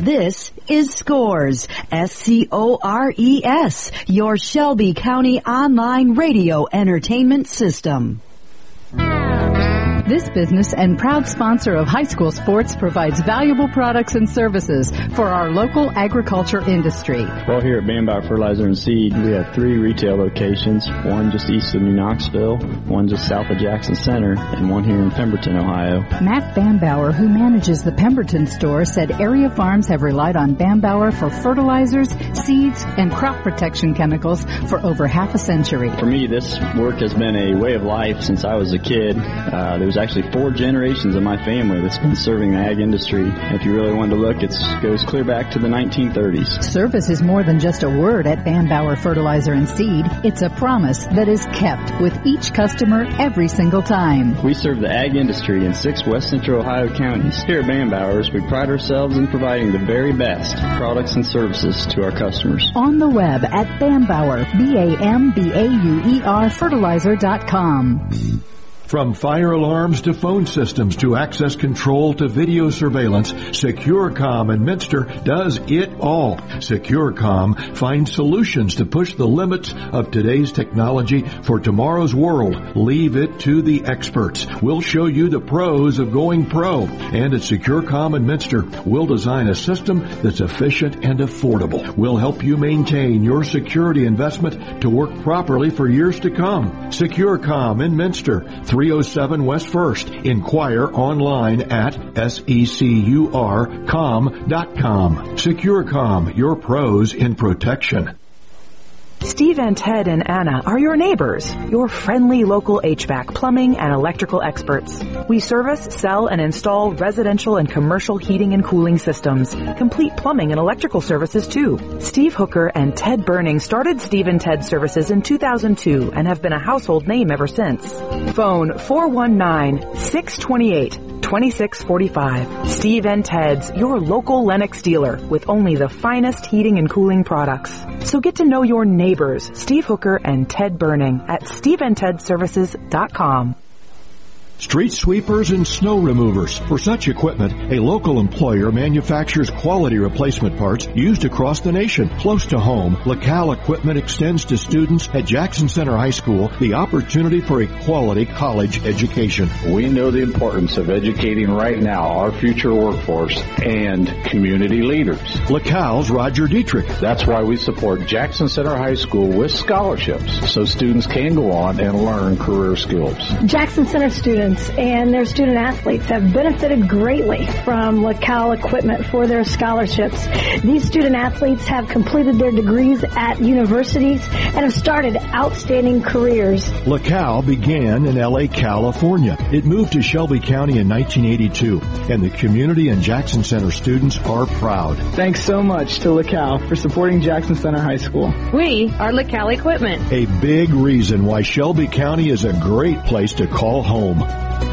This is Scores, SCORES, your Shelby County online radio entertainment system. This business and proud sponsor of high school sports provides valuable products and services for our local agriculture industry. Well, here at Bambauer Fertilizer and Seed, we have 3 retail locations, one just east of New Knoxville, one just south of Jackson Center, and one here in Pemberton, Ohio. Matt Bambauer, who manages the Pemberton store, said area farms have relied on Bambauer for fertilizers, seeds, and crop protection chemicals for over half a century. For me, this work has been a way of life since I was a kid. There's actually 4 generations of my family that's been serving the ag industry. If you really wanted to look, it goes clear back to the 1930s. Service is more than just a word at Bambauer Fertilizer and Seed. It's a promise that is kept with each customer every single time. We serve the ag industry in 6 West Central Ohio counties. Here at Bambauer's, we pride ourselves in providing the very best products and services to our customers. On the web at Bambauer, BAMBAUER fertilizer.com. From fire alarms to phone systems to access control to video surveillance, SecureCom in Minster does it all. SecureCom finds solutions to push the limits of today's technology for tomorrow's world. Leave it to the experts. We'll show you the pros of going pro. And at SecureCom in Minster, we'll design a system that's efficient and affordable. We'll help you maintain your security investment to work properly for years to come. SecureCom in Minster, 307 West 1st. Inquire online at securcom.com. SecureCom, your pros in protection. Steve and Ted and Anna are your neighbors, your friendly local HVAC, plumbing, and electrical experts. We service, sell, and install residential and commercial heating and cooling systems, complete plumbing and electrical services too. Steve Hooker and Ted Burning started Steve and Ted Services in 2002 and have been a household name ever since. Phone 419-628-2645. Steve and Ted's, your local Lennox dealer with only the finest heating and cooling products. So get to know your neighbors, Steve Hooker and Ted Burning at steveandtedservices.com. Street sweepers and snow removers. For such equipment, a local employer manufactures quality replacement parts used across the nation. Close to home, LaCal Equipment extends to students at Jackson Center High School the opportunity for a quality college education. We know the importance of educating right now our future workforce and community leaders. LaCal's Roger Dietrich. That's why we support Jackson Center High School with scholarships so students can go on and learn career skills. Jackson Center students and their student athletes have benefited greatly from LaCal Equipment for their scholarships. These student athletes have completed their degrees at universities and have started outstanding careers. LaCal began in L.A., California. It moved to Shelby County in 1982, and the community and Jackson Center students are proud. Thanks so much to LaCal for supporting Jackson Center High School. We are LaCal Equipment. A big reason why Shelby County is a great place to call home.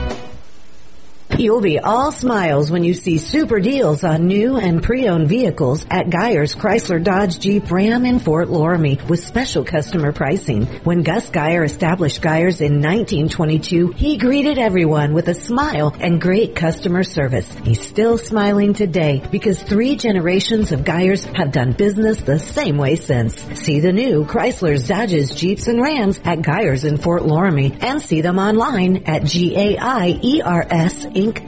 You'll be all smiles when you see super deals on new and pre-owned vehicles at Geyer's Chrysler Dodge Jeep Ram in Fort Loramie with special customer pricing. When Gus Geyer established Geyer's in 1922, he greeted everyone with a smile and great customer service. He's still smiling today because 3 generations of Geyer's have done business the same way since. See the new Chrysler's, Dodges, Jeeps, and Rams at Geyer's in Fort Loramie and see them online at GAIERSinc.com.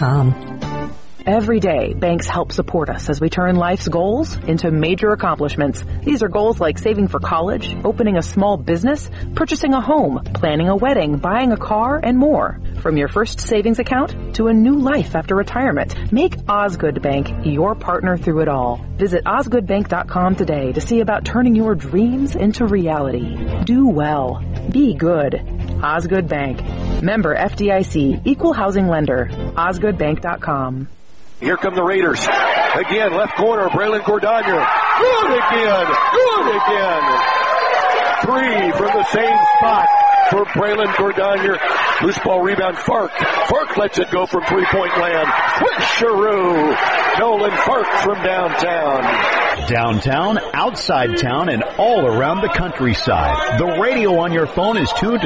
Every day, banks help support us as we turn life's goals into major accomplishments. These are goals like saving for college, opening a small business, purchasing a home, planning a wedding, buying a car, and more. From your first savings account to a new life after retirement, make Osgood Bank your partner through it all. Visit osgoodbank.com today to see about turning your dreams into reality. Do well. Be good. Osgood Bank. Member FDIC. Equal housing lender. osgoodbank.com. Here come the Raiders. Again, left corner, Braylon Cordogna. Good again. Good again. 3 from the same spot. for Braylon Cordonier. Loose ball rebound, Fark. Fark lets it go from three-point land. Wisharoo. Nolan Fark from downtown. Downtown, outside town, and all around the countryside. The radio on your phone is tuned to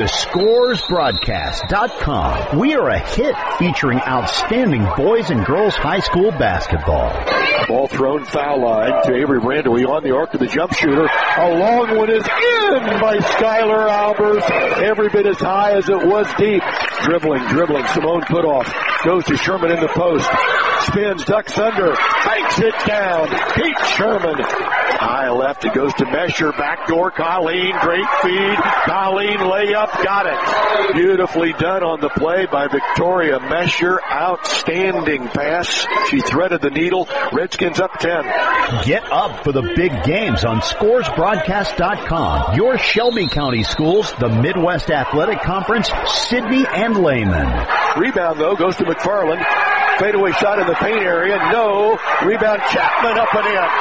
ScoresBroadcast.com. We are a hit featuring outstanding boys and girls high school basketball. Ball thrown foul line to Avery Brandewy on the arc of the jump shooter. A long one is in by Skylar Albers. Every bit as high as it was deep. Dribbling. Simone Putoff goes to Sherman in the post. Spins, ducks under, banks it down. Pete Sherman. High left, it goes to Mesher. Backdoor, Colleen. Great feed. Colleen layup, got it. Beautifully done on the play by Victoria Mesher. Outstanding pass. She threaded the needle. Redskins up 10. Get up for the big games on ScoresBroadcast.com. Your Shelby County schools, the Midwest Athletic Conference, Sidney and Lehman. Rebound, though, goes to McFarland. Fadeaway shot in the paint area. No. Rebound, Chapman up and in.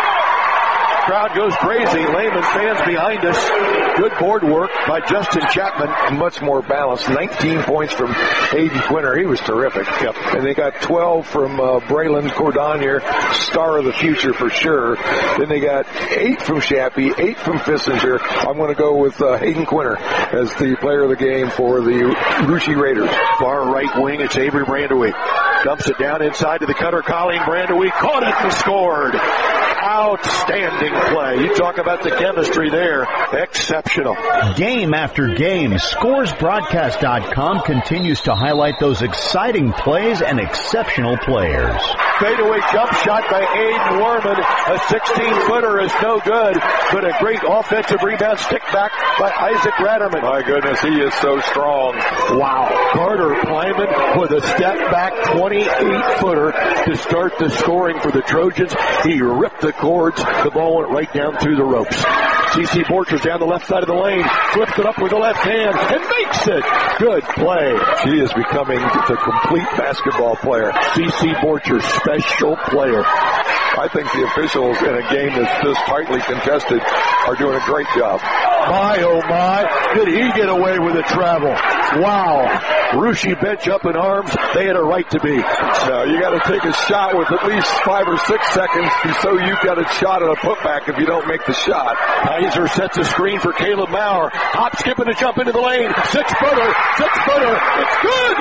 Crowd goes crazy. Lehman fans behind us. Good board work by Justin Chapman. Much more balanced. 19 points from Hayden Quinter. He was terrific. Yep. And they got 12 from Braylon Cordonier, star of the future for sure. Then they got 8 from Shappy, 8 from Fissinger. I'm going to go with Hayden Quinter as the player of the game for the Russia Raiders. Far right wing, it's Avery Brandewy. Dumps it down inside to the cutter. Colleen Brandewy caught it and scored. Outstanding play. You talk about the chemistry there. Exceptional. Game after game, ScoresBroadcast.com continues to highlight those exciting plays and exceptional players. Fadeaway jump shot by Aiden Warman. A 16-footer is no good, but a great offensive rebound stick back by Isaac Ratterman. My goodness, he is so strong. Wow. Carter Plyman with a step back 28-footer to start the scoring for the Trojans. He ripped the cords. The ball went right down through the ropes. C.C. Borchers down the left side of the lane. Flips it up with the left hand and makes it. Good play. She is becoming the complete basketball player. C.C. Borchers, special player. I think the officials in a game that's this tightly contested are doing a great job. My, oh my, did he get away with a travel? Wow. Russia bench up in arms. They had a right to be. No, you got to take a shot with at least 5 or 6 seconds, so you've got a shot at a putback if you don't make the shot. Kaiser sets a screen for Caleb Maurer. Hop, skip, and a jump into the lane. 6-footer. It's good.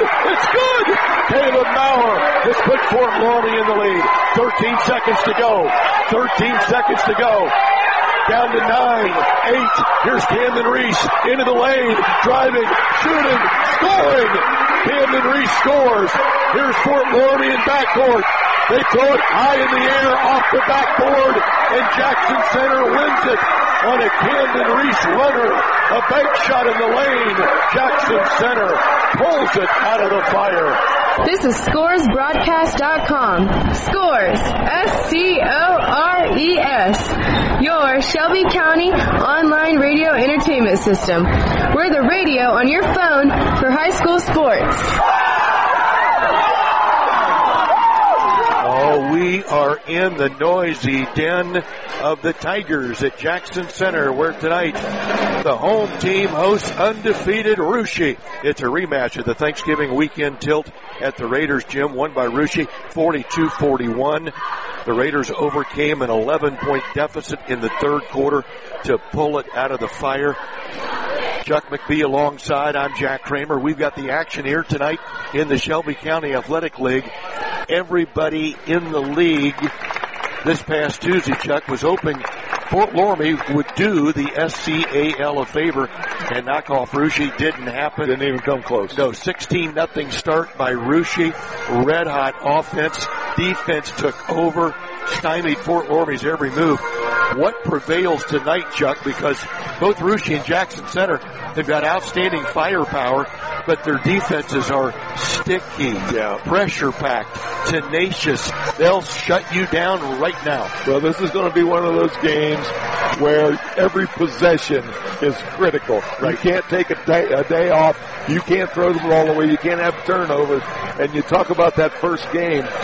Caleb Maurer has put Fort Laramie in the lead. 13 seconds to go. Down to 9, 8. Here's Camden Reese into the lane, driving, shooting, scoring. Camden Reese scores. Here's Fort Laramie in backcourt. They throw it high in the air off the backboard, and Jackson Center wins it on a Camden Reese runner. A bank shot in the lane. Jackson Center pulls it out of the fire. This is ScoresBroadcast.com. Scores, S-C-O-R-E-S. Your Shelby County online radio entertainment system. We're the radio on your phone for high school sports. Oh, we are in the noisy den of the Tigers at Jackson Center, where tonight the home team hosts undefeated Russia. It's a rematch of the Thanksgiving weekend tilt at the Raiders gym, won by Russia 42-41. The Raiders overcame an 11-point deficit in the third quarter to pull it out of the fire. Chuck McBee alongside. I'm Jack Kramer. We've got the action here tonight in the Shelby County Athletic League. Everybody in the league this past Tuesday, Chuck, was hoping Fort Laramie would do the SCAL a favor and knock off Russia. Didn't happen. Didn't even come close. No, 16-0 start by Russia. Red hot offense. Defense took over, stymied Fort Laramie's every move. What prevails tonight, Chuck? Because both Russia and Jackson Center, they've got outstanding firepower, but their defenses are sticky, pressure-packed, tenacious. They'll shut you down right now. Well, this is going to be one of those games where every possession is critical. Right. You can't take a day off. You can't throw the ball away. You can't have turnovers. And you talk about that first game.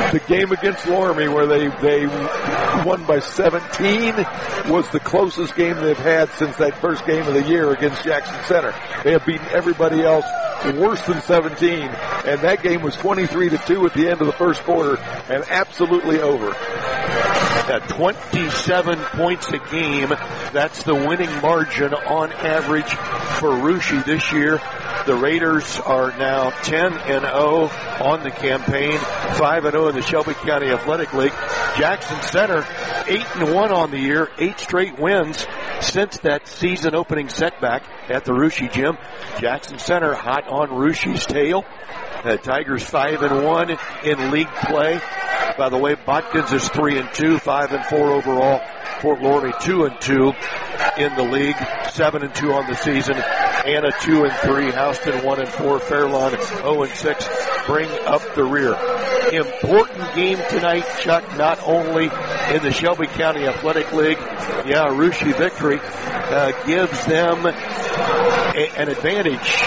The game against Loramie where they won by 17 was the closest game they've had since that first game of the year against Jackson Center. They have beaten everybody else worse than 17, and that game was 23-2 at the end of the first quarter and absolutely over. At 27 points a game, that's the winning margin on average for Russia this year. The Raiders are now 10-0 on the campaign, 5-0 in the Shelby County Athletic League. Jackson Center 8-1 on the year, 8 straight wins since that season opening setback at the Russia gym. Jackson Center hot on Russia's tail. Tigers 5-1 in league play. By the way, Botkins is 3-2, 5-4 overall. Fort Loramie 2-2 in the league, 7-2 on the season. Anna 2-3, Houston 1-4, Fairlawn 0-6. Bring up the rear. Important game tonight, Chuck, not only in the Shelby County Athletic League. Yeah, Russia victory gives them an advantage.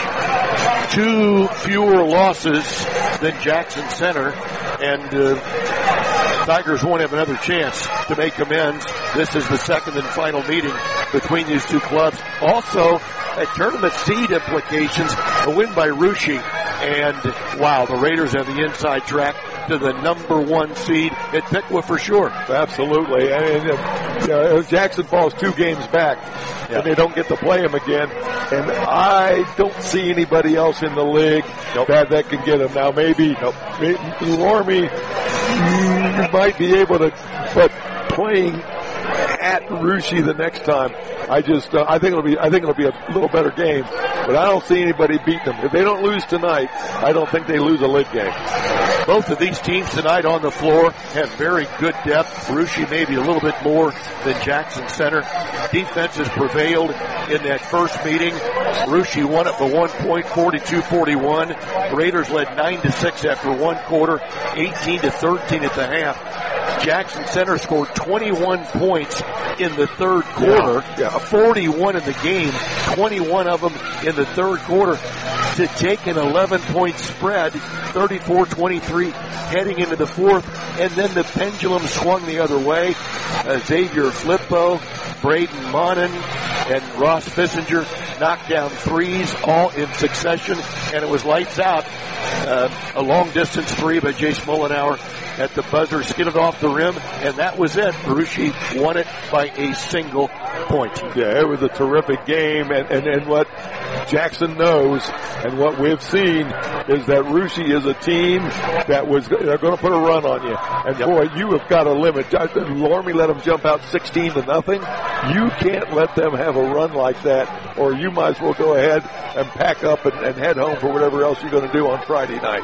2 fewer losses than Jackson Center, and Tigers won't have another chance to make amends. This is the second and final meeting between these two clubs. Also, at tournament seed implications, a win by Russia, and wow, the Raiders have the inside track to the number 1 seed at Piqua for sure. Absolutely. And Jackson falls 2 games back, and they don't get to play him again. And I don't see anybody else in the league that can get him. Now, maybe Loramie might be able to, but playing at Russia the next time, I think it'll be a little better game, but I don't see anybody beating them. If they don't lose tonight, I don't think they lose a league game. Both of these teams tonight on the floor have very good depth. Russia maybe a little bit more than Jackson Center. Defense has prevailed in that first meeting. Russia won it by 1 point, 42-41. Raiders led 9-6 after 1 quarter, 18-13 at the half. Jackson Center scored 21 points in the third quarter, 41 in the game, 21 of them in the third quarter, to take an 11-point spread, 34-23, heading into the fourth, and then the pendulum swung the other way. Xavier Flippo, Braden Monin, and Ross Fissinger knocked down threes all in succession, and it was lights out. A long-distance three by Jace Mullenauer at the buzzer, skidded off the rim, and that was it. Russia won it by a single point. Yeah, it was a terrific game, and what Jackson knows and what we've seen is that Russia is a team that they're going to put a run on you. And boy, you have got a limit. Loramie let them jump out 16-0. You can't let them have a run like that, or you might as well go ahead and pack up and head home for whatever else you're going to do on Friday night.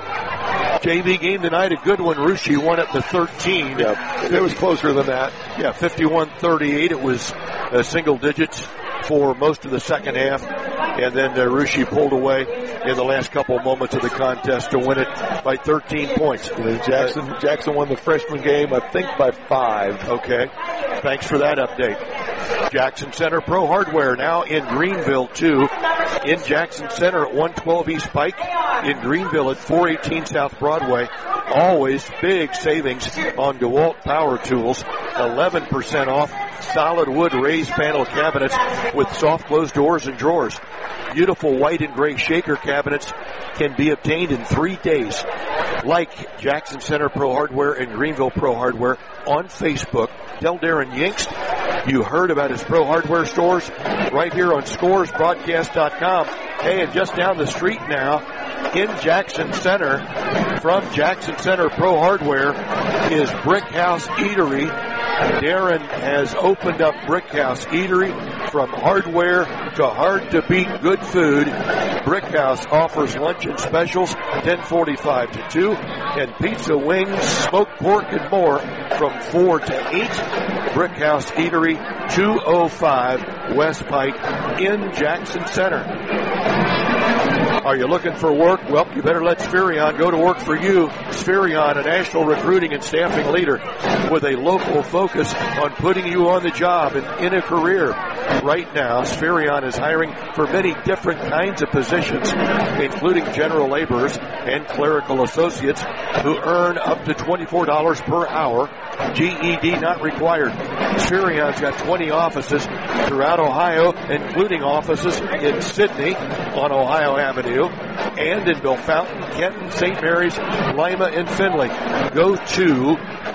JV game tonight, a good one. Russia won it to 13. Yeah, it was closer than that. Yeah, 51-38. It was single digits for most of the second half, and then Russia pulled away in the last couple of moments of the contest to win it by 13 points. Jackson won the freshman game, I think, by 5. Okay. Thanks for that update. Jackson Center Pro Hardware now in Greenville, too. In Jackson Center at 112 East Pike. In Greenville at 418 South Broadway. Always big savings on DeWalt power tools. 11% off solid wood raised panel cabinets with soft closed doors and drawers. Beautiful white and gray shaker cabinets can be obtained in 3 days. Like Jackson Center Pro Hardware and Greenville Pro Hardware on Facebook. Tell Darren Yingst you heard about his Pro Hardware stores right here on ScoresBroadcast.com. Hey, and just down the street now in Jackson Center from Jackson Center Pro Hardware is Brick House Eatery. Darren has opened up Brick House Eatery. From hardware to hard-to-beat good food, Brick House offers luncheon specials 10:45 to 2, and pizza, wings, smoked pork, and more from 4 to 8. Brick House Eatery, 205 West Pike in Jackson Center. Are you looking for work? Well, you better let Spherion go to work for you. Spherion, a national recruiting and staffing leader with a local focus on putting you on the job and in a career. Right now, Spherion is hiring for many different kinds of positions, including general laborers and clerical associates who earn up to $24 per hour. GED not required. Spherion's got 20 offices throughout Ohio, including offices in Sidney on Ohio Avenue and in Bellefontaine, Kenton, St. Mary's, Lima, and Findlay. Go to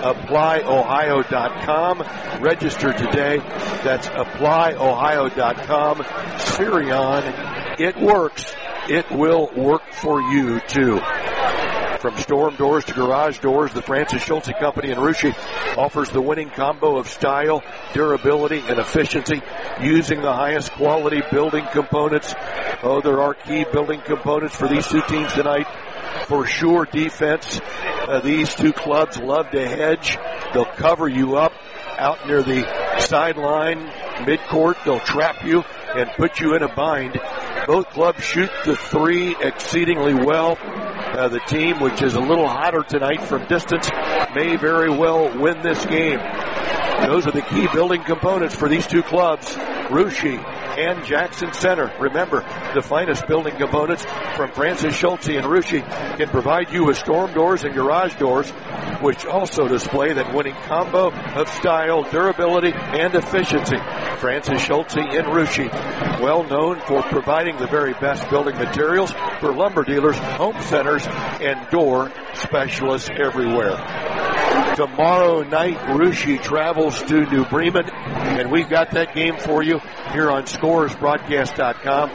applyohio.com. Register today. That's applyohio.com. Spherion, it works. It will work for you, too. From storm doors to garage doors, the Francis Schulte Company in Russia offers the winning combo of style, durability, and efficiency using the highest quality building components. Oh, there are key building components for these two teams tonight. For sure, defense. These two clubs love to hedge. They'll cover you up out near the sideline, midcourt. They'll trap you and put you in a bind. Both clubs shoot the three exceedingly well. The team, which is a little hotter tonight from distance, may very well win this game. Those are the key building components for these two clubs, Russia and Jackson Center. Remember, the finest building components from Francis Schulte and Russia can provide you with storm doors and garage doors, which also display that winning combo of style, durability, and efficiency. Francis Schulte and Russia, well known for providing the very best building materials for lumber dealers, home centers, and door specialists everywhere. Tomorrow night, Russia travels to New Bremen, and we've got that game for you here on ScoresBroadcast.com.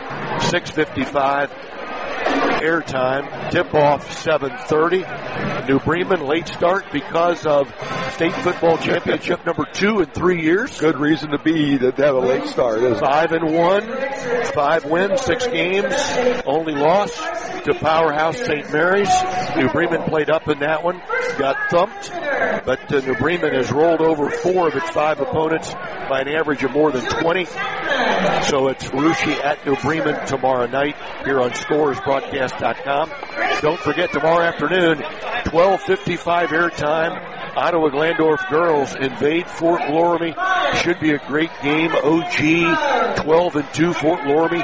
6:55 airtime, tip-off 7:30. New Bremen, late start because of state football championship number 2 in 3 years. Good reason to have a late start, isn't it? 5-1, 5 wins, 6 games. Only loss to Powerhouse St. Mary's. New Bremen played up in that one, got thumped, but New Bremen has rolled over 4 of its 5 opponents by an average of more than 20. So it's Russia at New Bremen tomorrow night here on ScoresBroadcast.com. Don't forget, tomorrow afternoon, 12:55 airtime, Ottawa Glandorf girls invade Fort Loramie. Should be a great game. OG 12-2, Fort Loramie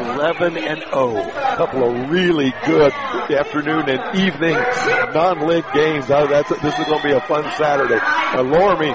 11-0. A couple of really good afternoon and evening non-league games. This is going to be a fun Saturday. Loramie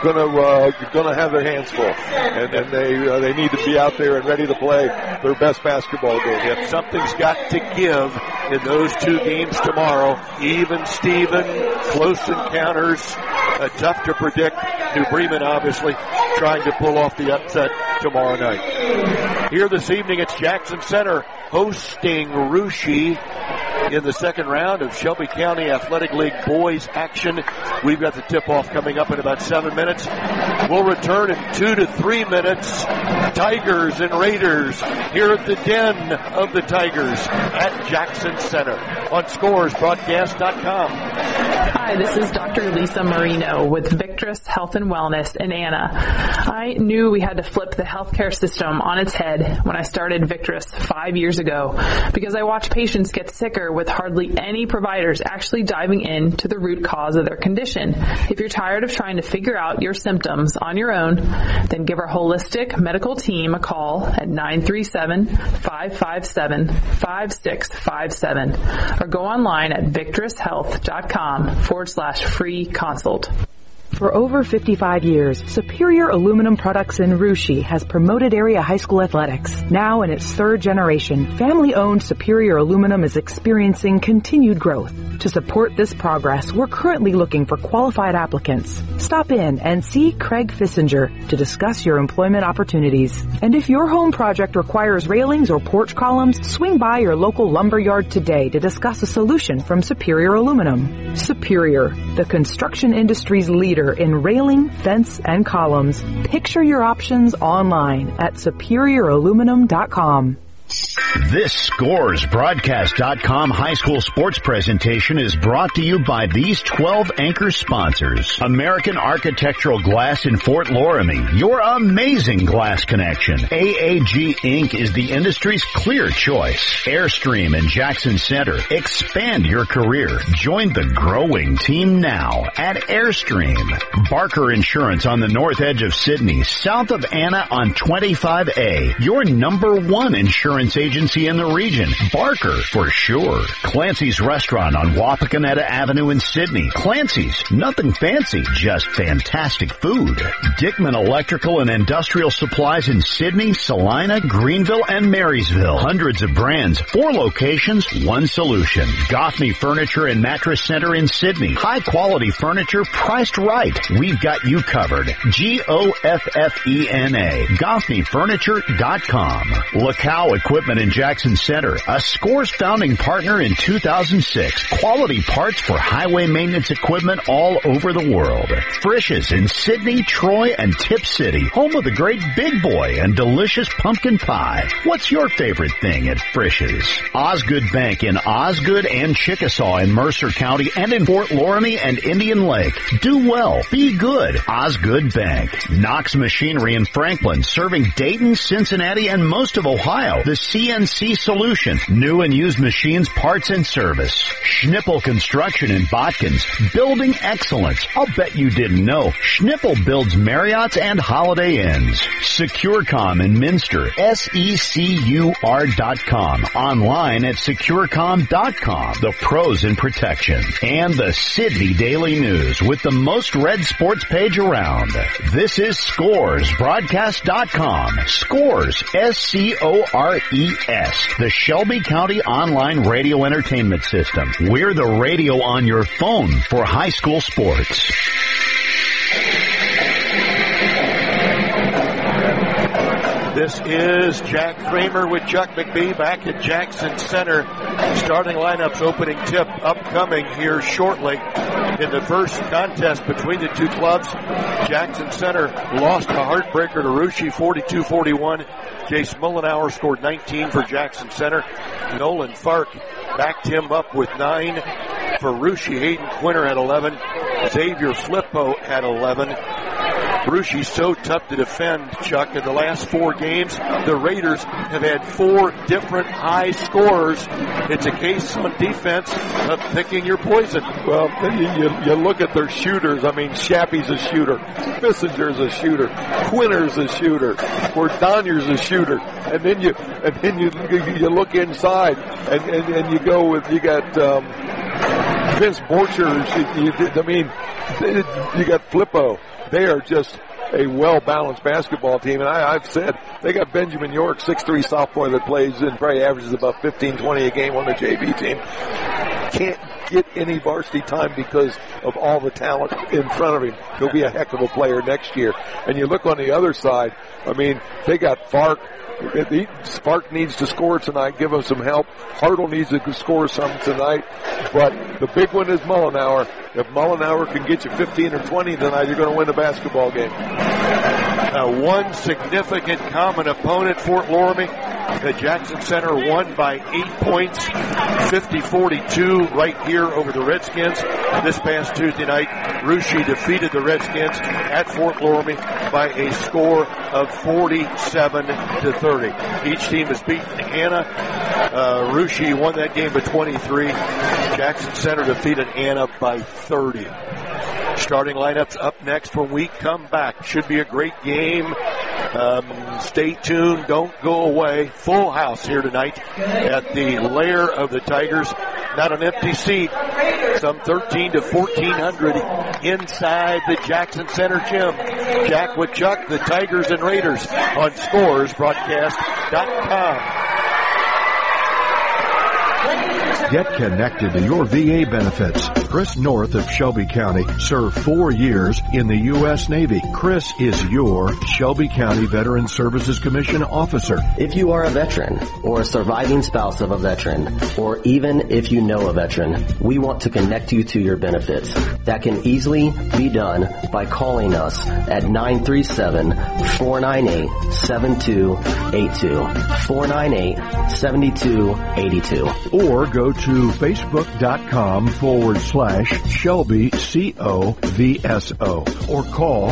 gonna have their hands full, and they need to be out there and ready to play their best basketball game. If something's got to give in those 2 games tomorrow, even Steven, close encounters, tough to predict. New Bremen obviously trying to pull off the upset tomorrow night. Here this evening, it's Jackson Center hosting Russia in the second round of Shelby County Athletic League boys action. We've got the tip-off coming up in about 7 minutes. We'll return in 2 to 3 minutes. Tigers and Raiders here at the den of the Tigers at Jackson Center on ScoresBroadcast.com. Hi, this is Dr. Lisa Marino with Victress Health and Wellness in Anna. I knew we had to flip the healthcare system on its head when I started Victress 5 years ago because I watched patients get sicker with hardly any providers actually diving into the root cause of their condition. If you're tired of trying to figure out your symptoms on your own, then give our holistic medical team a call at 937-557-5657 or go online at victresshealth.com/free consult. For over 55 years, Superior Aluminum Products in Russia has promoted area high school athletics. Now in its third generation, family-owned Superior Aluminum is experiencing continued growth. To support this progress, we're currently looking for qualified applicants. Stop in and see Craig Fissinger to discuss your employment opportunities. And if your home project requires railings or porch columns, swing by your local lumber yard today to discuss a solution from Superior Aluminum. Superior, the construction industry's leader in railing, fence, and columns. Picture your options online at superiораluminum.com. This ScoresBroadcast.com high school sports presentation is brought to you by these 12 anchor sponsors. American Architectural Glass in Fort Loramie, your amazing glass connection. AAG Inc. is the industry's clear choice. Airstream in Jackson Center. Expand your career. Join the growing team now at Airstream. Barker Insurance on the north edge of Sydney, south of Anna on 25A. Your number one insurance agency in the region. Barker, for sure. Clancy's Restaurant on Wapakoneta Avenue in Sydney. Clancy's, nothing fancy, just fantastic food. Dickman Electrical and Industrial Supplies in Sydney, Salina, Greenville, and Marysville. Hundreds of brands, 4 locations, 1 solution. Goffney Furniture and Mattress Center in Sydney. High quality furniture priced right. We've got you covered. GOFFENA. GoffneyFurniture.com. Lacow Equipment in Jackson Center, a Scores founding partner in 2006. Quality parts for highway maintenance equipment all over the world. Frisch's in Sydney, Troy, and Tip City, home of the great Big Boy and delicious pumpkin pie. What's your favorite thing at Frisch's? Osgood Bank in Osgood and Chickasaw in Mercer County and in Fort Loramie and Indian Lake. Do well. Be good. Osgood Bank. Knox Machinery in Franklin, serving Dayton, Cincinnati, and most of Ohio. The CNC Solution. New and used machines, parts, and service. Schnippel Construction in Botkins. Building excellence. I'll bet you didn't know. Schnippel builds Marriotts and Holiday Inns. SecureCom in Minster. SECUR.com. Online at SecureCom.com. The pros in protection. And the Sydney Daily News with the most read sports page around. This is ScoresBroadcast.com. Scores. SCORES. The Shelby County Online Radio Entertainment System. We're the radio on your phone for high school sports. This is Jack Kramer with Chuck McBee back at Jackson Center. Starting lineups, opening tip upcoming here shortly. In the first contest between the two clubs, Jackson Center lost a heartbreaker to Russia 42-41. Jace Mullenauer scored 19 for Jackson Center. Nolan Fark backed him up with 9 for Russia. Hayden Quinter had 11. Xavier Flippo had 11. Russia so tough to defend, Chuck. In the last 4 games, the Raiders have had 4 different high scorers. It's a case on defense of picking your poison. Well, you look at their shooters. I mean, Shappy's a shooter. Fissinger's a shooter. Quinter's a shooter. Cordonier's a shooter. And then you look inside and you go with, you got, Vince Borcher. You got Flippo. They are just a well-balanced basketball team. And I've said they got Benjamin York, 6'3" sophomore that plays and probably averages about 15-20 a game on the JV team. Can't get any varsity time because of all the talent in front of him. He'll be a heck of a player next year. And you look on the other side, I mean, they got Fark. Spark needs to score tonight. Give him some help. Hartle needs to score some tonight. But the big one is Mullenauer. If Mullenauer can get you 15 or 20 tonight, you're going to win a basketball game. One significant common opponent, Fort Loramie. The Jackson Center won by 8 points, 50-42 right here over the Redskins. This past Tuesday night, Russia defeated the Redskins at Fort Loramie by a score of 47-30. Each team has beaten Anna. Russia won that game by 23. Jackson Center defeated Anna by 30. Starting lineups up next when we come back. Should be a great game. Stay tuned. Don't go away. Full house here tonight at the lair of the Tigers. Not an empty seat. Some 1,300 to 1,400 inside the Jackson Center gym. Jack with Chuck, the Tigers and Raiders on ScoresBroadcast.com. Get connected to your VA benefits. Chris North of Shelby County served 4 years in the U.S. Navy. Chris is your Shelby County Veteran Services Commission officer. If you are a veteran or a surviving spouse of a veteran, or even if you know a veteran, we want to connect you to your benefits. That can easily be done by calling us at 937-498-7282. 498-7282. Or go to facebook.com/Shelby COVSO or call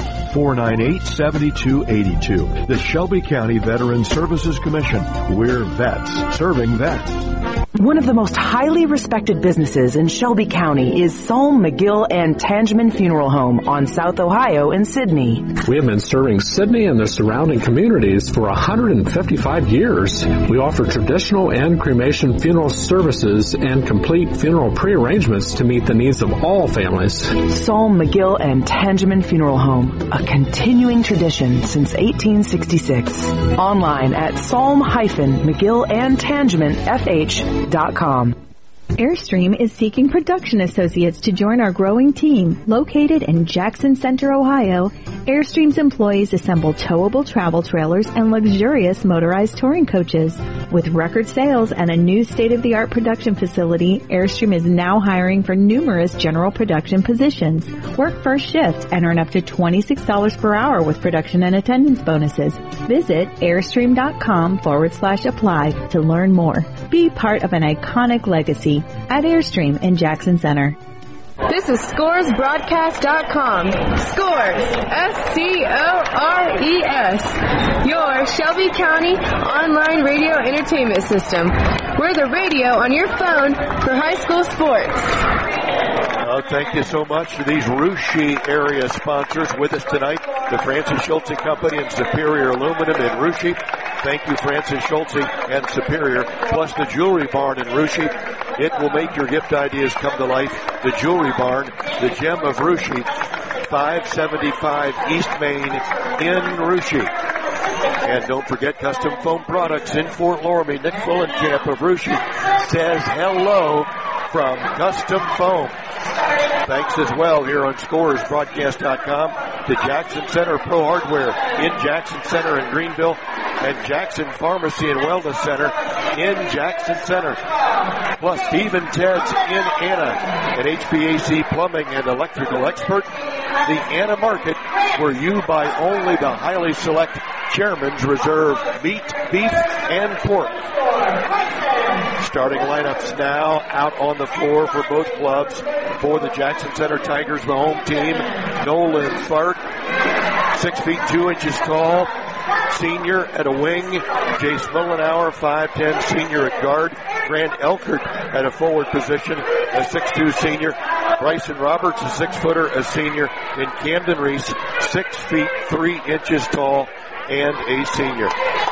498-7282. The Shelby County Veteran Services Commission. We're vets serving vets. One of the most highly respected businesses in Shelby County is Solm, McGill, and Tangeman Funeral Home on South Ohio in Sidney. We have been serving Sidney and the surrounding communities for 155 years. We offer traditional and cremation funeral services and complete funeral pre-arrangements to meet the needs of all families. Solm, McGill, and Tangeman Funeral Home, a continuing tradition since 1866. Online at solm-mcgillandtangemanfh.com. Airstream is seeking production associates to join our growing team. Located in Jackson Center, Ohio, Airstream's employees assemble towable travel trailers and luxurious motorized touring coaches. With record sales and a new state-of-the-art production facility, Airstream is now hiring for numerous general production positions. Work first shift and earn up to $26 per hour with production and attendance bonuses. Visit airstream.com/apply to learn more. Be part of an iconic legacy at Airstream in Jackson Center. This is ScoresBroadcast.com. Scores, SCORES, your Shelby County online radio entertainment system. We're the radio on your phone for high school sports. Thank you so much to these Russia area sponsors with us tonight, the Francis Schultze Company and Superior Aluminum in Russia. Thank you, Francis Schultze and Superior, plus the Jewelry Barn in Russia. It will make your gift ideas come to life. The Jewelry Barn, the gem of Russia, 575 East Main in Russia. And don't forget Custom Foam Products in Fort Loramie. Nick Fullenkamp of Russia says hello from Custom Foam. Thanks as well here on ScoresBroadcast.com to Jackson Center Pro Hardware in Jackson Center and Greenville, and Jackson Pharmacy and Wellness Center in Jackson Center. Plus Steve and Ted's in Anna, an HVAC plumbing and electrical expert. The Anna Market, where you buy only the highly select Chairman's Reserve meat, beef, and pork. Starting lineups now out on the floor for both clubs. For the Jackson Center Tigers, the home team, Nolan Fark, 6 feet 2 inches tall, senior at a wing. Jace Mullenauer, 5'10", senior at guard. Grant Elkert at a forward position, a 6'2" senior. Bryson Roberts, a 6-footer, a senior. And Camden Reese, 6 feet 3 inches tall and a senior.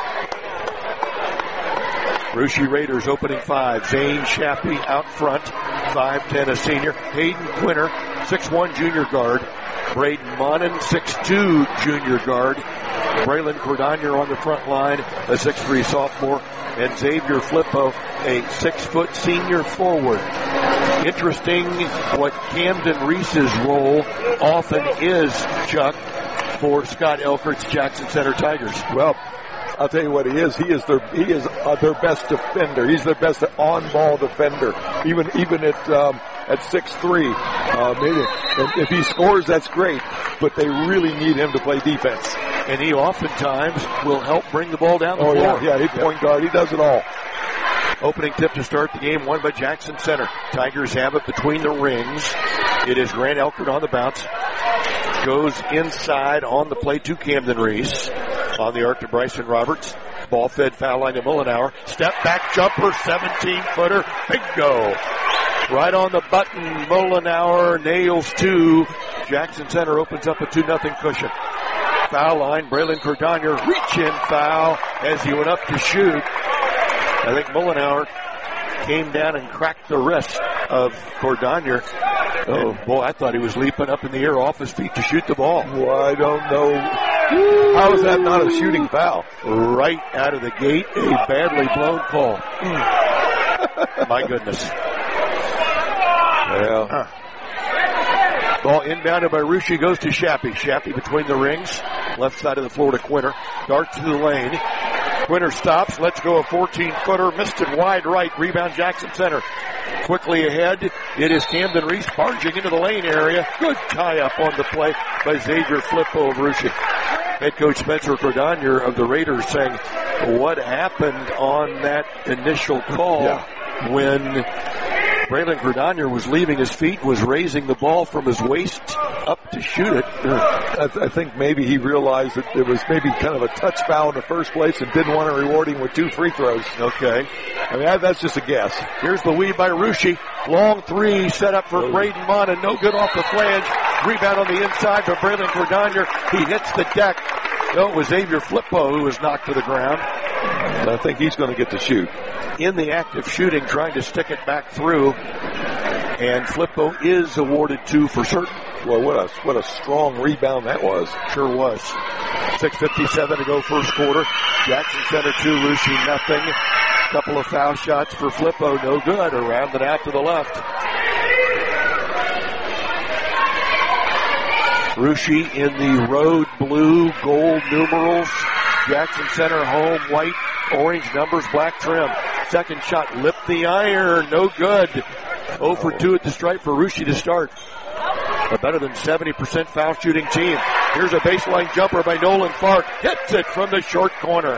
Russia Raiders opening 5. Zane Shappy out front, 5'10", a senior. Hayden Quinter, 6'1", junior guard. Braden Monin, 6'2", junior guard. Braylon Cordonier on the front line, a 6'3", sophomore. And Xavier Flippo, a 6-foot senior forward. Interesting what Camden Reese's role often is, Chuck, for Scott Elkert's Jackson Center Tigers. Well, I'll tell you what he is. He is their best defender. He's their best on-ball defender. Even at 6'3", maybe if he scores, that's great. But they really need him to play defense. And he oftentimes will help bring the ball down the floor. Yeah, he's point guard. He does it all. Opening tip to start the game, won by Jackson Center. Tigers have it between the rings. It is Grant Elkert on the bounce. Goes inside on the play to Camden Reese. On the arc to Bryson Roberts. Ball fed foul line to Mullenauer. Step back jumper, 17-footer. Bingo. Right on the button. Mullenauer nails 2. Jackson Center opens up a 2-0 cushion. Foul line. Braylon Cordonier reach in foul as he went up to shoot. I think Mullenauer came down and cracked the wrist of Cordonier. Oh, boy, I thought he was leaping up in the air off his feet to shoot the ball. Well, I don't know. How is that not a shooting foul? Right out of the gate, a badly blown call. My goodness. Yeah. Ball inbounded by Russia, goes to Shappy. Shappy between the rings. Left side of the floor to Quinter. Darts to the lane. Quinter stops. Let's go a 14-footer. Missed it wide right. Rebound Jackson Center. Quickly ahead. It is Camden Reese barging into the lane area. Good tie-up on the play by Xavier Flippo of Russia. Head coach Spencer Cordonier of the Raiders saying, what happened on that initial call when Braylon Cordonier was leaving his feet, was raising the ball from his waist up to shoot it. I think maybe he realized that it was maybe kind of a touch foul in the first place and didn't want to reward him with 2 free throws. Okay. I mean, that's just a guess. Here's the lead by Russia. Long three set up for Braden Mott, and no good off the flange. Rebound on the inside for Braylon Cordonier. He hits the deck. No, it was Xavier Flippo who was knocked to the ground. I think he's going to get to shoot. In the act of shooting, trying to stick it back through. And Flippo is awarded 2 for certain. Well, what a strong rebound that was. Sure was. 6:57 to go first quarter. Jackson Center 2, Russia nothing. Couple of foul shots for Flippo, no good. Around and out to the left. Russia in the road blue gold numerals. Jackson Center home white, orange numbers, black trim. Second shot, lipped the iron, no good. 0 for 2 at the stripe for Russia to start. A better than 70% foul shooting team. Here's a baseline jumper by Nolan Fark. Hits it from the short corner.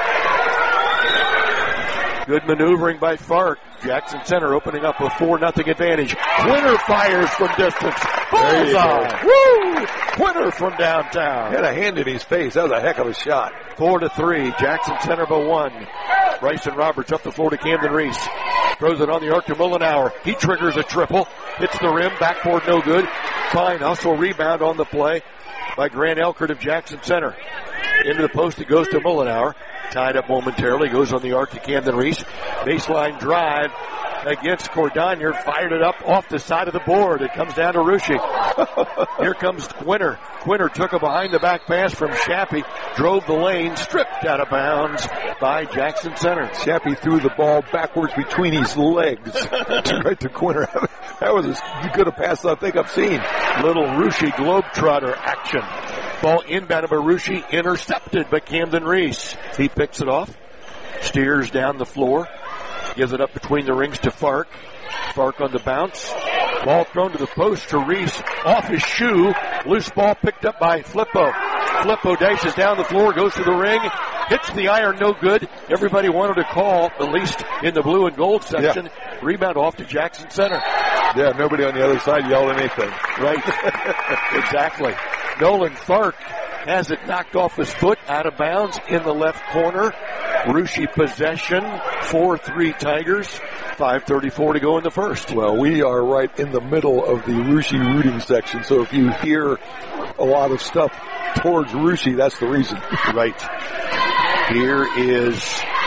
Good maneuvering by Fark. Jackson Center opening up a 4-0 advantage. Quinter fires from distance. Bullseye. Woo! Quinter from downtown. Had a hand in his face. That was a heck of a shot. 4-3. Jackson Center by 1. Bryson Roberts up the floor to Camden Reese. Throws it on the arc to Mullenauer. He triggers a triple. Hits the rim. Backboard no good. Fine hustle rebound on the play by Grant Elkert of Jackson Center. Into the post it goes to Mullenauer. Tied up momentarily. Goes on the arc to Camden Reese. Baseline drive against Cordonier. Fired it up off the side of the board. It comes down to Russia. Here comes Quinter. Quinter took a behind the back pass from Shappy. Drove the lane. Stripped out of bounds by Jackson Center. Shappy threw the ball backwards between his legs. Right to Quinter. That was as good a pass I think I've seen. Little Russia Globetrotter action. Ball inbounded by Russia, intercepted by Camden Reese. He picks it off, steers down the floor, gives it up between the rings to Fark. Fark on the bounce. Ball thrown to the post to Reese. Off his shoe. Loose ball picked up by Flippo. Flippo dashes down the floor, goes to the ring, hits the iron, no good. Everybody wanted to call, at least in the blue and gold section. Yeah. Rebound off to Jackson Center. Yeah, nobody on the other side yelled anything. Right. Exactly. Nolan Fark has it knocked off his foot, out of bounds in the left corner. Russia possession, 4-3 Tigers. 5:34 to go in the first. Well, we are right in the middle of the Russia rooting section, so if you hear a lot of stuff towards Russia, that's the reason. Right. Here is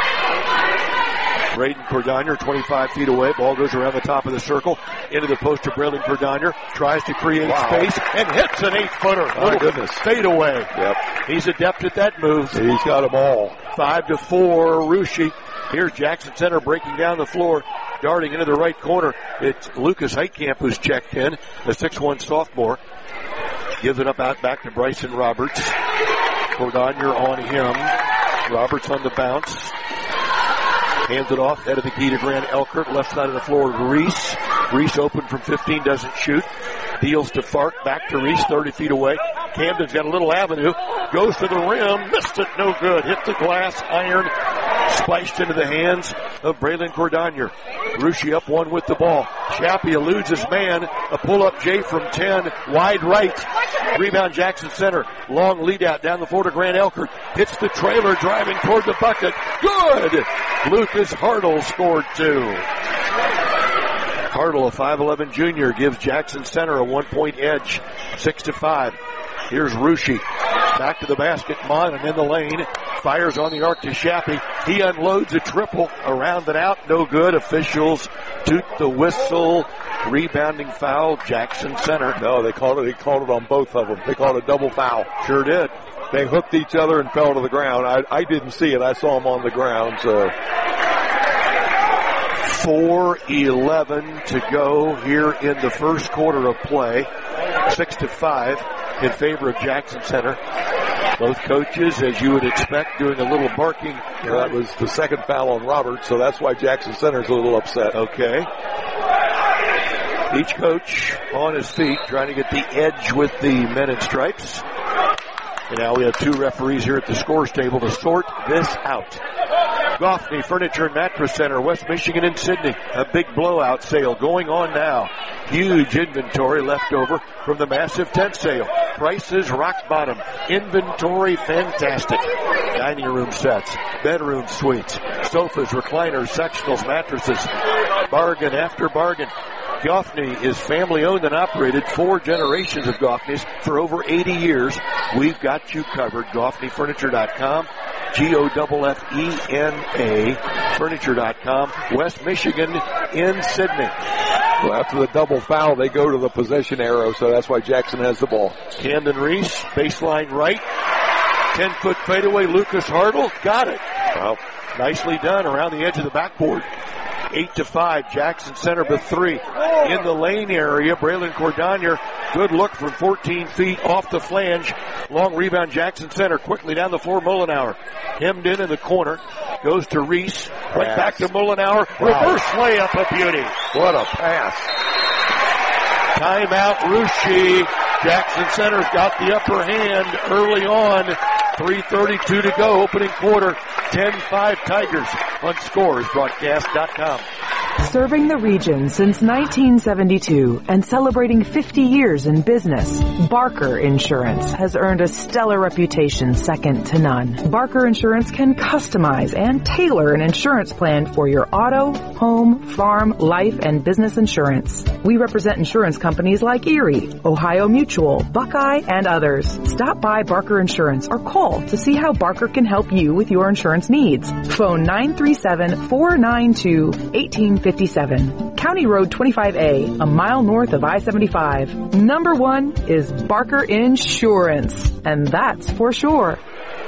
Braden Cordonier, 25 feet away. Ball goes around the top of the circle. Into the post to Braden Cordonier. Tries to create space and hits an 8-footer. My goodness. Fade away. Yep. He's adept at that move. He's got them all. 5-4, Russia. Here's Jackson Center breaking down the floor, darting into the right corner. It's Lucas Heitkamp who's checked in, the 6'1 sophomore. Gives it up out back to Bryson Roberts. Cordonier on him. Roberts on the bounce. Hands it off, head of the key to Grant Elkert, left side of the floor to Reese. Reese open from 15, doesn't shoot. Deals to Fark, back to Reese, 30 feet away. Camden's got a little avenue, goes to the rim, missed it, no good. Hit the glass, iron, splashed into the hands of Braylon Cordonier. Russia up 1 with the ball. Shappy eludes his man, a pull-up J from 10, wide right. Rebound Jackson Center, long lead out down the floor to Grant Elkert. Hits the trailer, driving toward the bucket. Good! Lucas Hartle scored 2. Hartle, a 5'11 junior, gives Jackson Center a 1-point edge, 6-5. Here's Russia. Back to the basket. Mon in the lane. Fires on the arc to Shappy. He unloads a triple. Around and out. No good. Officials toot the whistle. Rebounding foul. Jackson Center. No, they called it on both of them. They called it a double foul. Sure did. They hooked each other and fell to the ground. I didn't see it. I saw them on the ground. So 4:11 to go here in the first quarter of play. 6-5 in favor of Jackson Center. Both coaches, as you would expect, doing a little barking. That was the second foul on Roberts, so that's why Jackson Center's a little upset. Okay. Each coach on his feet trying to get the edge with the men in stripes. And now we have two referees here at the scores table to sort this out. Goffney Furniture and Mattress Center, West Michigan and Sydney. A big blowout sale going on now. Huge inventory left over from the massive tent sale. Prices rock bottom. Inventory fantastic. Dining room sets, bedroom suites, sofas, recliners, sectionals, mattresses. Bargain after bargain. Goffney is family owned and operated. 4 generations of Goffneys for over 80 years. We've got you covered. GoffneyFurniture.com. GOFFENA Furniture.com. West Michigan in Sydney. Well, after the double foul, they go to the possession arrow, so that's why Jackson has the ball. Camden Reese, baseline right. 10-foot fadeaway. Lucas Hartle got it. Well, nicely done around the edge of the backboard. 8-5, Jackson Center with 3. In the lane area, Braylon Cordonier, good look from 14 feet off the flange. Long rebound, Jackson Center, quickly down the floor, Mullenauer. Hemmed in the corner, goes to Reese, right back to Mullenauer, reverse layup, a beauty. What a pass. Timeout, Russia. Jackson Center's got the upper hand early on. 3:32 to go, opening quarter. 10-5 Tigers on scoresbroadcast.com. Serving the region since 1972 and celebrating 50 years in business, Barker Insurance has earned a stellar reputation second to none. Barker Insurance can customize and tailor an insurance plan for your auto, home, farm, life, and business insurance. We represent insurance companies like Erie, Ohio Mutual, Buckeye, and others. Stop by Barker Insurance or call to see how Barker can help you with your insurance needs. Phone 937-492-1857. County Road 25A, a mile north of I-75. Number 1 is Barker Insurance, and that's for sure.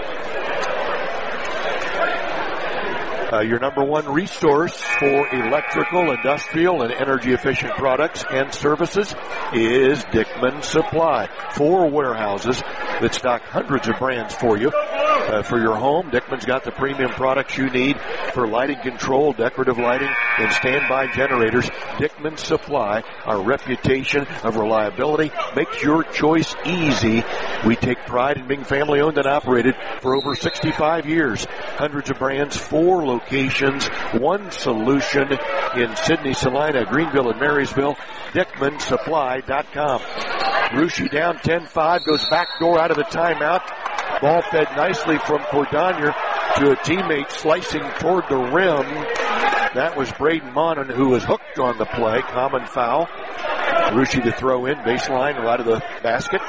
Your number 1 resource for electrical, industrial, and energy-efficient products and services is Dickman Supply. 4 warehouses that stock hundreds of brands for you. For your home, Dickman's got the premium products you need for lighting control, decorative lighting, and standby generators. Dickman Supply, our reputation of reliability, makes your choice easy. We take pride in being family-owned and operated for over 65 years. Hundreds of brands, 4 locations, 1 solution in Sydney, Salina, Greenville, and Marysville. DickmanSupply.com. Russia down 10-5, goes back door out of the timeout. Ball fed nicely from Cordonier to a teammate slicing toward the rim. That was Braden Monin, who was hooked on the play. Common foul. Russia to throw in, baseline right of the basket.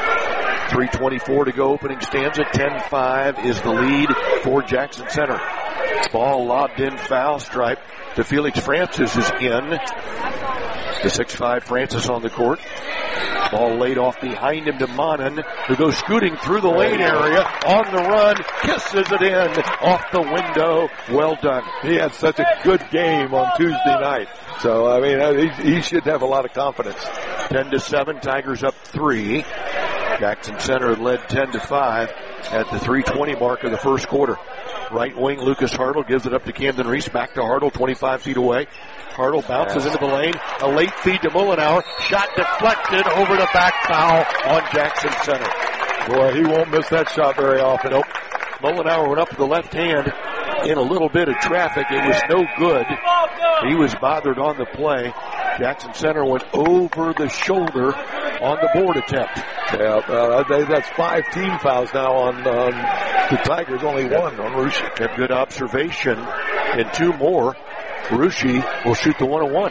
3:24 to go, opening stanza. 10-5 is the lead for Jackson Center. Ball lobbed in, foul stripe to Felix Francis is in. The 6'5 Francis on the court. Ball laid off behind him to Monin, who goes scooting through the lane area, on the run, kisses it in, off the window. Well done. He had such a good game on Tuesday night. So, I mean, he should have a lot of confidence. 10-7, Tigers up 3. Jackson Center led 10-5 at the 3:20 mark of the first quarter. Right wing, Lucas Hartle gives it up to Camden Reese, back to Hartle, 25 feet away. Hartle bounces into the lane, a late feed to Mullenauer, shot deflected over the back foul on Jackson Center. Boy, he won't miss that shot very often. Nope. Mullenauer went up with the left hand in a little bit of traffic. It was no good. He was bothered on the play. Jackson Center went over the shoulder on the board attempt. Yeah, that's 5 team fouls now on the Tigers, only 1 on Russia. Have good observation, and 2 more. Russia will shoot the 1-on-1.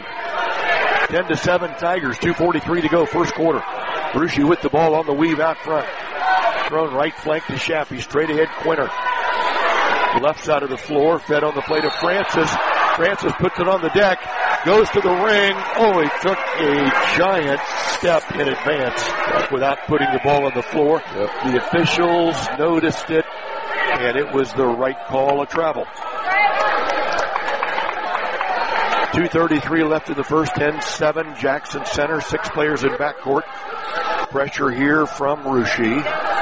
10-7 Tigers, 2:43 to go, first quarter. Russia with the ball on the weave out front. Thrown right flank to Shappy, straight ahead Quinter. Left side of the floor, fed on the plate of Francis. Francis puts it on the deck, goes to the ring. Oh, he took a giant step in advance without putting the ball on the floor. Yep. The officials noticed it, and it was the right call of travel. 2:33 left in the first. 10-7 Jackson Center. 6 players in backcourt. Pressure here from Russia.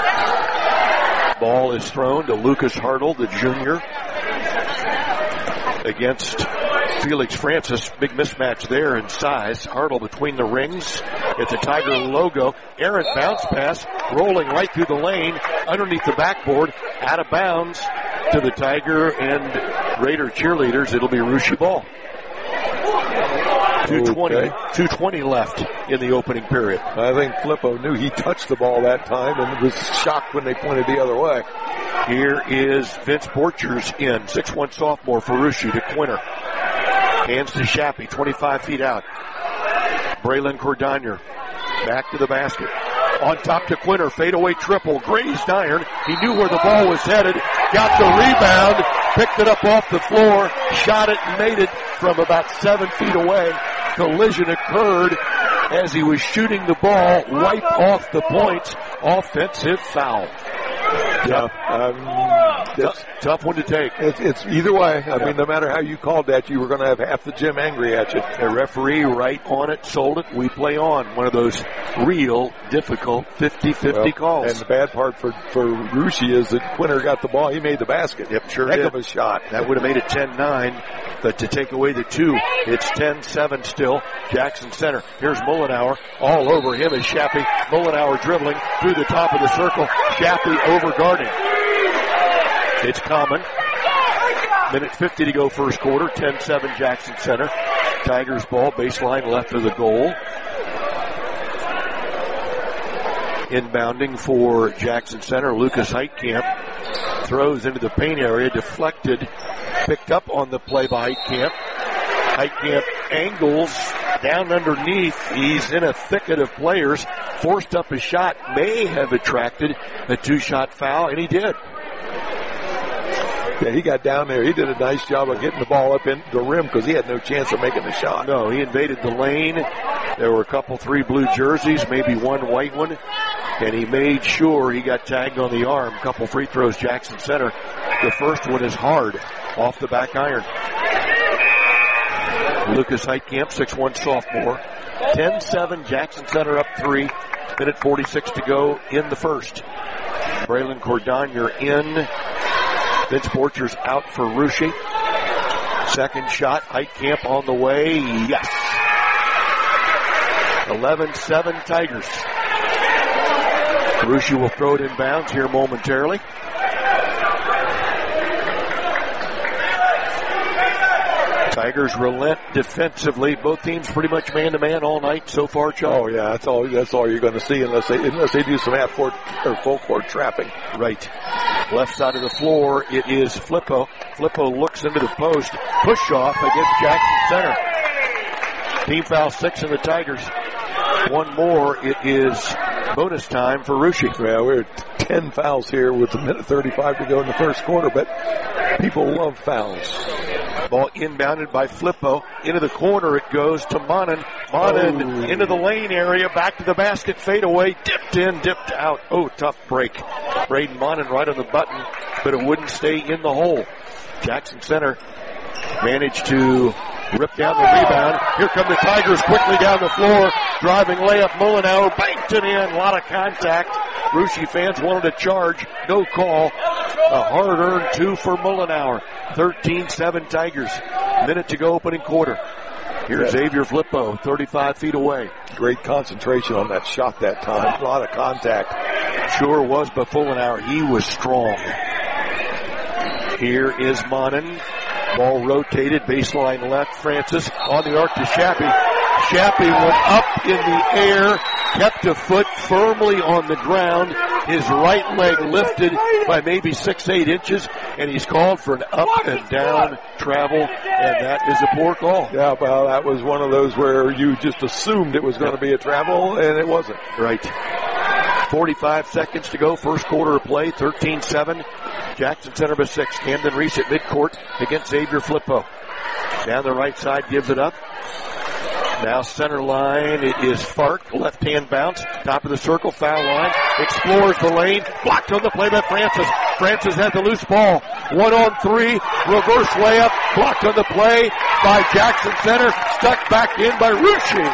Ball is thrown to Lucas Hartle, the junior, against Felix Francis. Big mismatch there in size. Hartle between the rings. It's a Tiger logo. Errant bounce pass, rolling right through the lane, underneath the backboard, out of bounds to the Tiger and Raider cheerleaders. It'll be Russia ball. 2:20 left in the opening period. I think Flippo knew he touched the ball that time and was shocked when they pointed the other way. Here is Vince Borchers in, 6'1" sophomore for Russia to Quinter. Hands to Shappy, 25 feet out. Braylon Cordonier back to the basket. On top to Quinter, fadeaway triple, grazed iron. He knew where the ball was headed, got the rebound, picked it up off the floor, shot it and made it from about 7 feet away. Collision occurred as he was shooting the ball right off the points. Offensive foul. Yeah, tough one to take. It's either way. I mean, no matter how you called that, you were going to have half the gym angry at you. The referee right on it, sold it. We play on. One of those real difficult 50-50 calls. And the bad part for Russia is that Quinter got the ball. He made the basket. Yep, sure Heck did. of a shot. That would have made it 10-9. But to take away the 2, it's 10-7 still. Jackson Center. Here's Mullenauer. All over him is Shappy. Mullenauer dribbling through the top of the circle. Shappy over guarding. It's Common. Minute 50 to go first quarter. 10-7 Jackson Center. Tigers ball, baseline left of the goal. Inbounding for Jackson Center. Lucas Heitkamp throws into the paint area, deflected, picked up on the play by Heitkamp. Heitkamp angles down underneath. He's in a thicket of players. Forced up his shot, may have attracted a 2-shot foul, and he did. Yeah, he got down there. He did a nice job of getting the ball up in the rim because he had no chance of making the shot. No, he invaded the lane. There were a couple 3 blue jerseys, maybe 1 white one, and he made sure he got tagged on the arm. Couple free throws, Jackson Center. The first one is hard, off the back iron. Lucas Heitkamp, 6'1" sophomore. 10-7, Jackson Center up 3. Minute 46 to go in the first. Braylon Cordonier in. Vince Borchers out for Russia. Second shot, Heitkamp on the way. Yes. 11-7 Tigers. Russia will throw it in bounds here momentarily. Tigers relent defensively. Both teams pretty much man-to-man all night so far, Chuck. Oh, yeah, that's all you're going to see unless they do some half-court or full-court trapping. Right. Left side of the floor, it is Flippo. Flippo looks into the post. Push-off against Jackson Center. Team foul 6 in the Tigers. One more, it is bonus time for Russia. Well, we're 10 fouls here with a minute 35 to go in the first quarter, but people love fouls. Ball inbounded by Flippo. Into the corner it goes to Monin. Monin into the lane area. Back to the basket. Fade away. Dipped in, dipped out. Oh, tough break. Braden Monin right on the button, but it wouldn't stay in the hole. Jackson Center managed to rip down the rebound. Here come the Tigers quickly down the floor. Driving layup. Mullenauer banked it in. A lot of contact. Russia fans wanted a charge. No call. A hard-earned 2 for Mullenauer. 13-7 Tigers. Minute to go opening quarter. Here's Xavier Flippo, 35 feet away. Great concentration on that shot that time. A lot of contact. Sure was, but Mullenauer, he was strong. Here is Monin. Ball rotated, baseline left. Francis on the arc to Shappy. Shappy went up in the air, kept a foot firmly on the ground. His right leg lifted by maybe 6-8 inches, and he's called for an up and down travel, and that is a poor call. Yeah, well, that was one of those where you just assumed it was going to be a travel, and it wasn't. Right. 45 seconds to go, first quarter of play, 13-7. Jackson Center by 6. Camden Reese at midcourt against Xavier Flippo. Down the right side, gives it up. Now center line, it is Fark, left-hand bounce, top of the circle, foul line, explores the lane, blocked on the play by Francis. Francis had the loose ball, 1-on-3, reverse layup, blocked on the play by Jackson Center, stuck back in by Ruschi.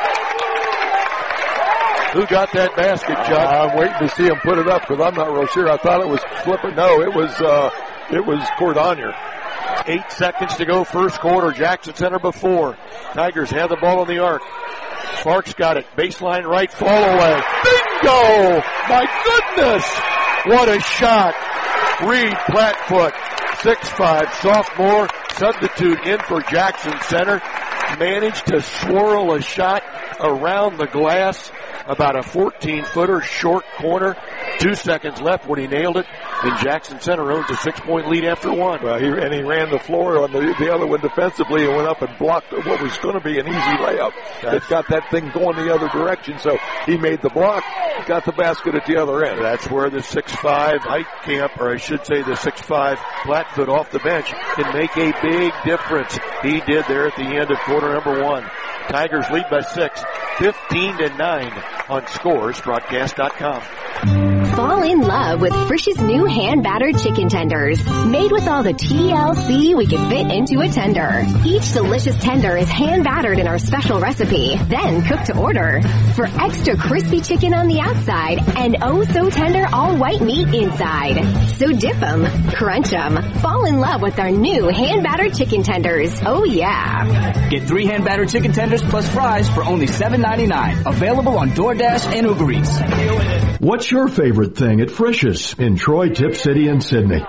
Who got that basket, Chuck? I'm waiting to see him put it up because I'm not real sure. I thought it was Flipper. No, it was Cordonier. 8 seconds to go, first quarter. Jackson Center before. Tigers have the ball on the arc. Fark's got it. Baseline right, fall away. Bingo! My goodness! What a shot. Reed Plattfoot, 6'5", sophomore, substitute in for Jackson Center. Managed to swirl a shot around the glass. About a 14-footer, short corner. 2 seconds left when he nailed it. And Jackson Center owns a 6-point lead after one. Well, he ran the floor on the other one defensively and went up and blocked what was going to be an easy layup. It got that thing going the other direction, so he made the block, got the basket at the other end. That's where the 6'5" Heitkamp, or I should say the 6'5" Plattfoot off the bench can make a big difference. He did there at the end of quarter number one. Tigers lead by 6, 15-9 on ScoresBroadcast.com. Fall in love with Frisch's new hand-battered chicken tenders. Made with all the TLC we can fit into a tender. Each delicious tender is hand-battered in our special recipe, then cooked to order. For extra crispy chicken on the outside and oh-so-tender all-white meat inside. So dip 'em, crunch 'em, fall in love with our new hand-battered chicken tenders. Oh, yeah. Get 3 hand-battered chicken tenders plus fries for only $7.99. Available on DoorDash and Uber Eats. What's your favorite thing at Frisch's in Troy, Tip City, and Sydney?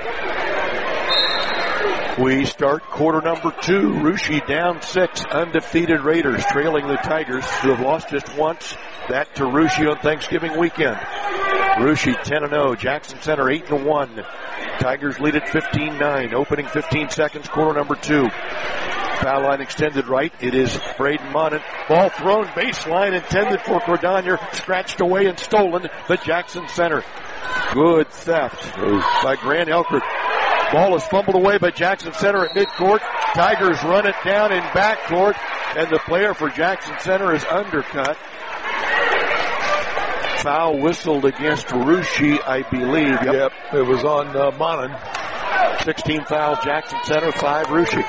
We start quarter number 2. Ruschi down 6. Undefeated Raiders trailing the Tigers, who have lost just once. That to Ruschi on Thanksgiving weekend. Ruschi 10-0. Jackson Center 8-1. Tigers lead at 15-9. Opening 15 seconds, quarter number 2. Foul line extended right. It is Braden Monant. Ball thrown baseline intended for Cordonier. Scratched away and stolen by Jackson Center. Good theft by Grant Elkert. Ball is fumbled away by Jackson Center at midcourt. Tigers run it down in backcourt, and the player for Jackson Center is undercut. Foul whistled against Ruschi, I believe. Yep, it was on Monin. 16 foul, Jackson Center, 5 Ruschi.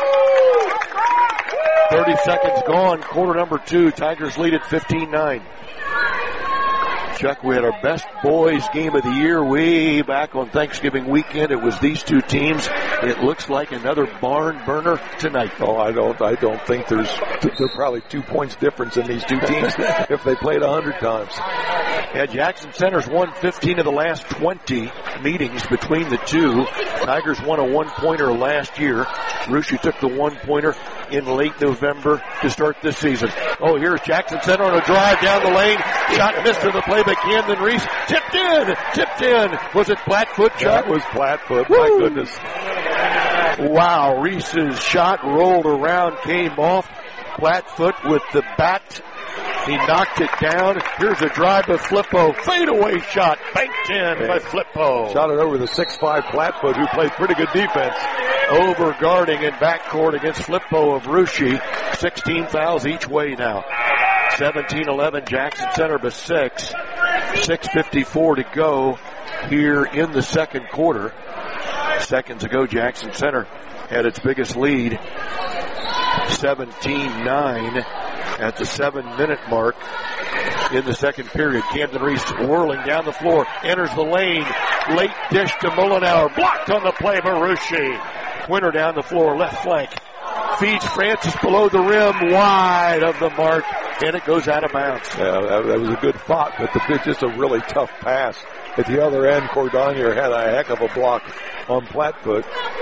30 seconds gone, quarter number 2. Tigers lead at 15-9. Chuck, we had our best boys game of the year way back on Thanksgiving weekend. It was these two teams. It looks like another barn burner tonight. Oh, I don't think there's probably 2 points difference in these two teams if they played 100 times. Yeah, Jackson Center's won 15 of the last 20 meetings between the two. Tigers won a 1-pointer last year. Ruschi took the 1-pointer in late November to start this season. Oh, here's Jackson Center on a drive down the lane. Shot missed to the play by Camden Reese. Tipped in. Was it Plattfoot, Chuck? That was Plattfoot. My goodness. Wow, Reese's shot rolled around, came off. Plattfoot with the bat. He knocked it down. Here's a drive by Flippo. Fadeaway shot. Banked in by Flippo. Shot it over the 6'5" Plattfoot, who played pretty good defense. Over guarding in backcourt against Flippo of Ruschi. 16 fouls each way now. 17-11, Jackson Center by 6. 6:54 to go here in the second quarter. Seconds ago, Jackson Center had its biggest lead. 17-9 at the 7-minute mark in the second period. Camden Reese whirling down the floor, enters the lane, late dish to Mullenauer, blocked on the play by Ruschi. Quinter down the floor, left flank, feeds Francis below the rim, wide of the mark, and it goes out of bounds. Yeah, that was a good thought, but just a really tough pass. At the other end, Cordonier had a heck of a block on Plattfoot.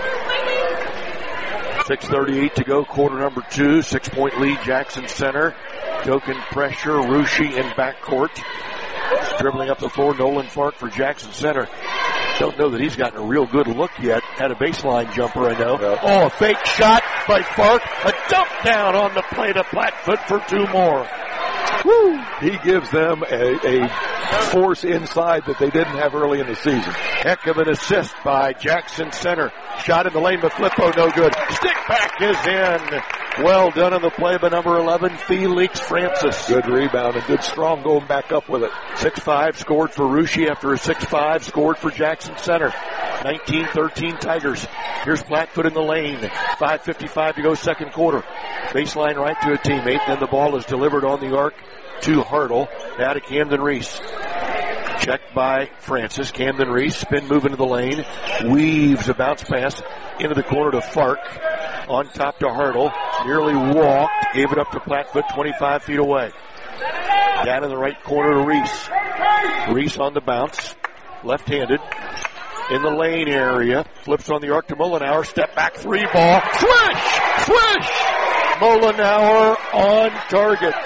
6:38 to go, quarter number 2. 6-point lead, Jackson Center. Token pressure, Ruschi in backcourt. Dribbling up the floor, Nolan Fark for Jackson Center. Don't know that he's gotten a real good look yet. Had a baseline jumper, I know. Yeah. Oh, a fake shot by Fark. A dump down on the play to Plattfoot for 2 more. Woo! He gives them a force inside that they didn't have early in the season. Heck of an assist by Jackson Center. Shot in the lane, but Flippo no good. Stick back is in. Well done on the play by number 11, Felix Francis. Good rebound and good strong going back up with it. 6-5 scored for Russia after a 6-5 scored for Jackson Center. 19-13 Tigers. Here's Blackfoot in the lane. 5:55 to go second quarter. Baseline right to a teammate. Then the ball is delivered on the arc to Hartle. Now to Camden Reese. Checked by Francis. Camden Reese, spin move into the lane. Weaves a bounce pass into the corner to Fark. On top to Hartle. Nearly walked. Gave it up to Blackfoot 25 feet away. Down in the right corner to Reese. Reese on the bounce. Left-handed. In the lane area. Flips on the arc to Mullenauer. Step back three ball. Swish! Swish! Mullenauer on target.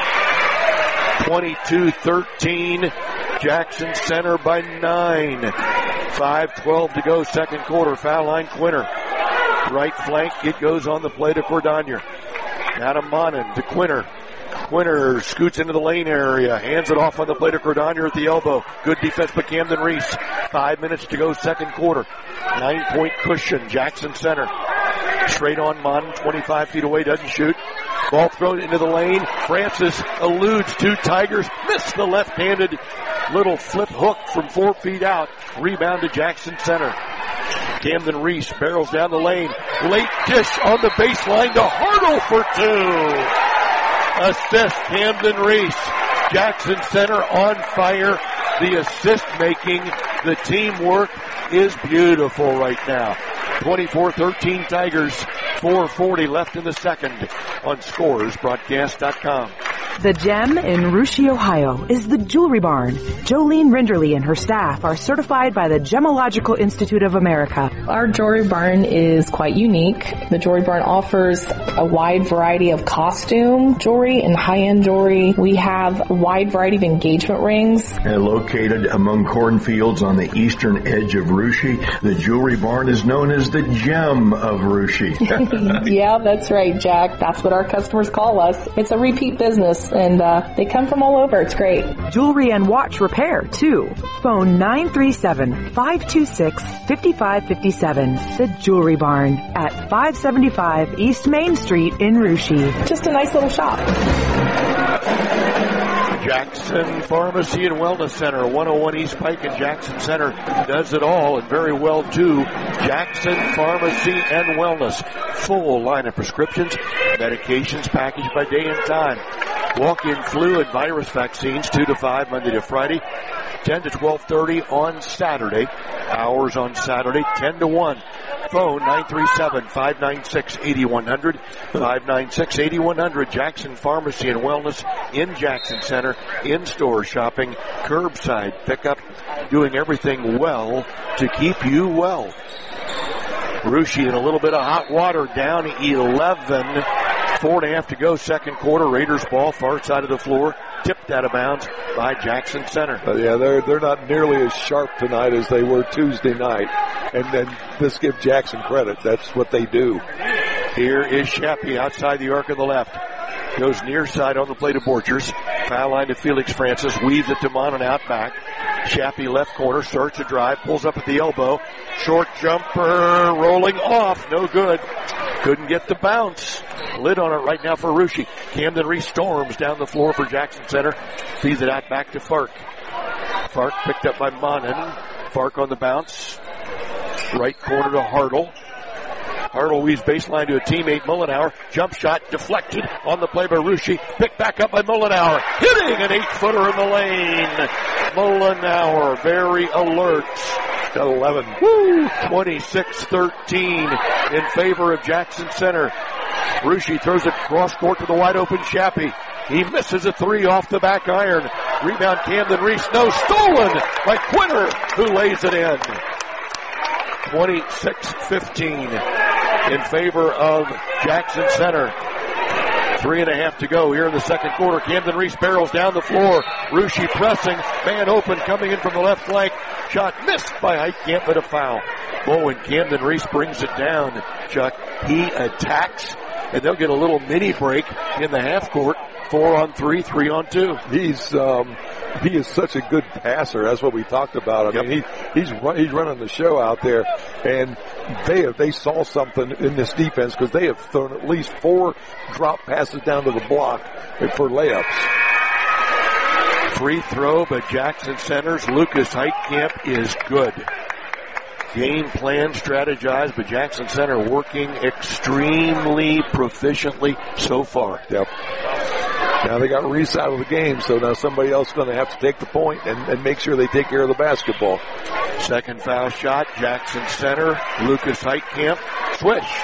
22-13. Jackson Center by 9. 5:12 to go second quarter. Foul line Quinter. Right flank. It goes on the play to Cordonier. Now to Monin to Quinter. Quinter scoots into the lane area. Hands it off on the play to Cordonier at the elbow. Good defense by Camden Reese. 5 minutes to go second quarter. 9-point cushion. Jackson Center. Straight on Monin. 25 feet away. Doesn't shoot. Ball thrown into the lane. Francis eludes two Tigers. Missed the left-handed little flip hook from 4 feet out. Rebound to Jackson Center. Camden Reese barrels down the lane. Late dish on the baseline to Hartle for two. Assist Camden Reese. Jackson Center on fire. The assist making. The teamwork is beautiful right now. 24-13 Tigers. 4:40 left in the second on ScoresBroadcast.com. The gem in Russia, Ohio is the Jewelry Barn. Jolene Rinderly and her staff are certified by the Gemological Institute of America. Our Jewelry Barn is quite unique. The Jewelry Barn offers a wide variety of costume jewelry and high-end jewelry. We have a wide variety of engagement rings. Located among cornfields on the eastern edge of Russia, the Jewelry Barn is known as the gem of Russia. Yeah, that's right, Jack. That's what our customers call us. It's a repeat business, and they come from all over. It's great. Jewelry and watch repair, too. Phone 937-526-5557. The Jewelry Barn at 575 East Main Street in Russia. Just a nice little shop. Jackson Pharmacy and Wellness Center, 101 East Pike and Jackson Center does it all and very well too. Jackson Pharmacy and Wellness, full line of prescriptions, medications packaged by day and time. Walk-in flu and virus vaccines 2 to 5 Monday to Friday, 10 to 12:30 on Saturday. Hours on Saturday 10 to 1. Phone 937-596-8100, 596-8100. Jackson Pharmacy and Wellness in Jackson Center, in-store shopping, curbside pickup, doing everything well to keep you well. Russia in a little bit of hot water, down 11. 4.5 to go second quarter. Raiders ball far side of the floor, tipped out of bounds by Jackson Center. Yeah, they're not nearly as sharp tonight as they were Tuesday night. And then let's give Jackson credit. That's what they do. Here is Shappy outside the arc on the left. Goes near side on the play to Borchers. Foul line to Felix Francis. Weaves it to Monin out back. Shappy left corner. Starts a drive. Pulls up at the elbow. Short jumper. Rolling off. No good. Couldn't get the bounce. Lid on it right now for Russia. Camden Reese storms down the floor for Jackson Center. Feeds it out back to Fark. Fark picked up by Monin. Fark on the bounce. Right corner to Hartle. Hartle weaves baseline to a teammate, Mullenauer. Jump shot deflected on the play by Russia. Picked back up by Mullenauer. Hitting an 8-footer in the lane. Mullenauer very alert. 11. 26-13 in favor of Jackson Center. Russia throws it cross court to the wide open Shappy. He misses a three off the back iron. Rebound Camden Reese. No, stolen by Quinter, who lays it in. 26-15 in favor of Jackson Center. 3.5 to go here in the second quarter. Camden Reese barrels down the floor. Russia pressing. Man open coming in from the left flank. Shot missed by Heitkamp, but a foul. Oh, and Camden Reese brings it down, Chuck. He attacks, and they'll get a little mini break in the half court. 4-on-3, 3-on-2. He's he is such a good passer. That's what we talked about. I mean, he's running the show out there, and they saw something in this defense because they have thrown at least 4 drop passes down to the block for layups. Free throw, but Jackson Center's Lucas Heitkamp is good. Game plan strategized, but Jackson Center working extremely proficiently so far. Yep. Now they got Reese out of the game, so now somebody else is going to have to take the point and make sure they take care of the basketball. Second foul shot, Jackson Center, Lucas Heitkamp, swish.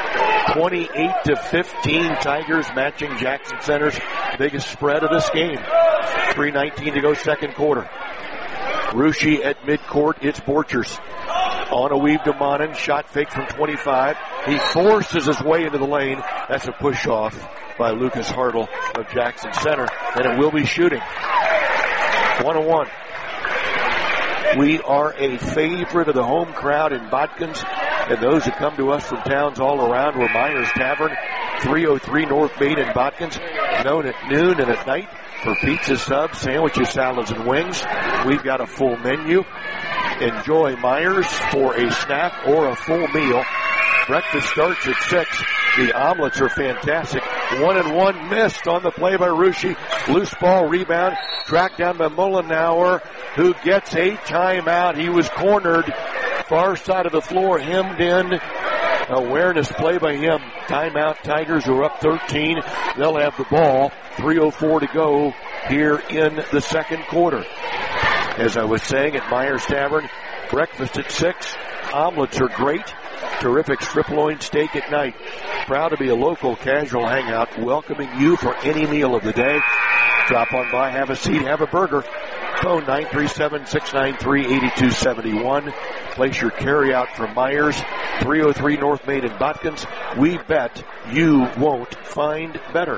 28-15, Tigers matching Jackson Center's biggest spread of this game. 3:19 to go, second quarter. Ruschi at midcourt, it's Borchers. On a weave to Monin, shot fake from 25. He forces his way into the lane. That's a push off by Lucas Hartle of Jackson Center, and it will be shooting. 1-1. We are a favorite of the home crowd in Botkins, and those that come to us from towns all around. We're Myers Tavern, 303 North Main in Botkins, known at noon and at night for pizza, subs, sandwiches, salads, and wings. We've got a full menu. Enjoy Myers for a snack or a full meal. Breakfast starts at 6. The omelets are fantastic. 1-1 missed on the play by Ruschi. Loose ball rebound. Tracked down by Mullenauer, who gets a timeout. He was cornered. Far side of the floor, hemmed in. Awareness play by him. Timeout. Tigers are up 13. They'll have the ball. 3:04 to go here in the second quarter. As I was saying at Myers Tavern, breakfast at 6. Omelets are great. Terrific strip loin steak at night. Proud to be a local casual hangout, welcoming you for any meal of the day. Drop on by, have a seat, have a burger. Phone 937-693-8271. Place your carryout from Myers, 303 North Main in Botkins. We bet you won't find better.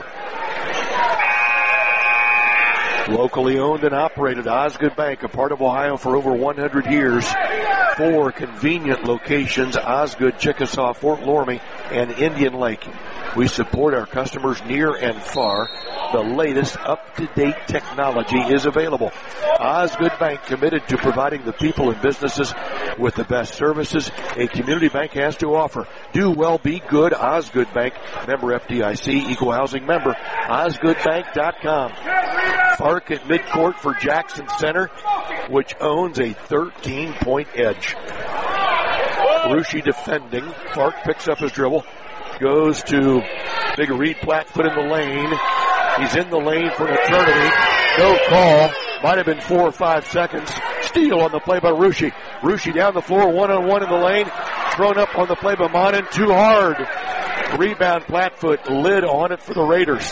Locally owned and operated, Osgood Bank, a part of Ohio for over 100 years. 4 convenient locations, Osgood, Chickasaw, Fort Loramie, and Indian Lake. We support our customers near and far. The latest up-to-date technology is available. Osgood Bank, committed to providing the people and businesses with the best services a community bank has to offer. Do well, be good. Osgood Bank, member FDIC, equal housing member. OsgoodBank.com. Fark at midcourt for Jackson Center, which owns a 13-point edge. Ruschi defending. Fark picks up his dribble. Goes to big Reed Plattfoot in the lane. He's in the lane for an eternity. No call. Might have been 4 or 5 seconds. Steal on the play by Ruschi. Ruschi down the floor, 1-on-1 in the lane. Thrown up on the play by Monin. Too hard. Rebound Plattfoot. Lid on it for the Raiders.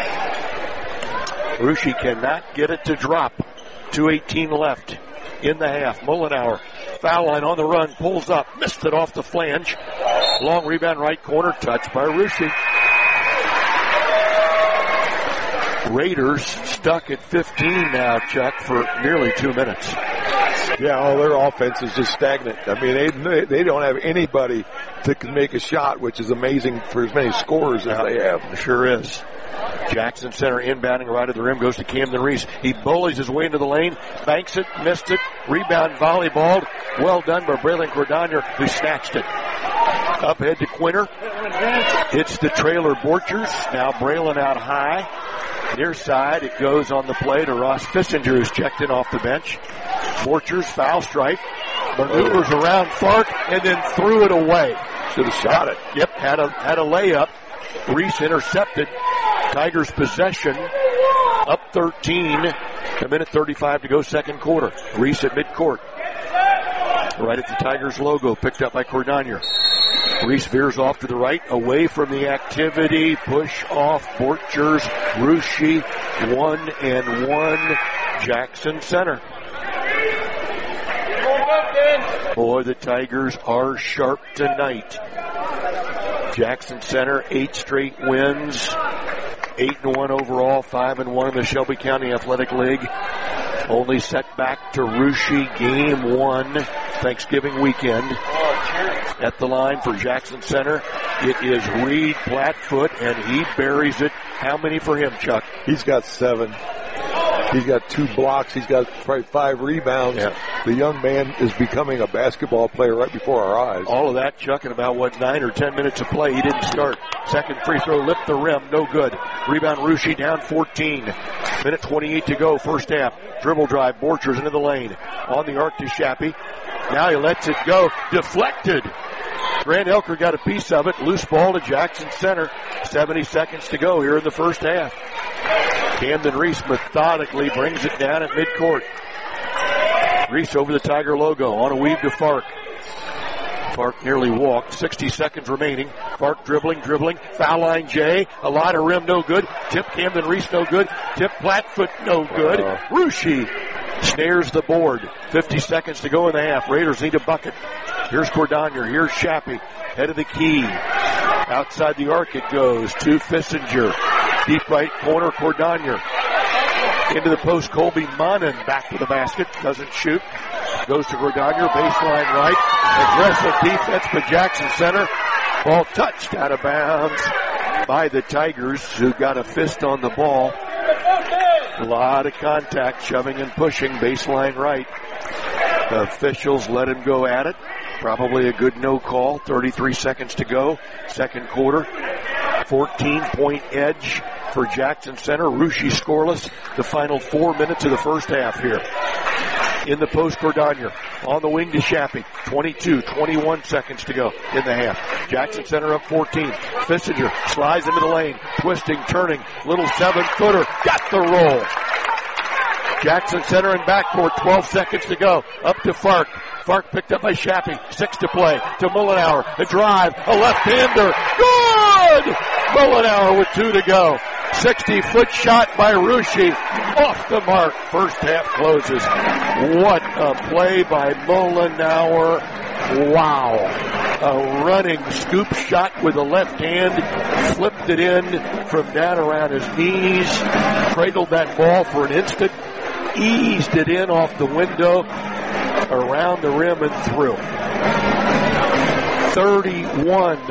Ruschi cannot get it to drop. 2:18 left in the half. Mullenauer, foul line on the run, pulls up, missed it off the flange. Long rebound right corner, touched by Ruschi. Raiders stuck at 15 now, Chuck, for nearly 2 minutes. Yeah, their offense is just stagnant. I mean, they don't have anybody that can make a shot, which is amazing for as many scorers as they have. It sure is. Jackson Center inbounding right at the rim, goes to Camden Reese. He bullies his way into the lane, banks it, missed it, rebound volleyballed. Well done by Braylon Cordonier, who snatched it. Up ahead to Quinter. Hits the trailer Borchers. Now Braylon out high. Near side, it goes on the play to Ross Fissinger, who's checked in off the bench. Borchers, foul stripe. Maneuvers around Fark and then threw it away. Should have shot it. Yep, had a layup. Reese intercepted. Tigers possession. Up 13. A minute 35 to go, second quarter. Reese at midcourt. Right at the Tigers logo, picked up by Cordonier. Reese veers off to the right, away from the activity. Push off Borchers. Ruschi, 1-1. Jackson Center. Boy, the Tigers are sharp tonight. Jackson Center, 8 straight wins. 8-1 overall, 5-1 in the Shelby County Athletic League. Only set back to Ruschi, game 1, Thanksgiving weekend. At the line for Jackson Center, it is Reed Plattfoot, and he buries it. How many for him, Chuck? He's got 7. He's got 2 blocks. He's got probably 5 rebounds. Yeah. The young man is becoming a basketball player right before our eyes. All of that, Chuck, in about, 9 or 10 minutes of play. He didn't start. Second free throw, lipped the rim, no good. Rebound, Russia down 14. Minute 28 to go, first half. Dribble drive, Borchers into the lane. On the arc to Shappy. Now he lets it go. Deflected. Grant Elker got a piece of it. Loose ball to Jackson Center. 70 seconds to go here in the first half. Camden Reese methodically brings it down at midcourt. Reese over the Tiger logo. On a weave to Fark. Fark nearly walked. 60 seconds remaining. Fark dribbling. Foul line Jay. A lot of rim, no good. Tip Camden Reese, no good. Tip Plattfoot, no good. Russia snares the board. 50 seconds to go in the half. Raiders need a bucket. Here's Cordonier. Here's Shappy. Head of the key. Outside the arc it goes to Fissinger. Deep right corner, Cordonier. Into the post, Colby Monin back to the basket. Doesn't shoot. Goes to Cordonier. Baseline right. Aggressive defense by Jackson Center. Ball touched out of bounds by the Tigers, who got a fist on the ball. A lot of contact, shoving and pushing. Baseline right. The officials let him go at it. Probably a good no call. 33 seconds to go. Second quarter. 14-point edge for Jackson Center. Russia scoreless. The final 4 minutes of the first half here. In the post, Cordonier. On the wing to Shappy. 21 seconds to go in the half. Jackson Center up 14. Fissinger slides into the lane. Twisting, turning. Little 7-footer. Got the roll. Jackson Center in backcourt. 12 seconds to go. Up to Fark. Fark picked up by Shappy. 6 to play. To Mullenauer. A drive. A left-hander. Good! Mullenauer with 2 to go. 60-foot shot by Russia. Off the mark. First half closes. What a play by Mullenauer. Wow. A running scoop shot with the left hand. Flipped it in from down around his knees. Cradled that ball for an instant. Eased it in off the window. Around the rim and through. 31-17.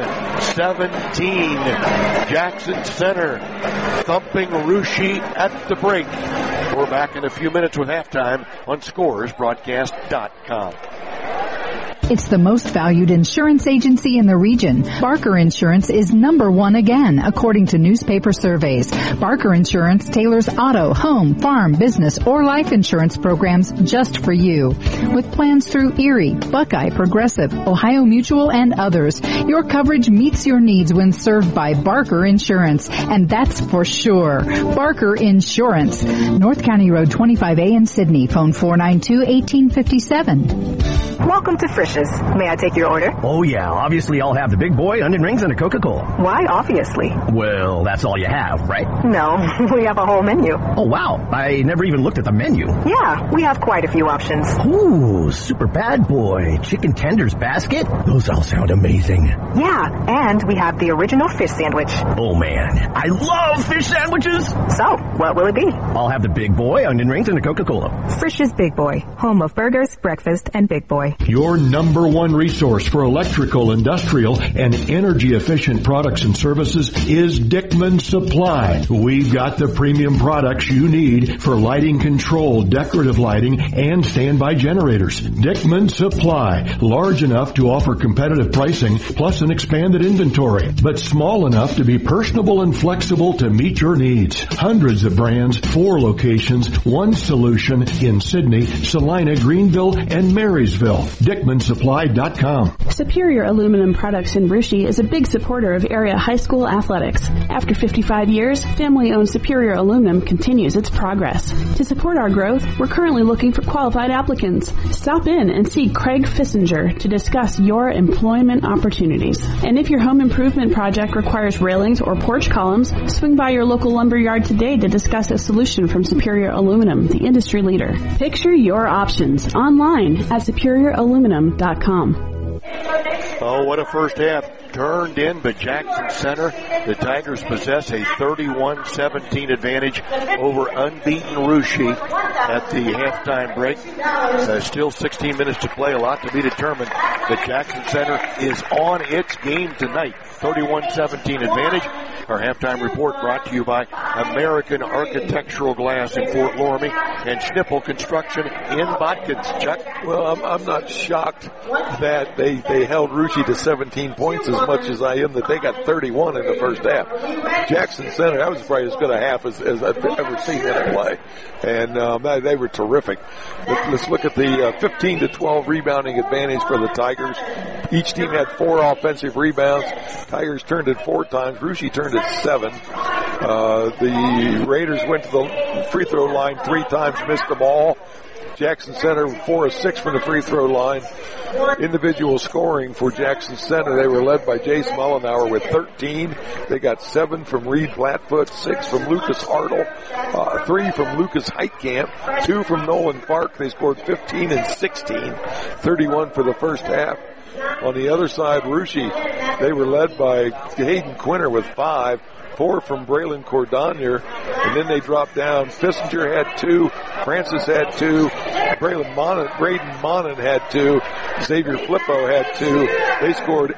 Jackson Center thumping Russia at the break. We're back in a few minutes with halftime on ScoresBroadcast.com. It's the most valued insurance agency in the region. Barker Insurance is #1 again, according to newspaper surveys. Barker Insurance tailors auto, home, farm, business, or life insurance programs just for you. With plans through Erie, Buckeye, Progressive, Ohio Mutual, and others, your coverage meets your needs when served by Barker Insurance, and that's for sure. Barker Insurance. North County Road 25A in Sydney. Phone 492-1857. Welcome to Frisch's. May I take your order? Oh, yeah. Obviously, I'll have the big boy, onion rings, and a Coca-Cola. Why, obviously? Well, that's all you have, right? No, we have a whole menu. Oh, wow. I never even looked at the menu. Yeah, we have quite a few options. Ooh, super bad boy. Chicken tenders basket? Those all sound amazing. Yeah, and we have the original fish sandwich. Oh, man. I love fish sandwiches. So, what will it be? I'll have the big boy, onion rings, and a Coca-Cola. Frisch's Big Boy, home of burgers, breakfast, and Big Boy. Your #1 resource for electrical, industrial, and energy-efficient products and services is Dickman Supply. We've got the premium products you need for lighting control, decorative lighting, and standby generators. Dickman Supply, large enough to offer competitive pricing plus an expanded inventory, but small enough to be personable and flexible to meet your needs. Hundreds of brands, 4 locations, 1 solution in Sydney, Salina, Greenville, and Marysville. DickmanSupply.com. Superior Aluminum Products in Russia is a big supporter of area high school athletics. After 55 years, family-owned Superior Aluminum continues its progress. To support our growth, we're currently looking for qualified applicants. Stop in and see Craig Fissinger to discuss your employment opportunities. And if your home improvement project requires railings or porch columns, swing by your local lumber yard today to discuss a solution from Superior Aluminum, the industry leader. Picture your options online at superiораluminum.com. Oh, what a first half. Turned in, but Jackson Center, the Tigers possess a 31-17 advantage over unbeaten Russia at the halftime break. Still 16 minutes to play, a lot to be determined. But Jackson Center is on its game tonight. 31-17 advantage. Our halftime report brought to you by American Architectural Glass in Fort Loramie and Schnippel Construction in Botkins. Chuck? Well, I'm not shocked that they held Russia to 17 points as much as I am that they got 31 in the first half. Jackson Center, that was probably as good a half as I've ever seen them play. And they were terrific. Let's look at the 15-12 rebounding advantage for the Tigers. Each team had 4 offensive rebounds. Tigers turned it 4 times. Russia turned it 7. The Raiders went to the free throw line 3 times, missed them all. Jackson Center 4 of 6 from the free throw line. Individual scoring for Jackson Center, they were led by Jace Mullenauer with 13. They got 7 from Reed Flatfoot, 6 from Lucas Hartle, 3 from Lucas Heitkamp, 2 from Nolan Park. They scored 15 and 16, 31 for the first half. On the other side, Russia, they were led by Hayden Quinter with 5. 4 from Braylon Cordonier, and then they dropped down. Fissinger had 2, Francis had 2, Braden Monin had 2, Xavier Flippo had 2. They scored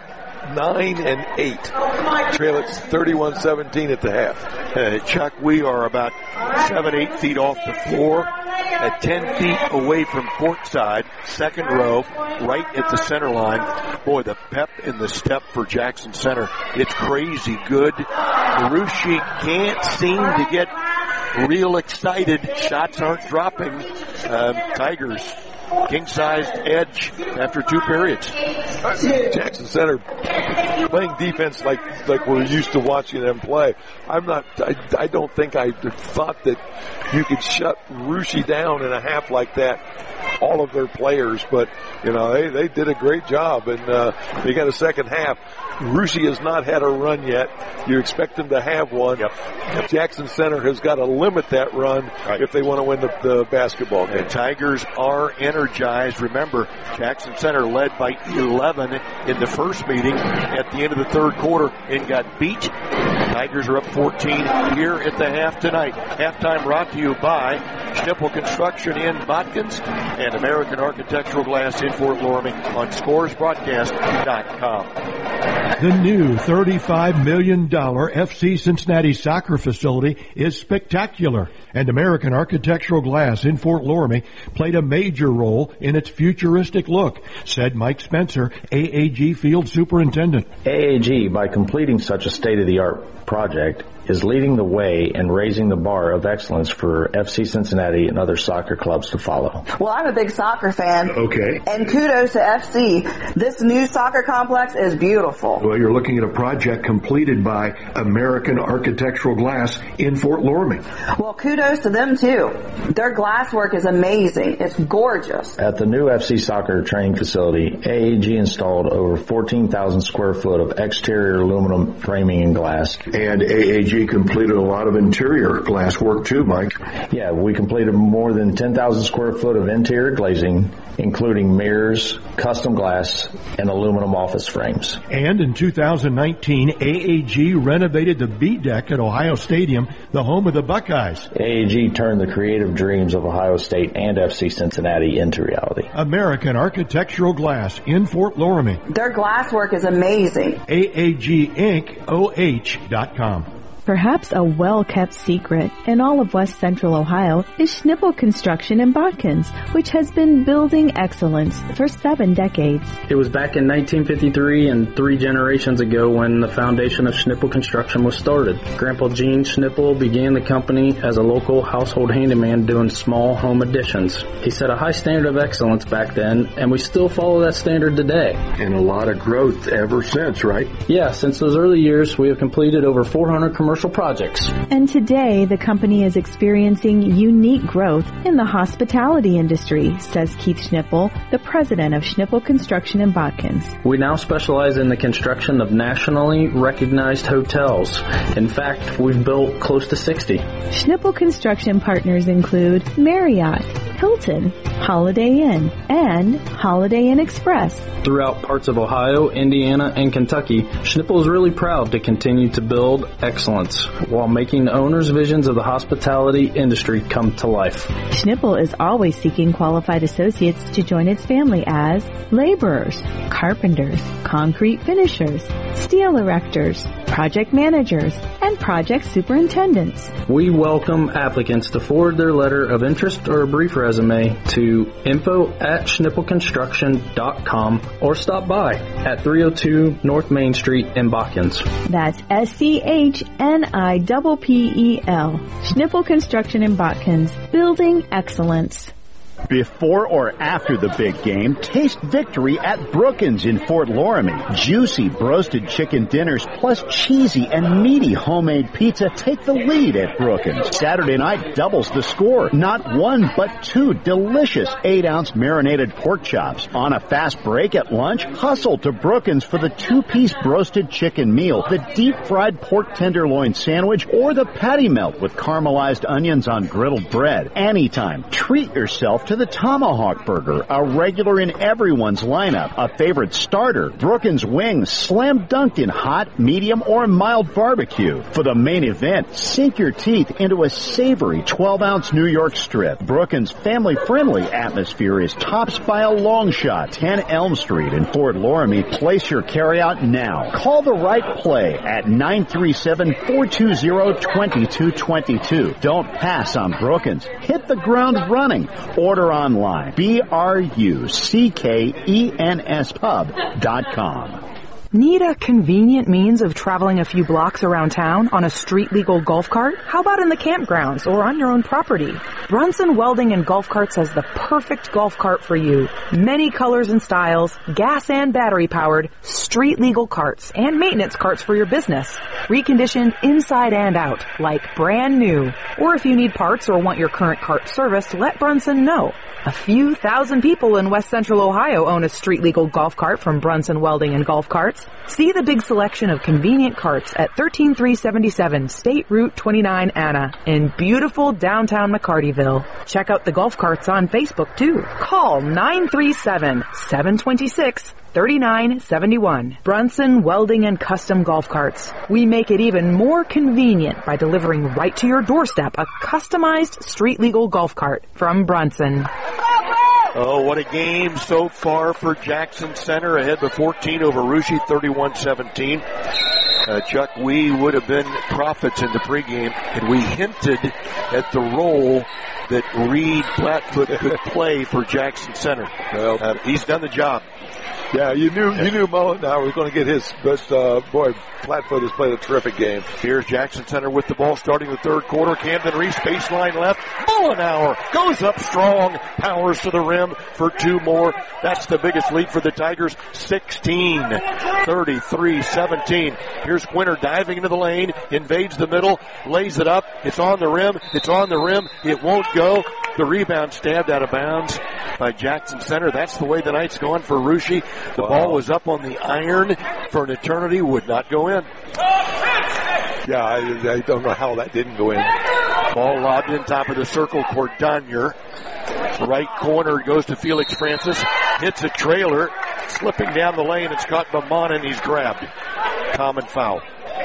9 and 8. Trail it 31-17 at the half. Chuck, we are about 7-8 feet off the floor, at 10 feet away from courtside, second row, right at the center line. Boy, the pep in the step for Jackson Center. It's crazy good. Russia can't seem to get real excited. Shots aren't dropping. Tigers, king-sized edge after 2 periods. Jackson Center playing defense like we're used to watching them play. I don't think I thought that you could shut Russia down in a half like that, all of their players, but they did a great job, and they got a second half. Russia has not had a run yet. You expect them to have one. Yep. Jackson Center has got to limit that run if they want to win the basketball game. The Tigers are energized. Remember, Jackson Center led by 11 in the first meeting at the end of the third quarter and got beat. Tigers are up 14 here at the half tonight. Halftime brought to you by Schnippel Construction in Botkins and American Architectural Glass in Fort Loramie on ScoresBroadcast.com. The new $35 million FC Cincinnati soccer facility is spectacular, and American Architectural Glass in Fort Loramie played a major role in its futuristic look, said Mike Spencer, AAG Field Superintendent. AAG, by completing such a state-of-the-art project, is leading the way and raising the bar of excellence for FC Cincinnati and other soccer clubs to follow. Well, I'm a big soccer fan. Okay. And kudos to FC. This new soccer complex is beautiful. Well, you're looking at a project completed by American Architectural Glass in Fort Loramie. Well, kudos to them, too. Their glass work is amazing. It's gorgeous. At the new FC soccer training facility, AAG installed over 14,000 square foot of exterior aluminum framing and glass. And AAG completed a lot of interior glass work too, Mike. Yeah, we completed more than 10,000 square foot of interior glazing, including mirrors, custom glass, and aluminum office frames. And in 2019, AAG renovated the B deck at Ohio Stadium, the home of the Buckeyes. AAG turned the creative dreams of Ohio State and FC Cincinnati into reality. American Architectural Glass in Fort Loramie. Their glass work is amazing. AAGIncOH.com. Perhaps a well-kept secret in all of West Central Ohio is Schnippel Construction in Botkins, which has been building excellence for 7 decades. It was back in 1953 and 3 generations ago when the foundation of Schnippel Construction was started. Grandpa Gene Schnippel began the company as a local household handyman doing small home additions. He set a high standard of excellence back then, and we still follow that standard today. And a lot of growth ever since, right? Yeah, since those early years, we have completed over 400 commercial projects. And today, the company is experiencing unique growth in the hospitality industry, says Keith Schnippel, the president of Schnippel Construction in Botkins. We now specialize in the construction of nationally recognized hotels. In fact, we've built close to 60. Schnippel Construction partners include Marriott, Hilton, Holiday Inn, and Holiday Inn Express. Throughout parts of Ohio, Indiana, and Kentucky, Schnippel is really proud to continue to build excellence while making the owners' visions of the hospitality industry come to life. Schnippel is always seeking qualified associates to join its family as laborers, carpenters, concrete finishers, steel erectors, project managers, and project superintendents. We welcome applicants to forward their letter of interest or a brief resume to info@schnippelconstruction.com or stop by at 302 North Main Street in Botkins. That's SCHNIPPEL. Schnippel Construction in Botkins, building excellence. Before or after the big game, taste victory at Brookins in Fort Loramie. Juicy roasted chicken dinners plus cheesy and meaty homemade pizza take the lead at Brookins. Saturday night doubles the score. Not one, but two delicious 8-ounce marinated pork chops. On a fast break at lunch, hustle to Brookins for the 2-piece roasted chicken meal, the deep-fried pork tenderloin sandwich, or the patty melt with caramelized onions on griddled bread. Anytime, treat yourself to the Tomahawk Burger, a regular in everyone's lineup, a favorite starter. Brookins wings, slam dunked in hot, medium, or mild barbecue. For the main event, sink your teeth into a savory 12-ounce New York strip. Brookins' family-friendly atmosphere is tops by a long shot. 10 Elm Street in Fort Loramie. Place your carryout now. Call the right play at 937-420-2222. Don't pass on Brookins. Hit the ground running. Order online. BRUCKENSpub.com. Need a convenient means of traveling a few blocks around town on a street-legal golf cart? How about in the campgrounds or on your own property? Brunson Welding and Golf Carts has the perfect golf cart for you. Many colors and styles, gas and battery-powered, street-legal carts, and maintenance carts for your business. Reconditioned inside and out, like brand new. Or if you need parts or want your current cart serviced, let Brunson know. A few thousand people in West Central Ohio own a street-legal golf cart from Brunson Welding and Golf Carts. See the big selection of convenient carts at 13377 State Route 29 Anna in beautiful downtown McCartyville. Check out the golf carts on Facebook too. Call 937-726-3971. Brunson Welding and Custom Golf Carts. We make it even more convenient by delivering right to your doorstep a customized street-legal golf cart from Brunson. Oh, what a game so far for Jackson Center, ahead to 14 over Russia, 31-17. Chuck, we would have been prophets in the pregame, and we hinted at the role that Reed Flatfoot could play for Jackson Center. Well, he's done the job. Yeah, you knew Mullenhour was going to get his, but boy, Flatfoot has played a terrific game. Here's Jackson Center with the ball starting the third quarter. Camden Reese, baseline left. Mullenhour goes up strong, powers to the rim for two more. That's the biggest lead for the Tigers, 16, 33-17. Here's Quinter diving into the lane, invades the middle, lays it up. It's on the rim. It's on the rim. It won't go. The rebound stabbed out of bounds by Jackson Center. That's the way the night's gone for Russia. The ball was up on the iron for an eternity, would not go in. Yeah, I don't know how that didn't go in. Ball lobbed in top of the circle. Cordonier, right corner, goes to Felix Francis. Hits a trailer, slipping down the lane. It's caught by Monin. He's grabbed. Common foul.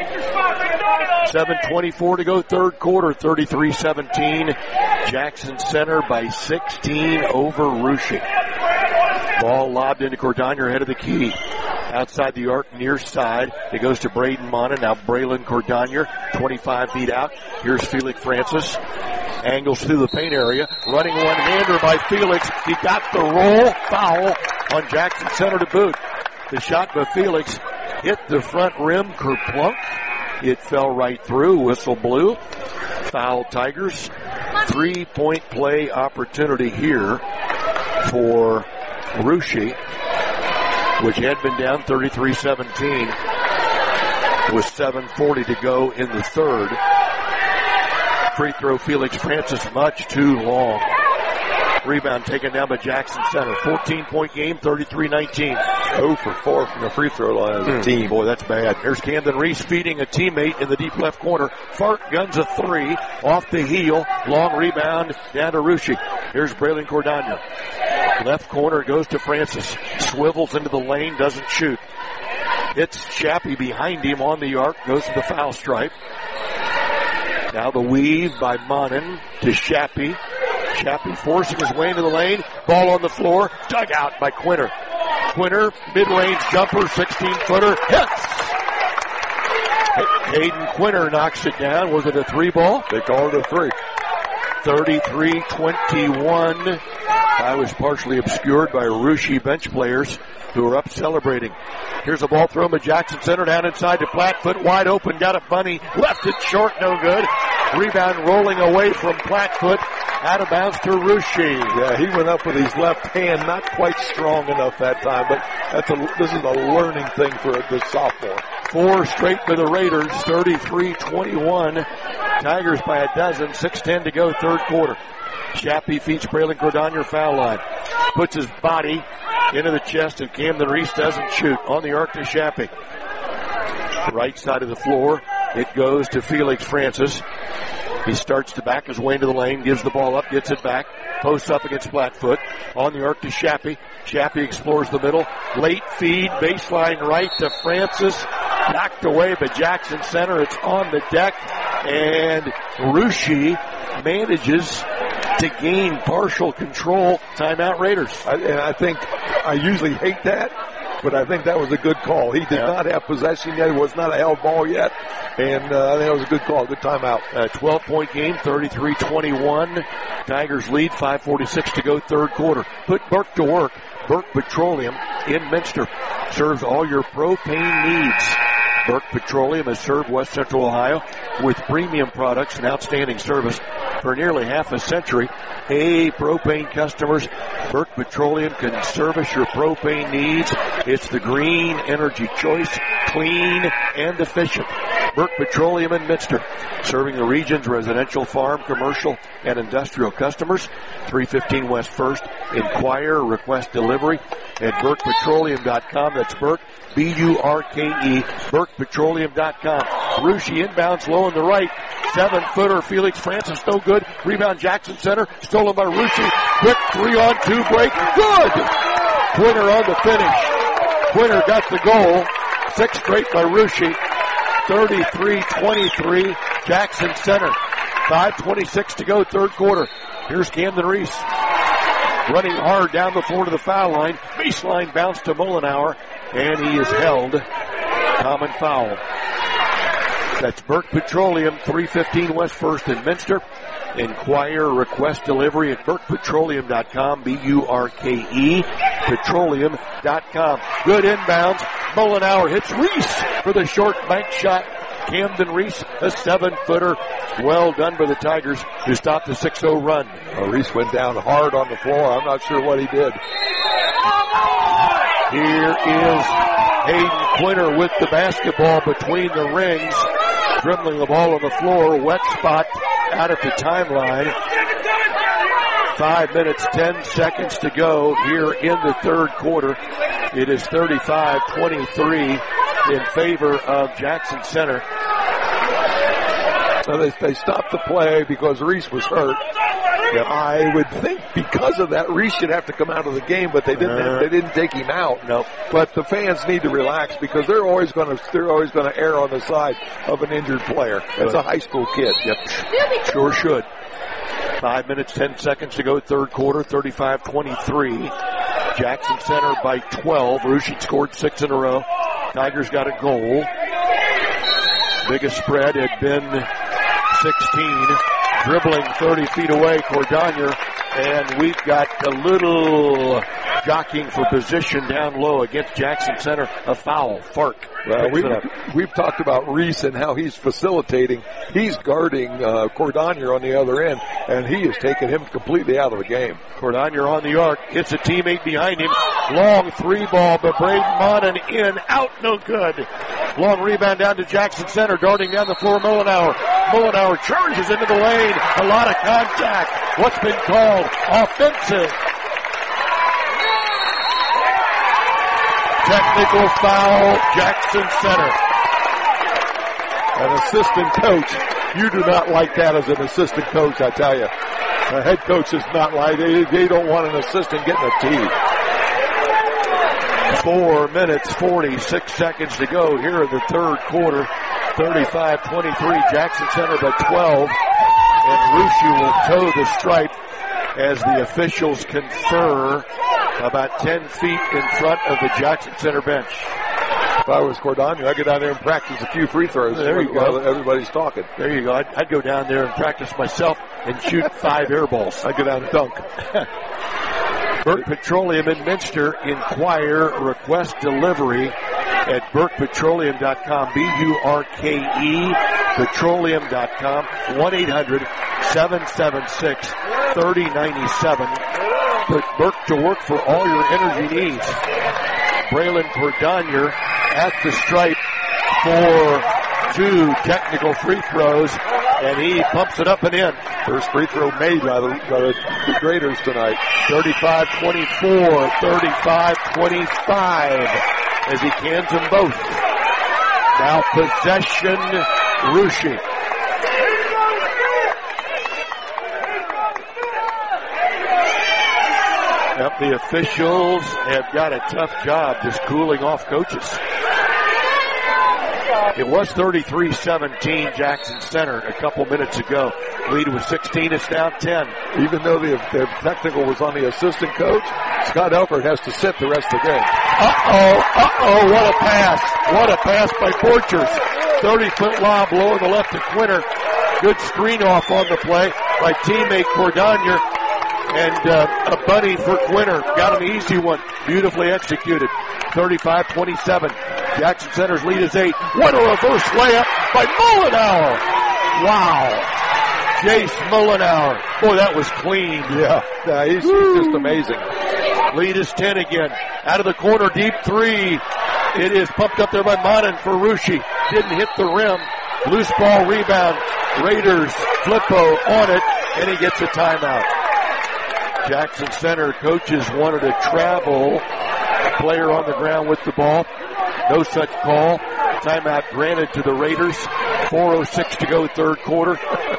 7:24 to go, third quarter, 33-17. Jackson Center by 16 over Russia. Ball lobbed into Cordonier, head of the key. Outside the arc, near side. It goes to Braden Monin. Now Braylon Cordonier, 25 feet out. Here's Felix Francis. Angles through the paint area. Running one-hander by Felix. He got the roll. Foul on Jackson Center to boot. The shot by Felix hit the front rim. Kerplunk. It fell right through. Whistle blew. Foul Tigers. 3-point play opportunity here for Russia, which had been down 33-17 with 7:40 to go in the third. Free throw Felix Francis, much too long. Rebound taken down by Jackson Center. 14-point game, 33-19. 0 for 4 from the free throw line as a team. Boy, that's bad. Here's Camden Reese feeding a teammate in the deep left corner. Fart guns a three off the heel. Long rebound down to Russia. Here's Braylon Cordano. Left corner goes to Francis. Swivels into the lane, doesn't shoot. Hits Shappy behind him on the arc, goes to the foul stripe. Now the weave by Monin to Shappy. Shappy forcing his way into the lane. Ball on the floor. Dug out by Quinter. Quinter, mid-range jumper, 16-footer. Hits! Hayden Quinter knocks it down. Was it a 3-ball? They called it a 3. 33-21. I was partially obscured by Russia bench players who are up celebrating. Here's a ball thrown by Jackson Center down inside to Plattfoot. Wide open, got a bunny. Left it short, no good. Rebound rolling away from Plattfoot. Out of bounds to Russia. Yeah, he went up with his left hand, not quite strong enough that time, but this is a learning thing for the sophomore. 4 straight for the Raiders, 33-21. Tigers by a dozen, 6:10 to go, third quarter. Shappy feeds Braylon Cordano foul line. Puts his body into the chest and Camden Reese doesn't shoot. On the arc to Shappy. Right side of the floor. It goes to Felix Francis. He starts to back his way into the lane, gives the ball up, gets it back, posts up against Plattfoot. On the arc to Shappy. Shappy explores the middle. Late feed, baseline right to Francis. Knocked away by Jackson Center. It's on the deck. And Russia manages to gain partial control. Timeout Raiders. I think I usually hate that, but I think that was a good call. He did not have possession yet. It was not a held ball yet. And I think it was a good call, good timeout. 12-point game, 33-21. Tigers lead, 5:46 to go, third quarter. Put Burke to work. Burke Petroleum in Minster serves all your propane needs. Burke Petroleum has served West Central Ohio with premium products and outstanding service for nearly half a century. Hey, propane customers, Burke Petroleum can service your propane needs. It's the green energy choice, clean and efficient. Burke Petroleum in Minster, serving the region's residential, farm, commercial, and industrial customers. 315 West 1st. Inquire, request delivery at BurkePetroleum.com. That's Burke, B-U-R-K-E, BurkePetroleum.com. Russia inbounds low on the right. 7-footer Felix Francis, no good. Rebound Jackson Center, stolen by Russia. Quick 3-on-2 break, good! Quinter on the finish. Quinter got the goal. 6 straight by Russia. 33-23, Jackson Center. 5:26 to go, third quarter. Here's Camden Reese. Running hard down the floor to the foul line. Baseline bounce to Mullenauer, and he is held. Common foul. That's Burke Petroleum, 315 West 1st in Minster. Inquire, request delivery at BurkePetroleum.com, B-U-R-K-E, Petroleum.com. Good inbounds. Mullenauer hits Reese for the short bank shot. Camden Reese, a 7-footer. Well done by the Tigers to stop the 6-0 run. Reese went down hard on the floor. I'm not sure what he did. Here is Hayden Quinter with the basketball between the rings. Dribbling the ball on the floor. Wet spot out at the timeline. 5 minutes, 10 seconds to go here in the third quarter. It is 35-23 in favor of Jackson Center. So they stopped the play because Reese was hurt. Yep. I would think because of that, Reese should have to come out of the game, but they didn't. They didn't take him out. No. But the fans need to relax because they're always going to err on the side of an injured player. It's a high school kid. Yep. Sure should. 5 minutes, 10 seconds to go, third quarter, 35-23. Jackson Center by 12. Russia scored 6 in a row. Tigers got a goal. Biggest spread had been 16. Dribbling 30 feet away, Cordano, and we've got a little jockeying for position down low against Jackson Center. A foul. Fark. Well, we've talked about Reese and how he's facilitating. He's guarding Cordano on the other end, and he has taken him completely out of the game. Cordano on the arc, hits a teammate behind him. Long 3-ball, but Braden Monin in, out, no good. Long rebound down to Jackson Center, darting down the floor, Mullenauer. Mullenauer charges into the lane. A lot of contact. What's been called? Offensive. Technical foul, Jackson Center. An assistant coach. You do not like that as an assistant coach, I tell you. The head coach is not like, they don't want an assistant getting a tee. 4 minutes, 46 seconds to go here in the third quarter. 35-23, Jackson Center by 12. And Russia will toe the stripe as the officials confer about 10 feet in front of the Jackson Center bench. If I was Cordano, I'd go down there and practice a few free throws. There you go. Everybody's talking. There you go. I'd go down there and practice myself and shoot 5 air balls. I'd go down and dunk. Burke Petroleum in Minster. Inquire, request delivery at BurkePetroleum.com. B-U-R-K-E Petroleum.com. 1-800-776-3097. Put Burke to work for all your energy needs. Braylon Cordonier at the stripe for 2 technical free throws, and he pumps it up and in. First free throw made by the Graders tonight. 35-24, 35-25 as he cans them both. Now possession, Russia. Yep, the officials have got a tough job just cooling off coaches. It was 33-17 Jackson Center a couple minutes ago. Lead was 16, it's now 10. Even though the technical was on the assistant coach, Scott Elford has to sit the rest of the game. What a pass. What a pass by Borchers. 30-foot lob low to the left of Quinter. Good screen off on the play by teammate Cordonier. And a bunny for Quinter. Got an easy one. Beautifully executed. 35-27. Jackson Center's lead is 8. What a reverse layup by Mullenauer. Wow. Jace Mullenauer. Boy, that was clean. Yeah, he's just amazing. Lead is 10 again. Out of the corner, deep 3. It is pumped up there by Monin for Russia. Didn't hit the rim. Loose ball rebound. Raiders, Flippo on it, and he gets a timeout. Jackson Center coaches wanted a travel player on the ground with the ball. No such call. Timeout granted to the Raiders. 4:06 to go third quarter.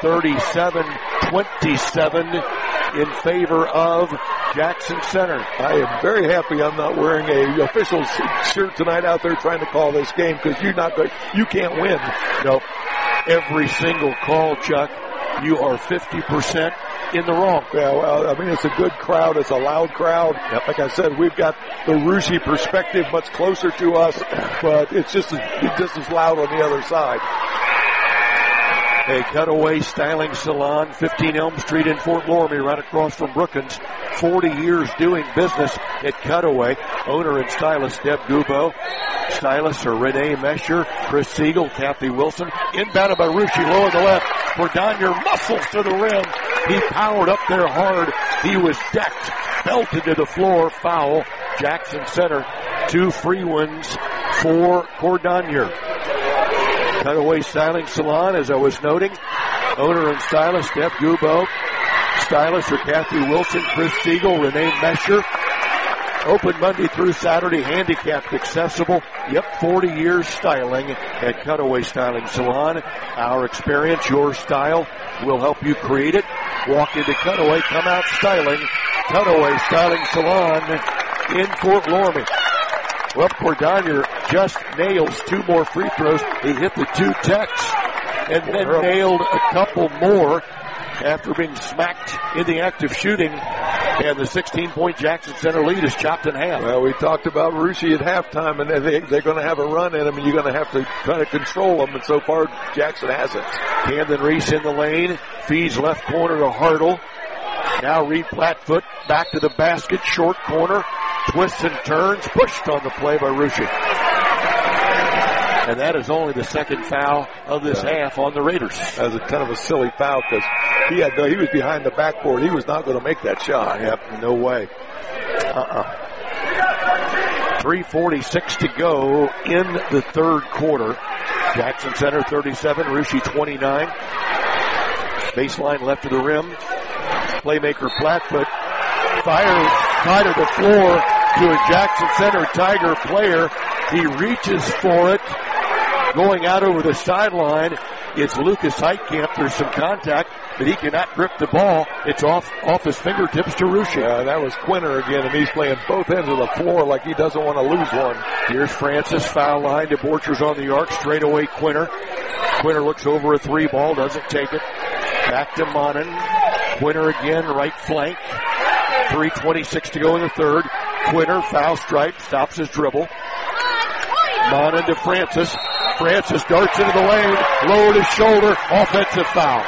37-27 in favor of Jackson Center. I am very happy I'm not wearing a official shirt tonight out there trying to call this game because you can't win. Nope. Every single call, Chuck, you are 50% in the wrong. Yeah, well, I mean, it's a good crowd. It's a loud crowd. Yep. Like I said, we've got the Russia perspective much closer to us, but it's just as loud on the other side. A Cutaway Styling Salon, 15 Elm Street in Fort Loramie, right across from Brookins. 40 years doing business at Cutaway. Owner and stylist Deb Gubo. Stylists are Renee Mesher, Chris Siegel, Kathy Wilson. Inbounded by Russia, low on the left. Cordonier muscles to the rim. He powered up there hard. He was decked. Belted to the floor. Foul. Jackson Center. 2 free ones for Cordonier. Cutaway Styling Salon, as I was noting. Owner and stylist Deb Gubo. Stylists are Kathy Wilson, Chris Siegel, Renee Mesher. Open Monday through Saturday, handicapped accessible. Yep, 40 years styling at Cutaway Styling Salon. Our experience, your style, will help you create it. Walk into Cutaway, come out styling. Cutaway Styling Salon in Fort Loramie. Well, Cordonier just nails 2 more free throws. He hit the 2 techs and then nailed a couple more after being smacked in the act of shooting. And the 16-point Jackson Center lead is chopped in half. Well, we talked about Russia at halftime, and they're going to have a run in them, and you're going to have to kind of control them. And so far, Jackson hasn't. Camden Reese in the lane. Feeds left corner to Hartle. Now Reed Plattfoot back to the basket. Short corner. Twists and turns. Pushed on the play by Russia. And that is only the second foul of this half on the Raiders. That was kind of a silly foul because he was behind the backboard. He was not going to make that shot. Yep, no way. 3:46 to go in the third quarter. Jackson Center 37, Russia 29. Baseline left of the rim. Playmaker Plattfoot fires high to the floor to a Jackson Center Tiger player. He reaches for it, going out over the sideline, It's Lucas Heitkamp. There's some contact, but he cannot grip the ball. It's off his fingertips to Russia. That was Quinter again, and he's playing both ends of the floor like he doesn't want to lose one. Here's Francis, foul line to Borchers on the arc. Straight away Quinter. Quinter looks over a 3 ball, doesn't take it. Back to Monin. Quinter again, right flank. 3:26 to go in the third. Quinter, foul stripe, stops his dribble. Monin to Francis. Francis darts into the lane, lowered his shoulder, offensive foul.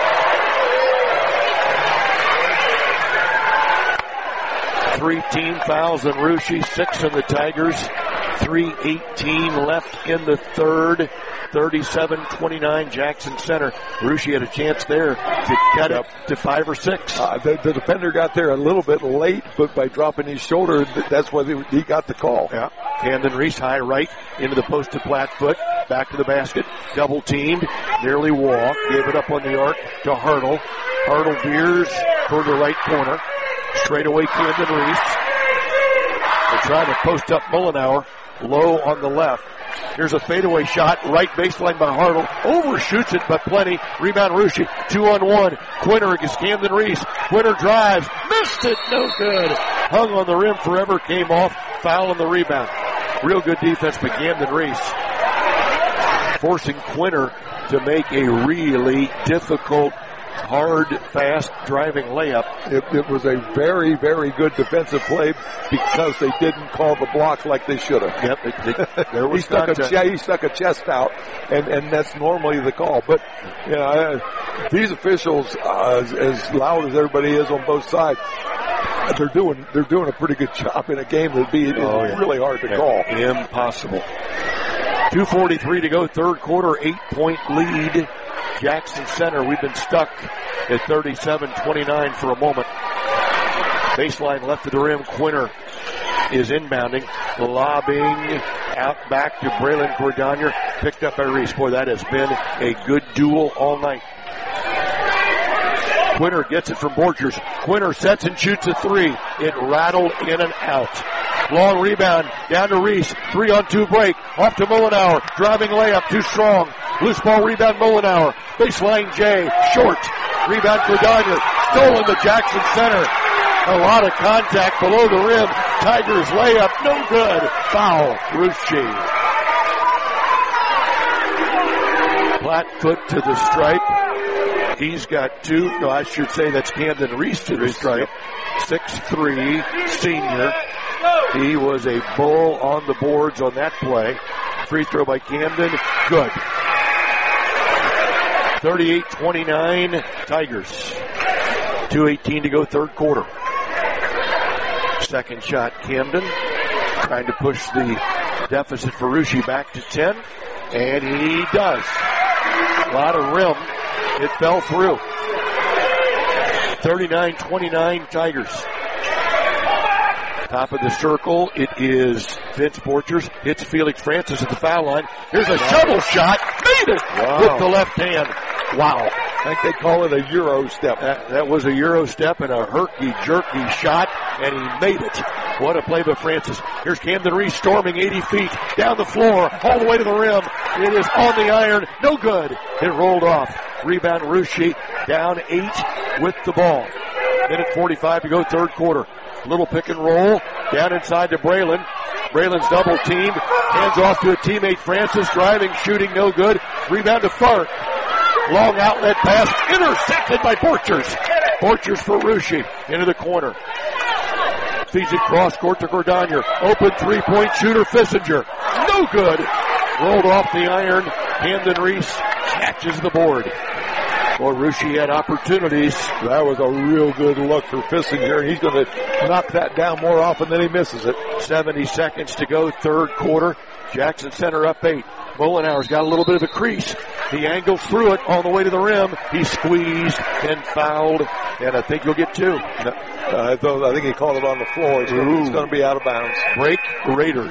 Three team fouls in Russia, 6 in the Tigers. 3:18 left in the third. 37-29 Jackson Center. Russia had a chance there to cut it to 5 or 6. The defender got there a little bit late, but by dropping his shoulder, that's why he got the call. Yeah. Camden Reese high right into the posted flat foot. Back to the basket. Double teamed. Nearly walked. Gave it up on the arc to Hartle. Hartle veers toward the right corner. Straight away Camden Reese. They're trying to post up Mullenauer. Low on the left. Here's a fadeaway shot, right baseline by Hartle. Overshoots it, but plenty. Rebound Russia, 2-on-1. Quinter against Camden Reese. Quinter drives, missed it, no good. Hung on the rim forever, came off. Foul on the rebound. Real good defense by Camden Reese. Forcing Quinter to make a really difficult, hard, fast driving layup. It was a very, very good defensive play because they didn't call the block like they should have. Yep, there was he stuck a chest out, and that's normally the call. But these officials, as loud as everybody is on both sides, they're doing a pretty good job in a game that'd be really hard to call. Impossible. 2:43 to go, third quarter, 8-point lead. Jackson Center, we've been stuck at 37-29 for a moment. Baseline left of the rim, Quinter is inbounding, lobbing out back to Braylon Cordonier, picked up by Reese. Boy, that has been a good duel all night. Quinter gets it from Borchers. Quinter sets and shoots a 3. It rattled in and out. Long rebound, down to Reese. 3-on-2 break. Off to Mullenauer. Driving layup, too strong. Loose ball rebound, Mullenauer. Baseline J, short. Rebound Cordonier. Stolen to Jackson Center. A lot of contact below the rim. Tigers layup, no good. Foul, Russia. Flat foot to the stripe. He's got 2. No, I should say that's Camden Reese to the stripe. 6'3", senior. He was a bull on the boards on that play. Free throw by Camden. Good. 38-29 Tigers. 2:18 to go, third quarter. Second shot, Camden. Trying to push the deficit for Russia back to 10. And he does. A lot of rim. It fell through. 39-29 Tigers. Top of the circle, it is Vince Borchers. Hits Felix Francis at the foul line. Here's a shovel shot. Made it with the left hand. Wow. I think they call it a Euro step. That was a Euro step and a herky-jerky shot, and he made it. What a play by Francis. Here's Camden Reese storming 80 feet down the floor, all the way to the rim. It is on the iron. No good. It rolled off. Rebound Russia, down 8 with the ball. Minute 45 to go, third quarter. Little pick and roll, down inside to Braylon. Braylon's double teamed, hands off to a teammate, Francis, driving, shooting, no good. Rebound to Fark. Long outlet pass, intercepted by Borchers. Borchers for Russia, into the corner. Feeds it cross court to Cordonier. Open three-point shooter, Fissinger. No good. Rolled off the iron. Camden Reese catches the board. Boy, Russia had opportunities. That was a real good look for Fissinger, and he's going to knock that down more often than he misses it. 70 seconds to go, third quarter. Jackson Center up 8. Mullenauer's got a little bit of a crease. He angles through it on the way to the rim. He squeezed and fouled, and I think he'll get 2. I think he called it on the floor. It's going to be out of bounds. Break Raiders.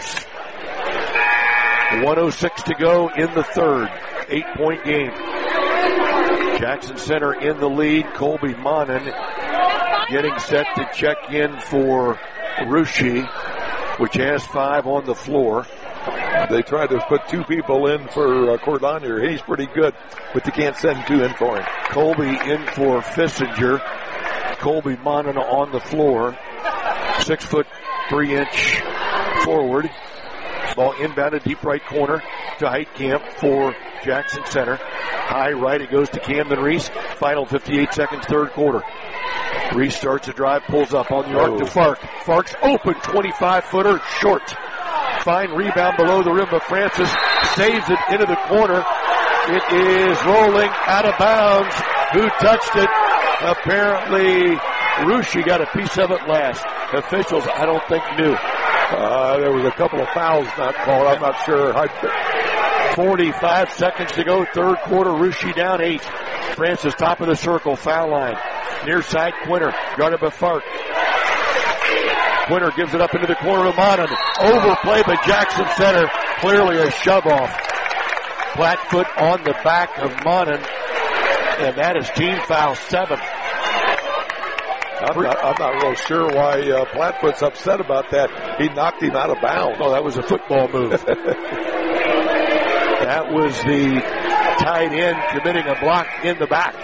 1:06 to go in the third. 8-point game. Jackson Center in the lead. Colby Monin getting set to check in for Russia, which has 5 on the floor. They tried to put 2 people in for Cordonier. He's pretty good, but you can't send 2 in for him. Colby in for Fissinger. Colby Monon on the floor. 6'3" forward. Ball inbounded deep right corner to Heitkamp for Jackson Center. High right, it goes to Camden Reese. Final 58 seconds, third quarter. Reese starts a drive, pulls up on the arc to Fark. Fark's open, 25-footer, short. Fine rebound below the rim, but Francis saves it into the corner. It is rolling out of bounds. Who touched it? Apparently, Russia got a piece of it last. Officials, I don't think, knew. There was a couple of fouls not called. I'm not sure. 45 seconds to go, third quarter. Russia down 8. Francis top of the circle, foul line. Near side, Quinter, guarded by Fark. Quinter gives it up into the corner of Monon. Overplay by Jackson Center. Clearly a shove off. Flatfoot on the back of Monon. And that is team foul 7. I'm not real sure why Flatfoot's upset about that. He knocked him out of bounds. Oh, that was a football move. That was the tight end committing a block in the back.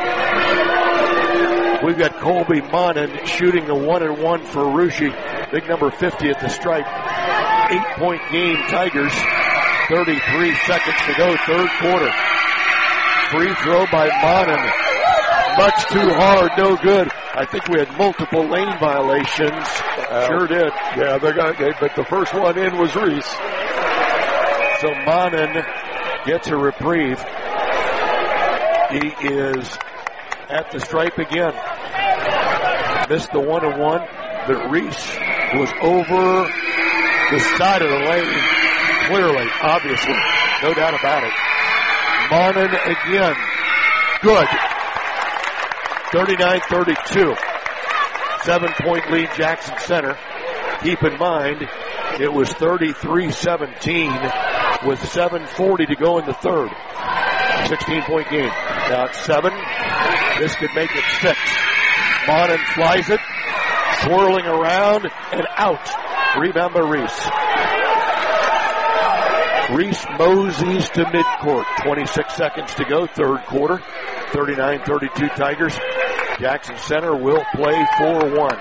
We've got Colby Monon shooting the 1-and-1 for Russia. Big number 50 at the stripe. 8-point game, Tigers. 33 seconds to go, third quarter. Free throw by Monon. Much too hard, no good. I think we had multiple lane violations. Sure did. Yeah, but the first one in was Reese. So Monon gets a reprieve. He is at the stripe again. Missed the 1-and-1, but Reese was over the side of the lane. Clearly, obviously, no doubt about it. Monon again. Good. 39-32. 7-point lead, Jackson Center. Keep in mind, it was 33-17 with 7:40 to go in the third. 16-point game. Now it's 7. This could make it 6. Monon flies it, swirling around and out. Rebound by Reese. Reese moseys to midcourt. 26 seconds to go, third quarter. 39-32 Tigers. Jackson Center will play 4-1.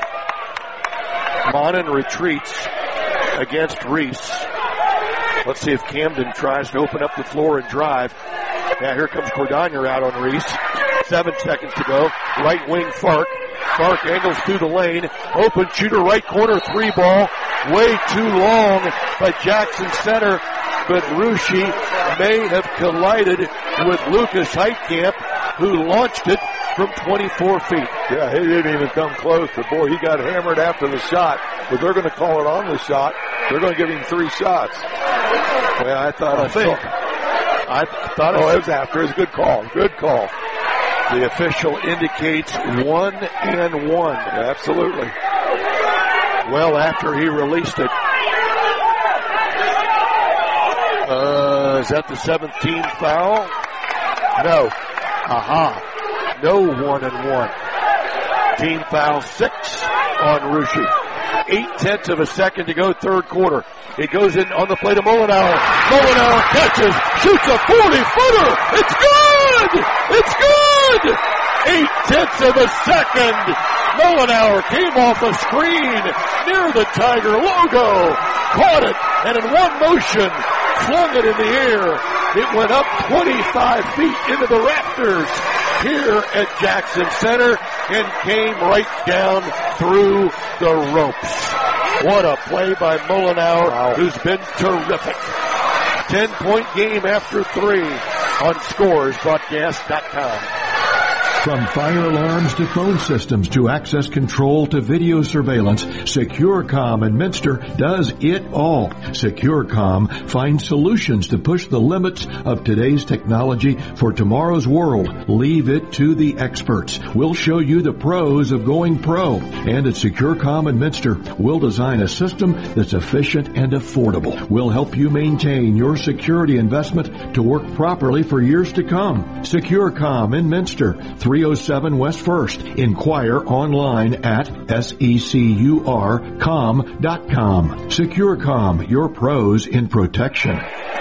Monon retreats against Reese. Let's see if Camden tries to open up the floor and drive. Now here comes Cordonier out on Reese. 7 seconds to go. Right wing Fark. Fark angles through the lane. Open shooter, right corner, 3 ball. Way too long by Jackson Center. But Russia may have collided with Lucas Heitkamp, who launched it from 24 feet. Yeah, he didn't even come close. But boy, he got hammered after the shot. But they're going to call it on the shot. They're going to give him 3 shots. Well, I thought it was after. It was a good call. Good call. The official indicates 1-and-1. Absolutely. Well, after he released it. Is that the 17th foul? No. Aha. No 1-and-1. Team foul 6 on Russia. 0.8 of a second to go, third quarter. It goes in on the play to Mullenauer. Mullenauer catches, shoots a 40-footer. It's good! It's good! 0.8 of a second. Mullenauer came off a screen near the Tiger logo. Caught it, and in one motion, flung it in the air. It went up 25 feet into the rafters here at Jackson Center and came right down through the ropes. What a play by Mullenauer, who's been terrific. 10-point game after 3 on ScoresBroadcast.com. From fire alarms to phone systems to access control to video surveillance, SecureCom in Minster does it all. SecureCom finds solutions to push the limits of today's technology for tomorrow's world. Leave it to the experts. We'll show you the pros of going pro. And at SecureCom in Minster, we'll design a system that's efficient and affordable. We'll help you maintain your security investment to work properly for years to come. SecureCom in Minster, 3 307 West 1st. Inquire online at securcom.com. SecureCom, your pros in protection.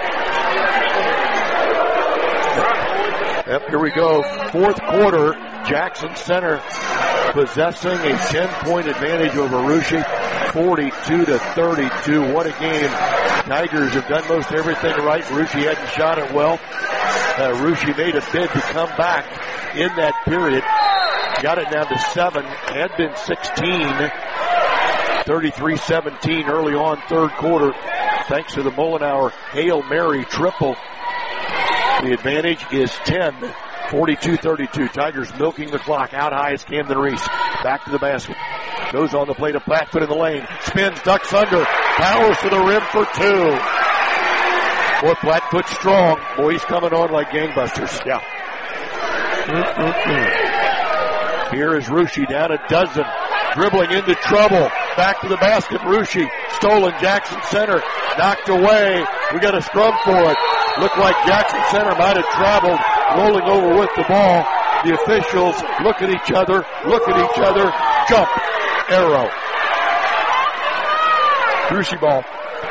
Yep, here we go. Fourth quarter, Jackson Center possessing a 10-point advantage over Russia, 42-32. What a game. Tigers have done most everything right. Russia hadn't shot it well. Russia made a bid to come back in that period. Got it down to 7. Had been 16. 33-17 early on third quarter. Thanks to the Mullenauer Hail Mary triple. The advantage is 10. 42-32. Tigers milking the clock. Out high is Camden Reese. Back to the basket. Goes on the play to Plattfoot in the lane. Spins, ducks under. Powers to the rim for 2. Boy, Plattfoot strong. Boy, he's coming on like gangbusters. Yeah. Here is Russia down a dozen. Dribbling into trouble. Back to the basket. Russia stolen. Jackson Center knocked away. We got a scrum for it. Looked like Jackson Center might have traveled, rolling over with the ball. The officials look at each other, jump, arrow. Russia ball.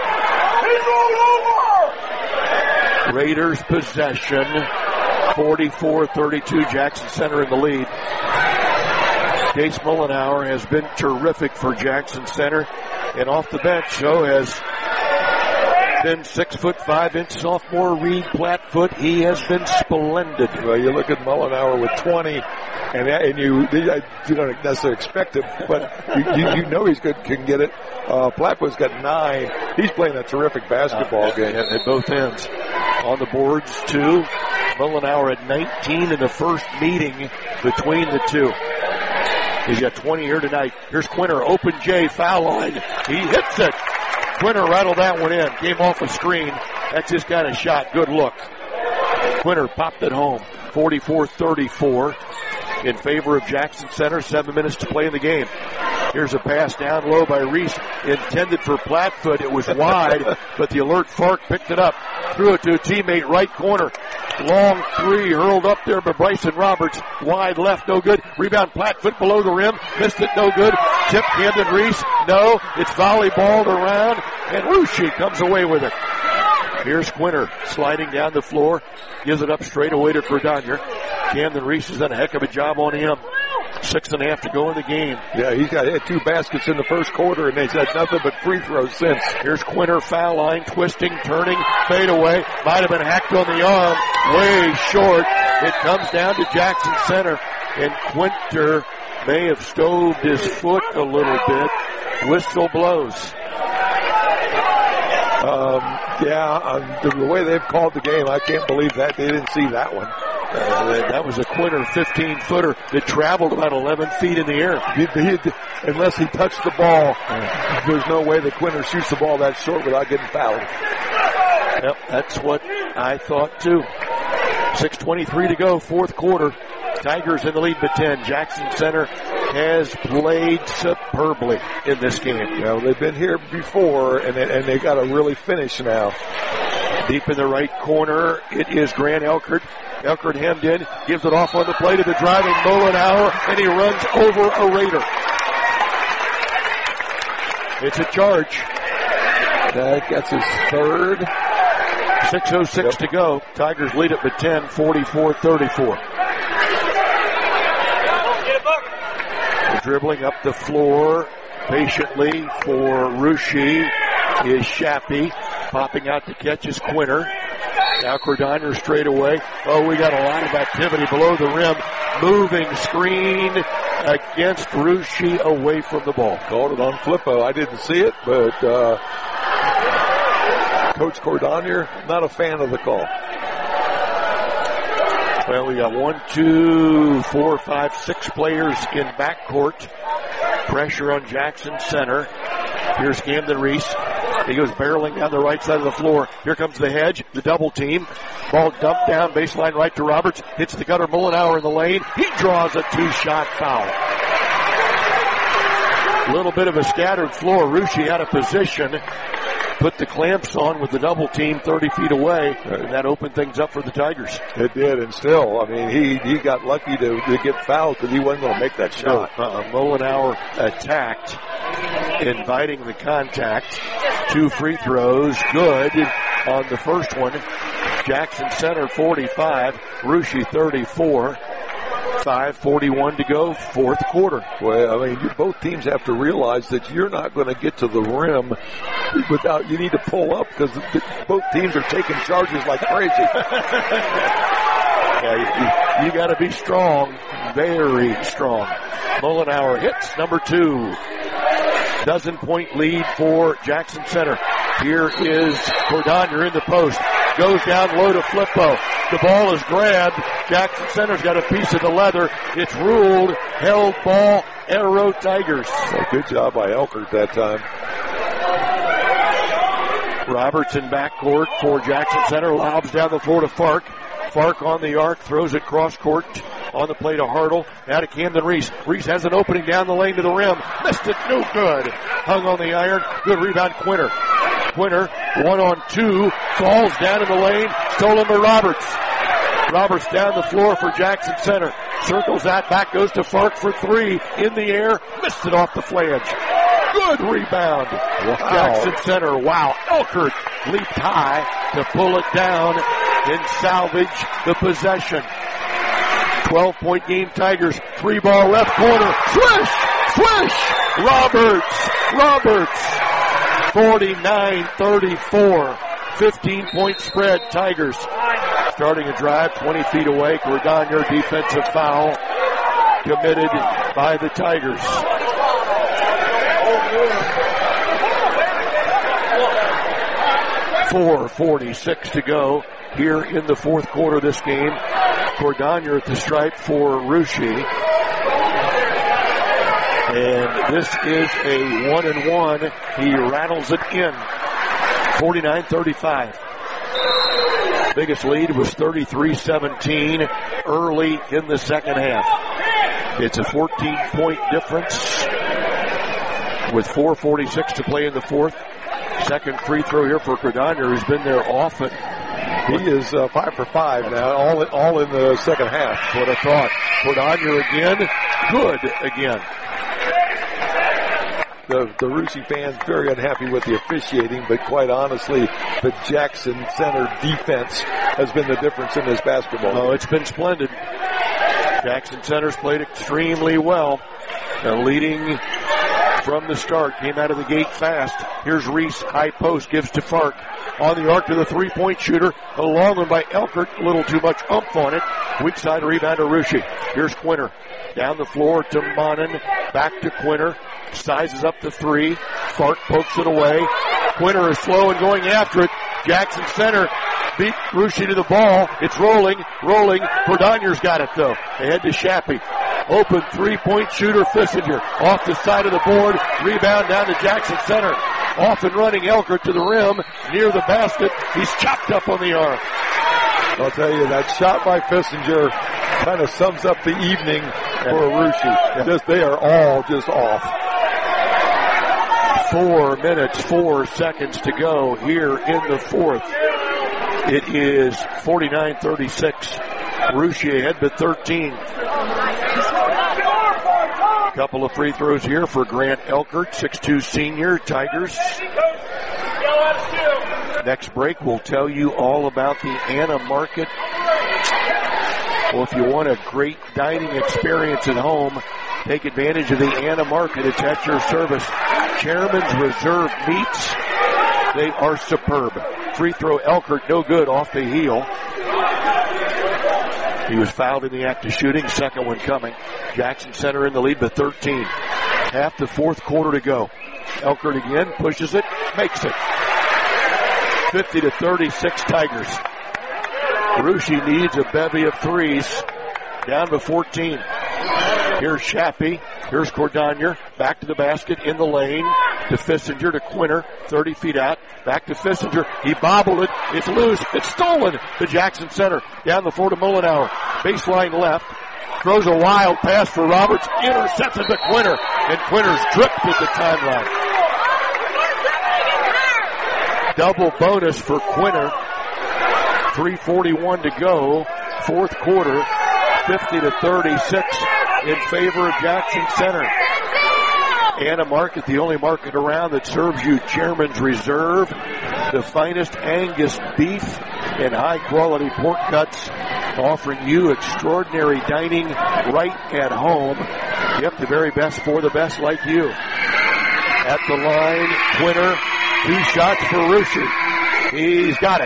Raiders possession, 44-32, Jackson Center in the lead. Case Mullenauer has been terrific for Jackson Center, and off the bench, so has been 6'5" sophomore Reed Plattfoot. He has been splendid. Well, you look at Mullenauer with 20, and you don't necessarily expect it, but you know he's good, can get it. Plattfoot's got 9. He's playing a terrific basketball game at both ends. On the boards, 2. Mullenauer at 19 in the first meeting between the two. He's got 20 here tonight. Here's Quinter, open J, foul line. He hits it. Quinter rattled that one in. Came off a screen. That's his kind of shot. Good look. Quinter popped it home. 44-34 in favor of Jackson Center. 7 minutes to play in the game. Here's a pass down low by Reese. Intended for Plattfoot. It was wide, but the alert Fark picked it up. Threw it to a teammate, right corner. Long 3 hurled up there by Bryson Roberts. Wide left, no good. Rebound Plattfoot below the rim. Missed it, no good. Tip Camden Reese. No, it's volleyballed around, and Russia comes away with it. Here's Quinter sliding down the floor. Gives it up straight away to Cordonier. Camden Reese has done a heck of a job on him. 6.5 to go in the game. Yeah, he's got 2 baskets in the first quarter, and he's had nothing but free throws since. Here's Quinter, foul line, twisting, turning, fade away. Might have been hacked on the arm. Way short. It comes down to Jackson Center, and Quinter may have stoved his foot a little bit. Whistle blows. The way they've called the game, I can't believe that they didn't see that one. That was a Quinter 15-footer that traveled about 11 feet in the air. Unless he touched the ball, there's no way that Quinter shoots the ball that short without getting fouled. Yep, that's what I thought too. 6:23 to go, fourth quarter. Tigers in the lead by 10. Jackson Center has played superbly in this game. Well, they've been here before, and they got to really finish now. Deep in the right corner, it is Grant Elkert. Elkert hemmed in, gives it off on the play to the driving Mullenauer, and he runs over a Raider. It's a charge. That's his third. 6:06 to go. Tigers lead it by 10, 44-34. Dribbling up the floor patiently for Russia is Shappy. Popping out to catch is Quinter. Now Cordonier straight away. Oh, we got a lot of activity below the rim. Moving screen against Russia away from the ball. Called it on Flippo. I didn't see it, but Coach Cordonier, not a fan of the call. Well, we got 1, 2, 4, 5, 6 players in backcourt. Pressure on Jackson Center. Here's Camden Reese. He goes barreling down the right side of the floor. Here comes the hedge, the double team. Ball dumped down, baseline right to Roberts. Hits the gutter, Mullenauer in the lane. He draws a 2-shot foul. A little bit of a scattered floor. Russia out of position. put the clamps on with the double team 30 feet away, and that opened things up for the Tigers. It did, and still, I mean, he got lucky to get fouled because he wasn't going to make that shot. Mullenauer attacked, inviting the contact. 2 free throws, good on the first one. Jackson Center 45, Russia 34. 5:41 to go, fourth quarter. Well, I mean, both teams have to realize that you're not going to get to the rim without, you need to pull up because both teams are taking charges like crazy. Yeah, you got to be strong, very strong. Mullenauer hits number 2. Dozen-point lead for Jackson Center. Here is Cordonier in the post. Goes down low to Flippo. The ball is grabbed. Jackson Center's got a piece of the leather. It's ruled held ball, Arrow Tigers. Well, good job by Elkert that time. Robertson backcourt for Jackson Center. Lobs down the floor to Fark. Fark on the arc. Throws it cross court. On the play to Hartle. Now to Camden Reese. Reese has an opening down the lane to the rim. Missed it. No good. Hung on the iron. Good rebound, Quinter. Quinter, 1-on-2, falls down in the lane, stolen by Roberts. Roberts down the floor for Jackson Center. Circles that back, goes to Fark for 3. In the air, missed it off the flange. Good rebound. Wow. Jackson Center, wow. Elkert leaped high to pull it down and salvage the possession. 12-point game, Tigers. 3-ball left corner. Swish! Roberts. 49-34. 15-point spread, Tigers. Starting a drive 20 feet away. Cordonier, defensive foul committed by the Tigers. .446 to go here in the fourth quarter of this game. Cordonier at the stripe for Russia. And this is a 1-and-1. He rattles it in. 49-35. Biggest lead was 33-17 early in the second half. It's a 14-point difference with 4:46 to play in the fourth. Second free throw here for Cordonier, who's been there often. He is 5 for 5 now, all in the second half. What I thought. Cordonier again, good again. The Russia fans very unhappy with the officiating, but quite honestly, the Jackson Center defense has been the difference in this basketball. Oh, it's been splendid. Jackson Center's played extremely well. Leading from the start, came out of the gate fast. Here's Reese, high post, gives to Fark. On the arc to the three-point shooter. A long one by Elkert, a little too much umph on it. Weak side rebound to Russia. Here's Quinter. Down the floor to Monin. Back to Quinter. Sizes up the 3. Fark pokes it away. Quinter is slow and going after it. Jackson Center beat Russia to the ball. It's rolling. Cordonier's got it though. They head to Shappy. Open three-point shooter, Fissinger. Off the side of the board. Rebound down to Jackson Center. Off and running Elkert to the rim. Near the basket. He's chopped up on the arm. I'll tell you, that shot by Fissinger kind of sums up the evening for Russia. They are all just off. 4 minutes, 4 seconds to go here in the fourth. It is 49-36. Russia ahead to 13. Couple of free throws here for Grant Elkert, 6'2" senior, Tigers. Next break, we'll tell you all about the Anna Market. Well, if you want a great dining experience at home, take advantage of the Anna Market. It's at your service. Chairman's Reserve meats. They are superb. Free throw, Elkert, no good, off the heel. He was fouled in the act of shooting. Second one coming. Jackson Center in the lead by 13. Half the fourth quarter to go. Elkert again, pushes it, makes it. 50-36 Tigers. Russia needs a bevy of threes. Down to 14. Here's Shappy. Here's Cordonier. Back to the basket in the lane. To Fissinger, to Quinter. 30 feet out. Back to Fissinger. He bobbled it. It's loose. It's stolen to Jackson Center. Down the floor to Mullenauer. Baseline left. Throws a wild pass for Roberts. Intercepts it to Quinter. And Quinter's dripped at the timeline. Double bonus for Quinter. 3:41 to go. Fourth quarter. 50-36 in favor of Jackson Center. Anna Market, the only market around that serves you Chairman's Reserve, the finest Angus beef and high-quality pork cuts, offering you extraordinary dining right at home. Yep, the very best for the best like you. At the line, Quinter, 2 shots for Russia. He's got it.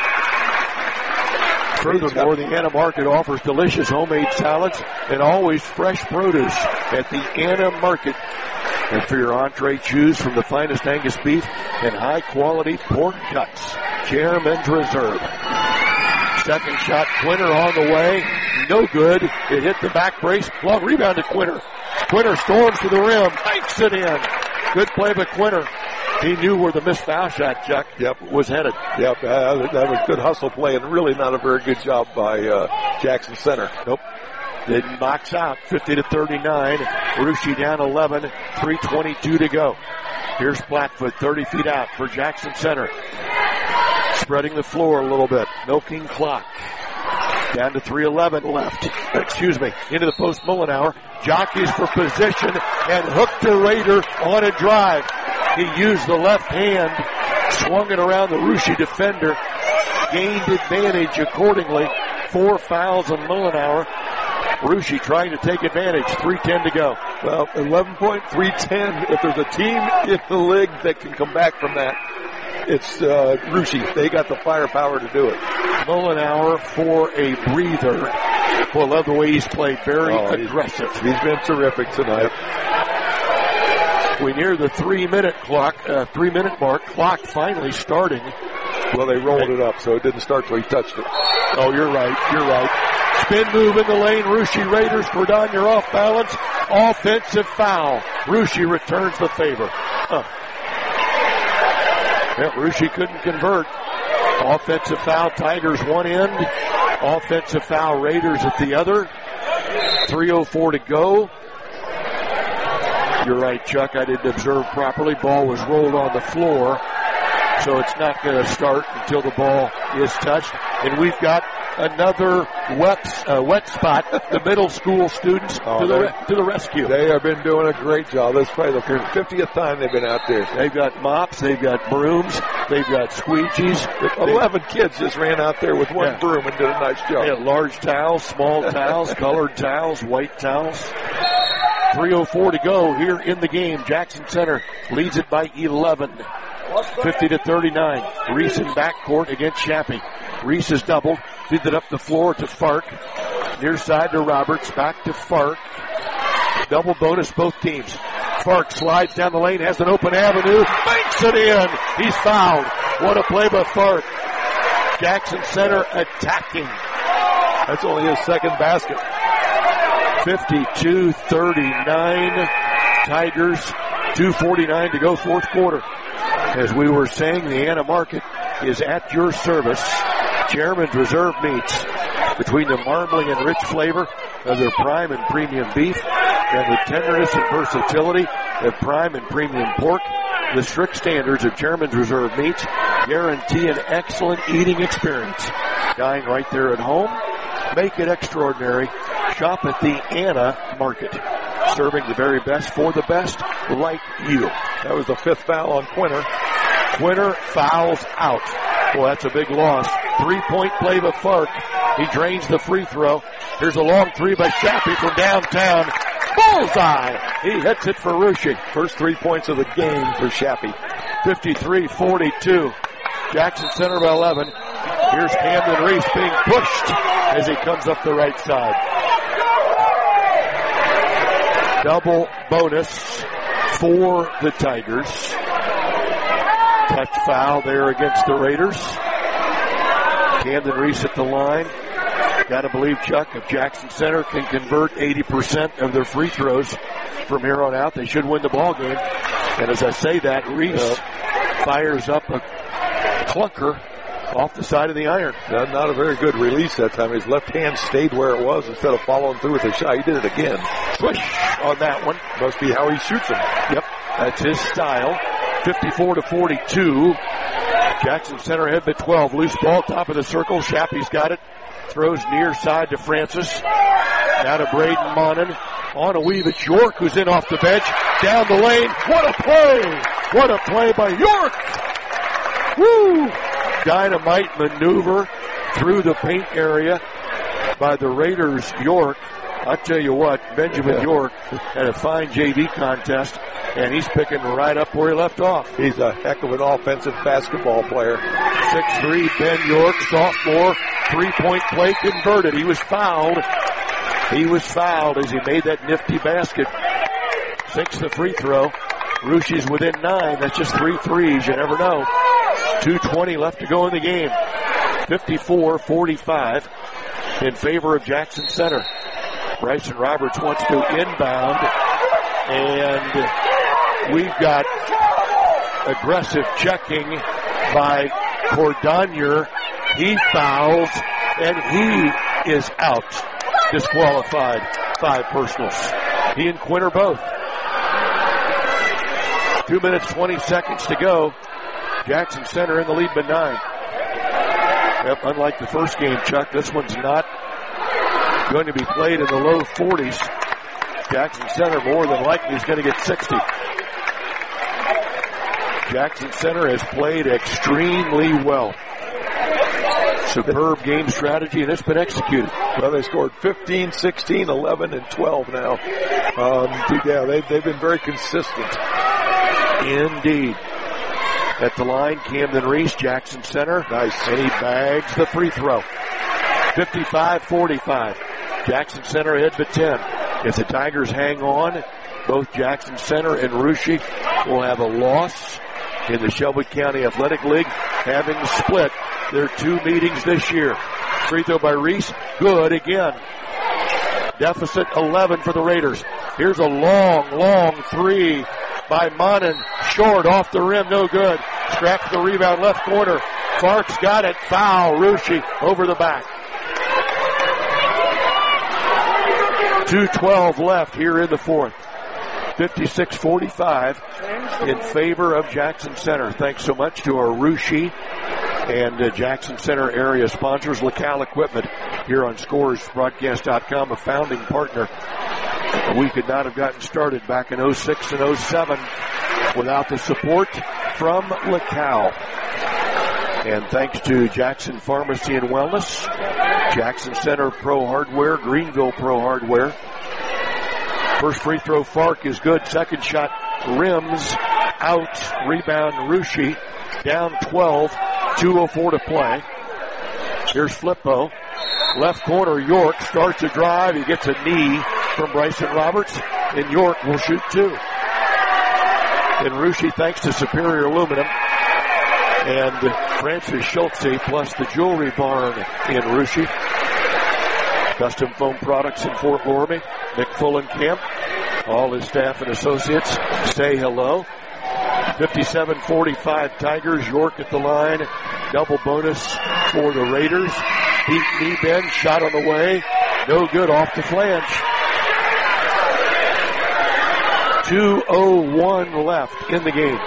Furthermore, the Anna Market offers delicious homemade salads and always fresh produce at the Anna Market. And for your entree, choose from the finest Angus beef and high-quality pork cuts. Chairman's Reserve. Second shot, Quinter on the way. No good. It hit the back brace. Long rebound to Quinter. Quinter storms to the rim. Banks it in. Good play by Quinter. He knew where the missed foul shot, Chuck, was headed. Yep, that was good hustle play and really not a very good job by Jackson Center. Nope. They box out 50-39. Russia down 11. 3:22 to go. Here's Blackfoot 30 feet out for Jackson Center. Spreading the floor a little bit. Milking clock. Down to 3:11 left. Into the post Mullenhour. Jockeys for position and hooked the Raider on a drive. He used the left hand, swung it around the Russia defender, gained advantage accordingly. 4 fouls on Mullenhour. Russia trying to take advantage. 3:10 to go. Well, 11 point, 3:10. If there's a team in the league that can come back from that, it's Russia. They got the firepower to do it. Mullenhour for a breather. Well, I love the way he's played. Very aggressive. He's been terrific tonight. We near the 3-minute mark. Clock finally starting. Well, they rolled it up, so it didn't start till he touched it. Oh, you're right. Spin move in the lane. Russia Raiders. Cordon, you're off balance. Offensive foul. Russia returns the favor. Russia couldn't convert. Offensive foul. Tigers one end. Offensive foul. Raiders at the other. 3:04 to go. You're right, Chuck. I didn't observe properly. Ball was rolled on the floor. So it's not going to start until the ball is touched. And we've got another wet spot. The middle school students to the rescue. They have been doing a great job. This is probably the 50th time they've been out there. They've got mops. They've got brooms. They've got squeegees. 11 kids just ran out there with one broom and did a nice job. Yeah, large towels, small towels, colored towels, white towels. 3:04 to go here in the game. Jackson Center leads it by 11. 50-39. Reese in backcourt against Shappy. Reese is doubled. Feeds it up the floor to Fark. Near side to Roberts. Back to Fark. Double bonus both teams. Fark slides down the lane. Has an open avenue. Banks it in. He's fouled. What a play by Fark. Jackson Center attacking. That's only his second basket. 52-39. Tigers. 2:49 to go, fourth quarter. As we were saying, the Anna Market is at your service. Chairman's Reserve meats. Between the marbling and rich flavor of their prime and premium beef and the tenderness and versatility of prime and premium pork, the strict standards of Chairman's Reserve meats guarantee an excellent eating experience. Dine right there at home. Make it extraordinary. Shop at the Anna Market. Serving the very best for the best, like you. That was the 5th foul on Quinter. Quinter fouls out. Well, that's a big loss. 3-point play by Fark. He drains the free throw. Here's a long 3 by Shappy from downtown. Bullseye! He hits it for Russia. First 3 points of the game for Shappy. 53-42. Jackson Center by 11. Here's Camden Reese being pushed as he comes up the right side. Double bonus for the Tigers. Touch foul there against the Raiders. Camden Reese at the line. Gotta believe, Chuck, if Jackson Center can convert 80% of their free throws from here on out, they should win the ball game. And as I say that, Reese fires up a clunker off the side of the iron. Not a very good release that time. His left hand stayed where it was instead of following through with a shot. He did it again. Swish on that one. Must be how he shoots them. Yep, that's his style. 54-42. Jackson Center ahead by 12. Loose ball, top of the circle. Shappy's got it. Throws near side to Francis. Now to Braden Monin. On a weave, it's York who's in off the bench. Down the lane. What a play! What a play by York! Woo! Dynamite maneuver through the paint area by the Raiders. York. I'll tell you what, Benjamin York had a fine JV contest, and he's picking right up where he left off. He's a heck of an offensive basketball player. 6'3", Ben York, sophomore, three-point play converted. He was fouled. He was fouled as he made that nifty basket. Sinks the free throw. Rushi's within 9. That's just 3 threes. You never know. 2:20 left to go in the game. 54-45 in favor of Jackson Center. Bryson Roberts wants to inbound, and we've got aggressive checking by Cordonier. He fouls, and he is out. Disqualified. 5 personals. He and Quinn are both. 2 minutes, 20 seconds to go. Jackson Center in the lead by 9. Yep, unlike the first game, Chuck, this one's not going to be played in the low 40s. Jackson Center more than likely is going to get 60. Jackson Center has played extremely well. Superb game strategy, and it's been executed. Well, they scored 15, 16, 11, and 12 now. They've been very consistent. Indeed. At the line, Camden Reese, Jackson Center. Nice. And he bags the free throw. 55-45. Jackson Center ahead by 10. If the Tigers hang on, both Jackson Center and Russia will have a loss in the Shelby County Athletic League, having split their 2 meetings this year. Free throw by Reese. Good again. Deficit 11 for the Raiders. Here's a long three by Monin. Short off the rim. No good. Scraps the rebound left corner. Clark's got it. Foul. Russia over the back. 2:12 left here in the fourth. 56-45 in favor of Jackson Center. Thanks so much to our Russia and Jackson Center area sponsors, LaCal Equipment, here on ScoresBroadcast.com, a founding partner. We could not have gotten started back in 06 and 07 without the support from LaCal. And thanks to Jackson Pharmacy and Wellness, Jackson Center Pro Hardware, Greenville Pro Hardware. First free throw, Fark is good. Second shot, rims out. Rebound, Russia. Down 12. 2:04 to play. Here's Flippo. Left corner, York starts a drive. He gets a knee from Bryson Roberts, and York will shoot 2. And Russia, thanks to Superior Aluminum and Francis Schultze, plus the Jewelry Barn in Russia. Custom foam products in Fort Loramie. Nick Fullenkamp, all his staff and associates say hello. 57-45 Tigers. York at the line. Double bonus for the Raiders. Deep knee bend. Shot on the way. No good off the flange. 2:01 left in the game.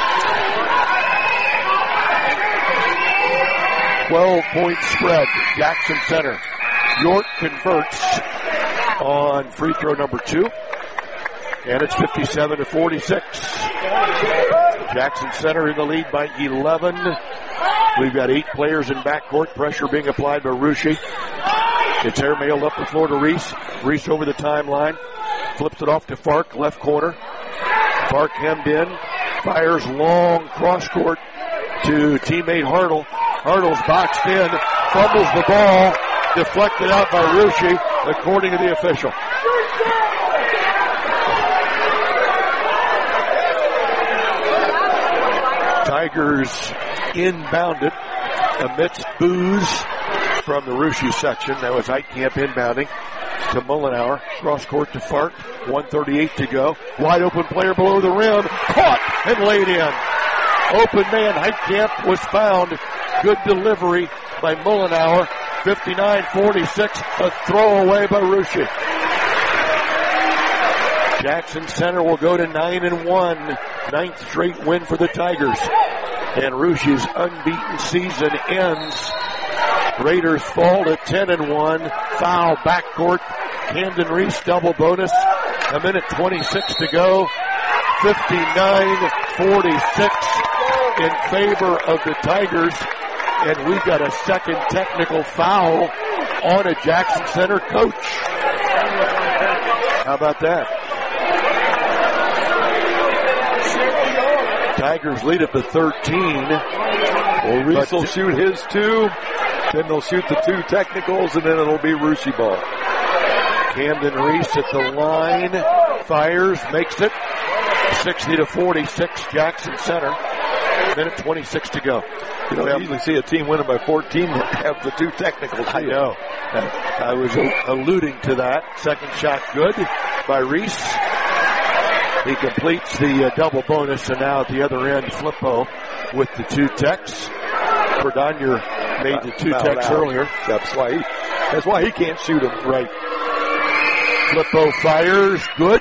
12-point spread. Jackson Center. York converts on free throw number 2. And it's 57-46. Jackson Center in the lead by 11. We've got 8 players in backcourt. Pressure being applied by Russia. It's airmailed up the floor to Reese. Reese over the timeline. Flips it off to Fark, left corner. Fark hemmed in. Fires long cross court to teammate Hartle. Hartle's boxed in. Fumbles the ball. Deflected out by Russia, according to the official. Tigers inbounded amidst boos from the Russia section. That was Heitkamp inbounding to Mullenauer. Cross court to Fark. 1:38 to go. Wide open player below the rim. Caught and laid in. Open man Heitkamp was found. Good delivery by Mullenauer. 59-46. A throwaway by Russia. Jackson Center will go to 9-1. 9th straight win for the Tigers. And Ruscia's unbeaten season ends. Raiders fall to 10-1. Foul backcourt. Camden Reese double bonus. 1:26 to go. 59-46 in favor of the Tigers. And we got a second technical foul on a Jackson Center coach. How about that? Tigers lead it to 13. Well, Reese will shoot his two. Then they'll shoot the two technicals, and then it'll be Ruscia ball. Camden Reese at the line. Fires, makes it. 60-46, Jackson Center. 1:26 to go. You don't usually see a team winning by 14 have the two technicals. I know. I was alluding to that. Second shot good by Reese. He completes the double bonus, and now at the other end, Flippo with the two techs. Verdonier made the two techs earlier. That's why he can't shoot them. Right. Flippo fires. Good.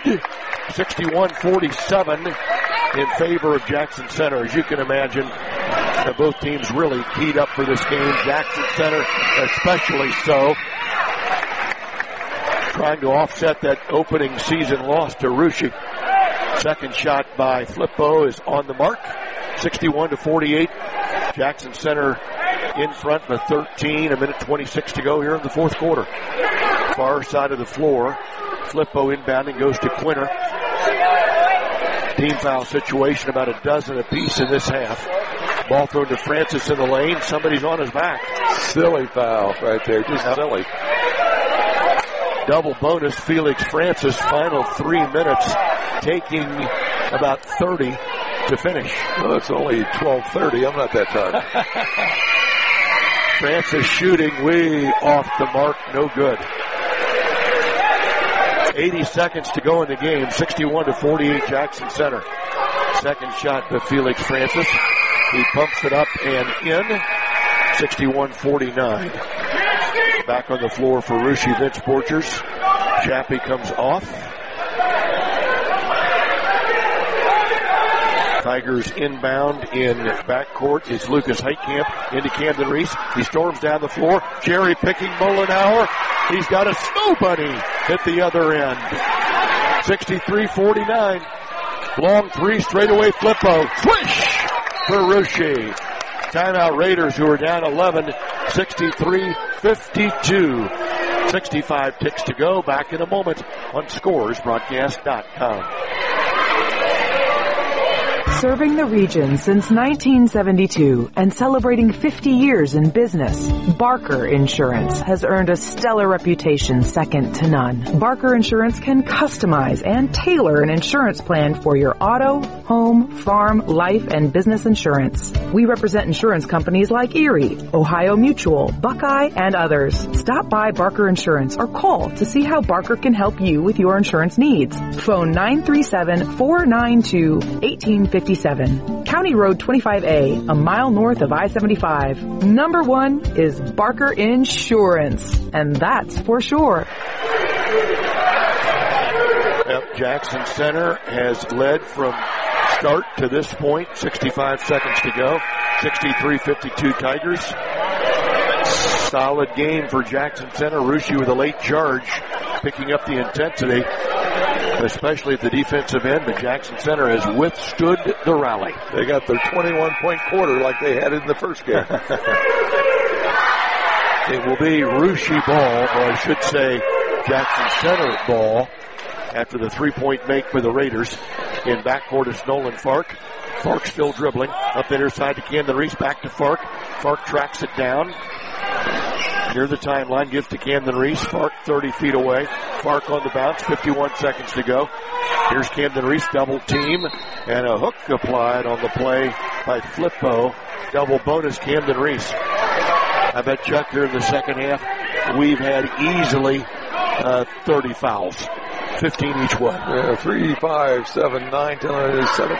61-47 in favor of Jackson Center. As you can imagine, both teams really keyed up for this game. Jackson Center especially so. Trying to offset that opening season loss to Ruscia. Second shot by Flippo is on the mark. 61-48. Jackson Center in front with 13. 1:26 to go here in the fourth quarter. Far side of the floor. Flippo inbounding goes to Quinter. Team foul situation, about a dozen apiece in this half. Ball thrown to Francis in the lane. Somebody's on his back. Silly foul right there. Just silly. Double bonus, Felix Francis. Final 3 minutes, taking about 30 to finish. Well, it's only 12:30. I'm not that tired. Francis shooting way off the mark. No good. 80 seconds to go in the game. 61-48 Jackson Center. Second shot to Felix Francis. He pumps it up and in. 61-49. Back on the floor for Ruscia, Vince Borchers. Chappie comes off. Tigers inbound in backcourt is Lucas Heitkamp into Camden Reese. He storms down the floor. Cherry picking Mullenauer. He's got a snow bunny at the other end. 63-49. Long three straight away Flippo. Swish for Ruscia. Timeout Raiders, who are down 11. 63-52. 65 ticks to go. Back in a moment on ScoresBroadcast.com. Serving the region since 1972 and celebrating 50 years in business, Barker Insurance has earned a stellar reputation second to none. Barker Insurance can customize and tailor an insurance plan for your auto, home, farm, life, and business insurance. We represent insurance companies like Erie, Ohio Mutual, Buckeye, and others. Stop by Barker Insurance or call to see how Barker can help you with your insurance needs. Phone 937-492-1857. County Road 25A, a mile north of I-75. Number one is Barker Insurance, and that's for sure. Yep, Jackson Center has led from start to this point. 65 seconds to go. 63-52 Tigers. Solid game for Jackson Center. Ruscia with a late charge, picking up the intensity, especially at the defensive end, but Jackson Center has withstood the rally. They got their 21-point quarter like they had in the first game. It will be Ruscia ball, or I should say Jackson Center ball, after the three-point make for the Raiders. In backcourt is Nolan Fark. Fark still dribbling. Up the inner side to Camden Reese, back to Fark. Fark tracks it down. Near the timeline, gives to Camden Reese. Fark 30 feet away. Fark on the bounce, 51 seconds to go. Here's Camden Reese, double team, and a hook applied on the play by Flippo. Double bonus, Camden Reese. I bet, Chuck, here in the second half, we've had easily 30 fouls. 15 each one. 3, 5, 7, 9, 10, 11, 7.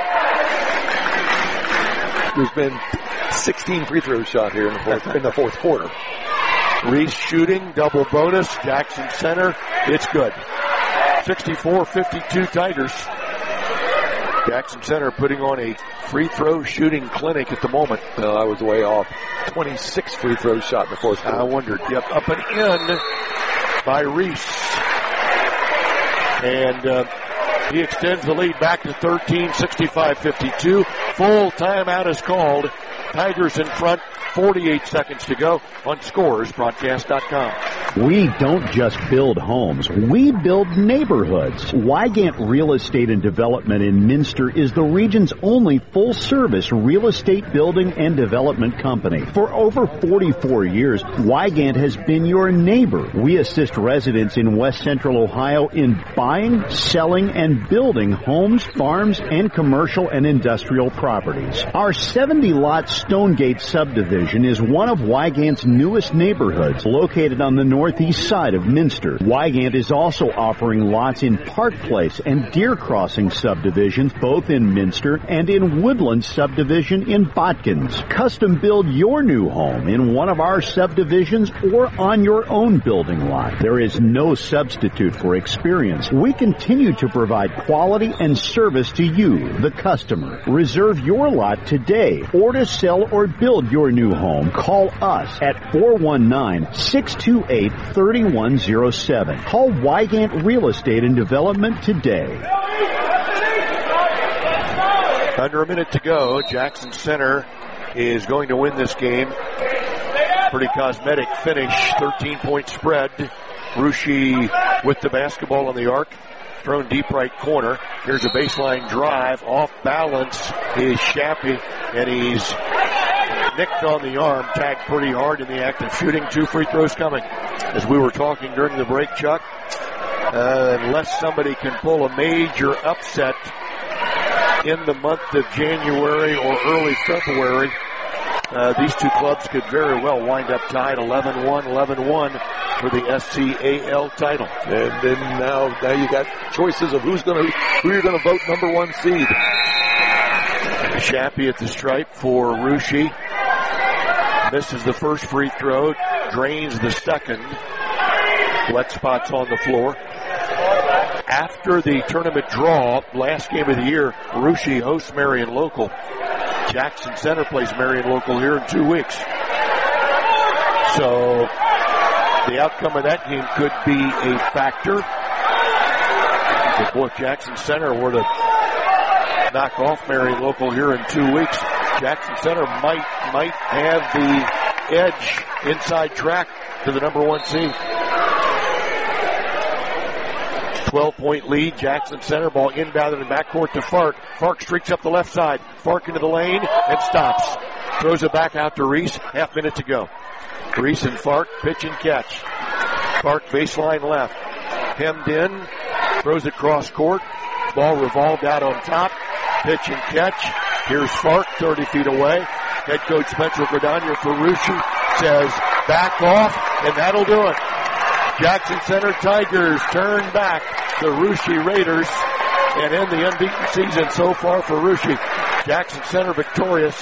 There's been 16 free throws shot here in the fourth quarter. Reese shooting, double bonus, Jackson Center, it's good. 64-52 Tigers. Jackson Center putting on a free throw shooting clinic at the moment. No, I was way off. 26 free throws shot in the fourth quarter. I wondered. Yep, up and in by Reese. And he extends the lead back to 13, 65-52. Full timeout is called. Tigers in front, 48 seconds to go on ScoresBroadcast.com. We don't just build homes, we build neighborhoods. Wygant Real Estate and Development in Minster is the region's only full-service real estate building and development company. For over 44 years, Wygant has been your neighbor. We assist residents in West Central Ohio in buying, selling, and building homes, farms, and commercial and industrial properties. Our 70-lot Stonegate subdivision is one of Wygant's newest neighborhoods, located on the northeast side of Minster. Wygant is also offering lots in Park Place and Deer Crossing subdivisions, both in Minster, and in Woodland subdivision in Botkins. Custom build your new home in one of our subdivisions or on your own building lot. There is no substitute for experience. We continue to provide quality and service to you, the customer. Reserve your lot today, or to sell or build your new home, call us at 419-628-3107. Call Wygant Real Estate and Development today. Under a minute to go. Jackson Center is going to win this game. Pretty cosmetic finish, 13-point spread. Ruschi with the basketball on the arc. Thrown deep right corner. Here's a baseline drive. Off balance is Shappy, and he's nicked on the arm, tagged pretty hard in the act of shooting. 2 free throws coming. As we were talking during the break, Chuck, unless somebody can pull a major upset in the month of January or early February, these two clubs could very well wind up tied 11-1, 11-1 for the SCAL title. And then now you got choices of who you're going to vote number 1 seed. Shappy at the stripe for Ruschi. Misses the first free throw, drains the second. Wet spots on the floor. After the tournament draw, last game of the year, Ruschi hosts Marion Local. Jackson Center plays Marion Local here in 2 weeks. So the outcome of that game could be a factor. If both Jackson Center were to knock off Marion Local here in 2 weeks, Jackson Center might have the edge inside track to the number 1 seed. 12-point lead, Jackson Center. Ball inbounded in backcourt to Fark. Fark streaks up the left side. Fark into the lane and stops. Throws it back out to Reese. Half minute to go. Reese and Fark pitch and catch. Fark baseline left. Hemmed in. Throws it cross court. Ball revolved out on top. Pitch and catch. Here's Fark 30 feet away. Head coach Spencer Gradania for Ruschi says back off, and that'll do it. Jackson Center Tigers turn back the Ruschi Raiders and end the unbeaten season so far for Ruschi. Jackson Center victorious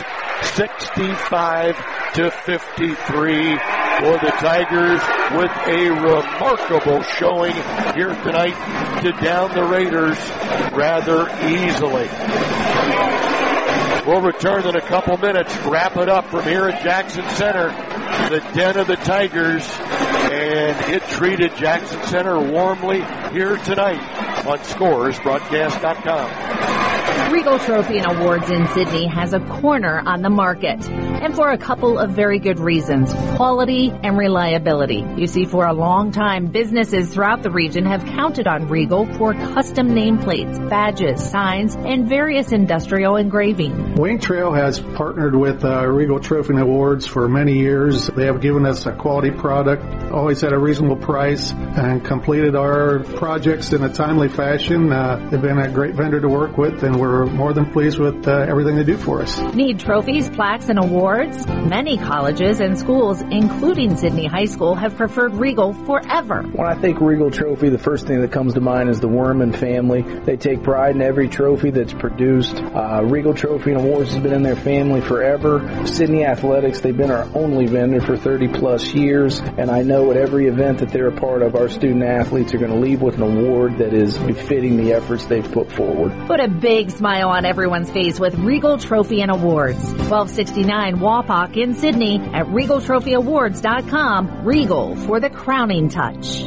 65-53 for the Tigers, with a remarkable showing here tonight to down the Raiders rather easily. We'll return in a couple minutes, wrap it up from here at Jackson Center, the den of the Tigers, and it treated Jackson Center warmly here tonight on ScoresBroadcast.com. Regal Trophy and Awards in Sydney has a corner on the market, and for a couple of very good reasons: quality and reliability. You see, for a long time, businesses throughout the region have counted on Regal for custom nameplates, badges, signs, and various industrial engraving. Wing Trail has partnered with Regal Trophy and Awards for many years. They have given us a quality product, always at a reasonable price, and completed our projects in a timely fashion. They've been a great vendor to work with, and we're more than pleased with everything they do for us. Need trophies, plaques, and awards? Many colleges and schools, including Sydney High School, have preferred Regal forever. When I think Regal Trophy, the first thing that comes to mind is the Worman family. They take pride in every trophy that's produced. Regal Trophy and Awards has been in their family forever. Sydney Athletics, they've been our only vendor for 30 plus years, and I know at every event that they're a part of, our student athletes are going to leave with an award that is befitting the efforts they've put forward. Put a big smile smile on everyone's face with Regal Trophy and Awards. 1269 Wapak in Sydney at RegalTrophyAwards.com. Regal for the crowning touch.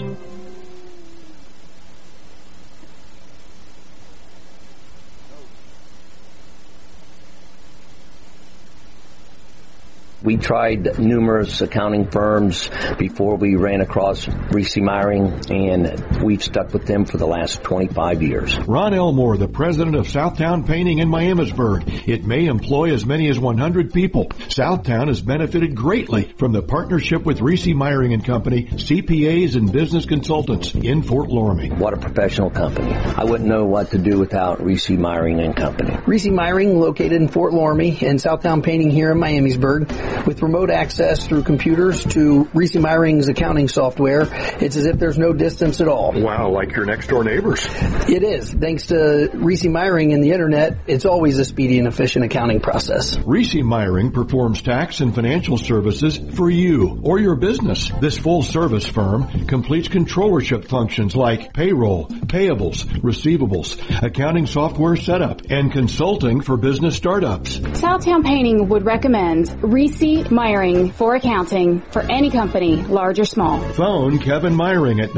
We tried numerous accounting firms before we ran across Reese Meyering, and we've stuck with them for the last 25 years. Ron Elmore, the president of Southtown Painting in Miamisburg. It may employ as many as 100 people. Southtown has benefited greatly from the partnership with Reese Meyering and Company, CPAs and business consultants in Fort Loramie. What a professional company. I wouldn't know what to do without Reese Meyering and Company. Reese Meyering, located in Fort Loramie, and Southtown Painting here in Miamisburg. With remote access through computers to Reese Meyering's accounting software, it's as if there's no distance at all. Wow, like your next door neighbors. It is. Thanks to Reese Meyering and the internet, it's always a speedy and efficient accounting process. Reese Meyering performs tax and financial services for you or your business. This full-service firm completes controllership functions like payroll, payables, receivables, accounting software setup, and consulting for business startups. Southtown Painting would recommend Reese Meyering for accounting for any company, large or small. Phone Kevin Meyering at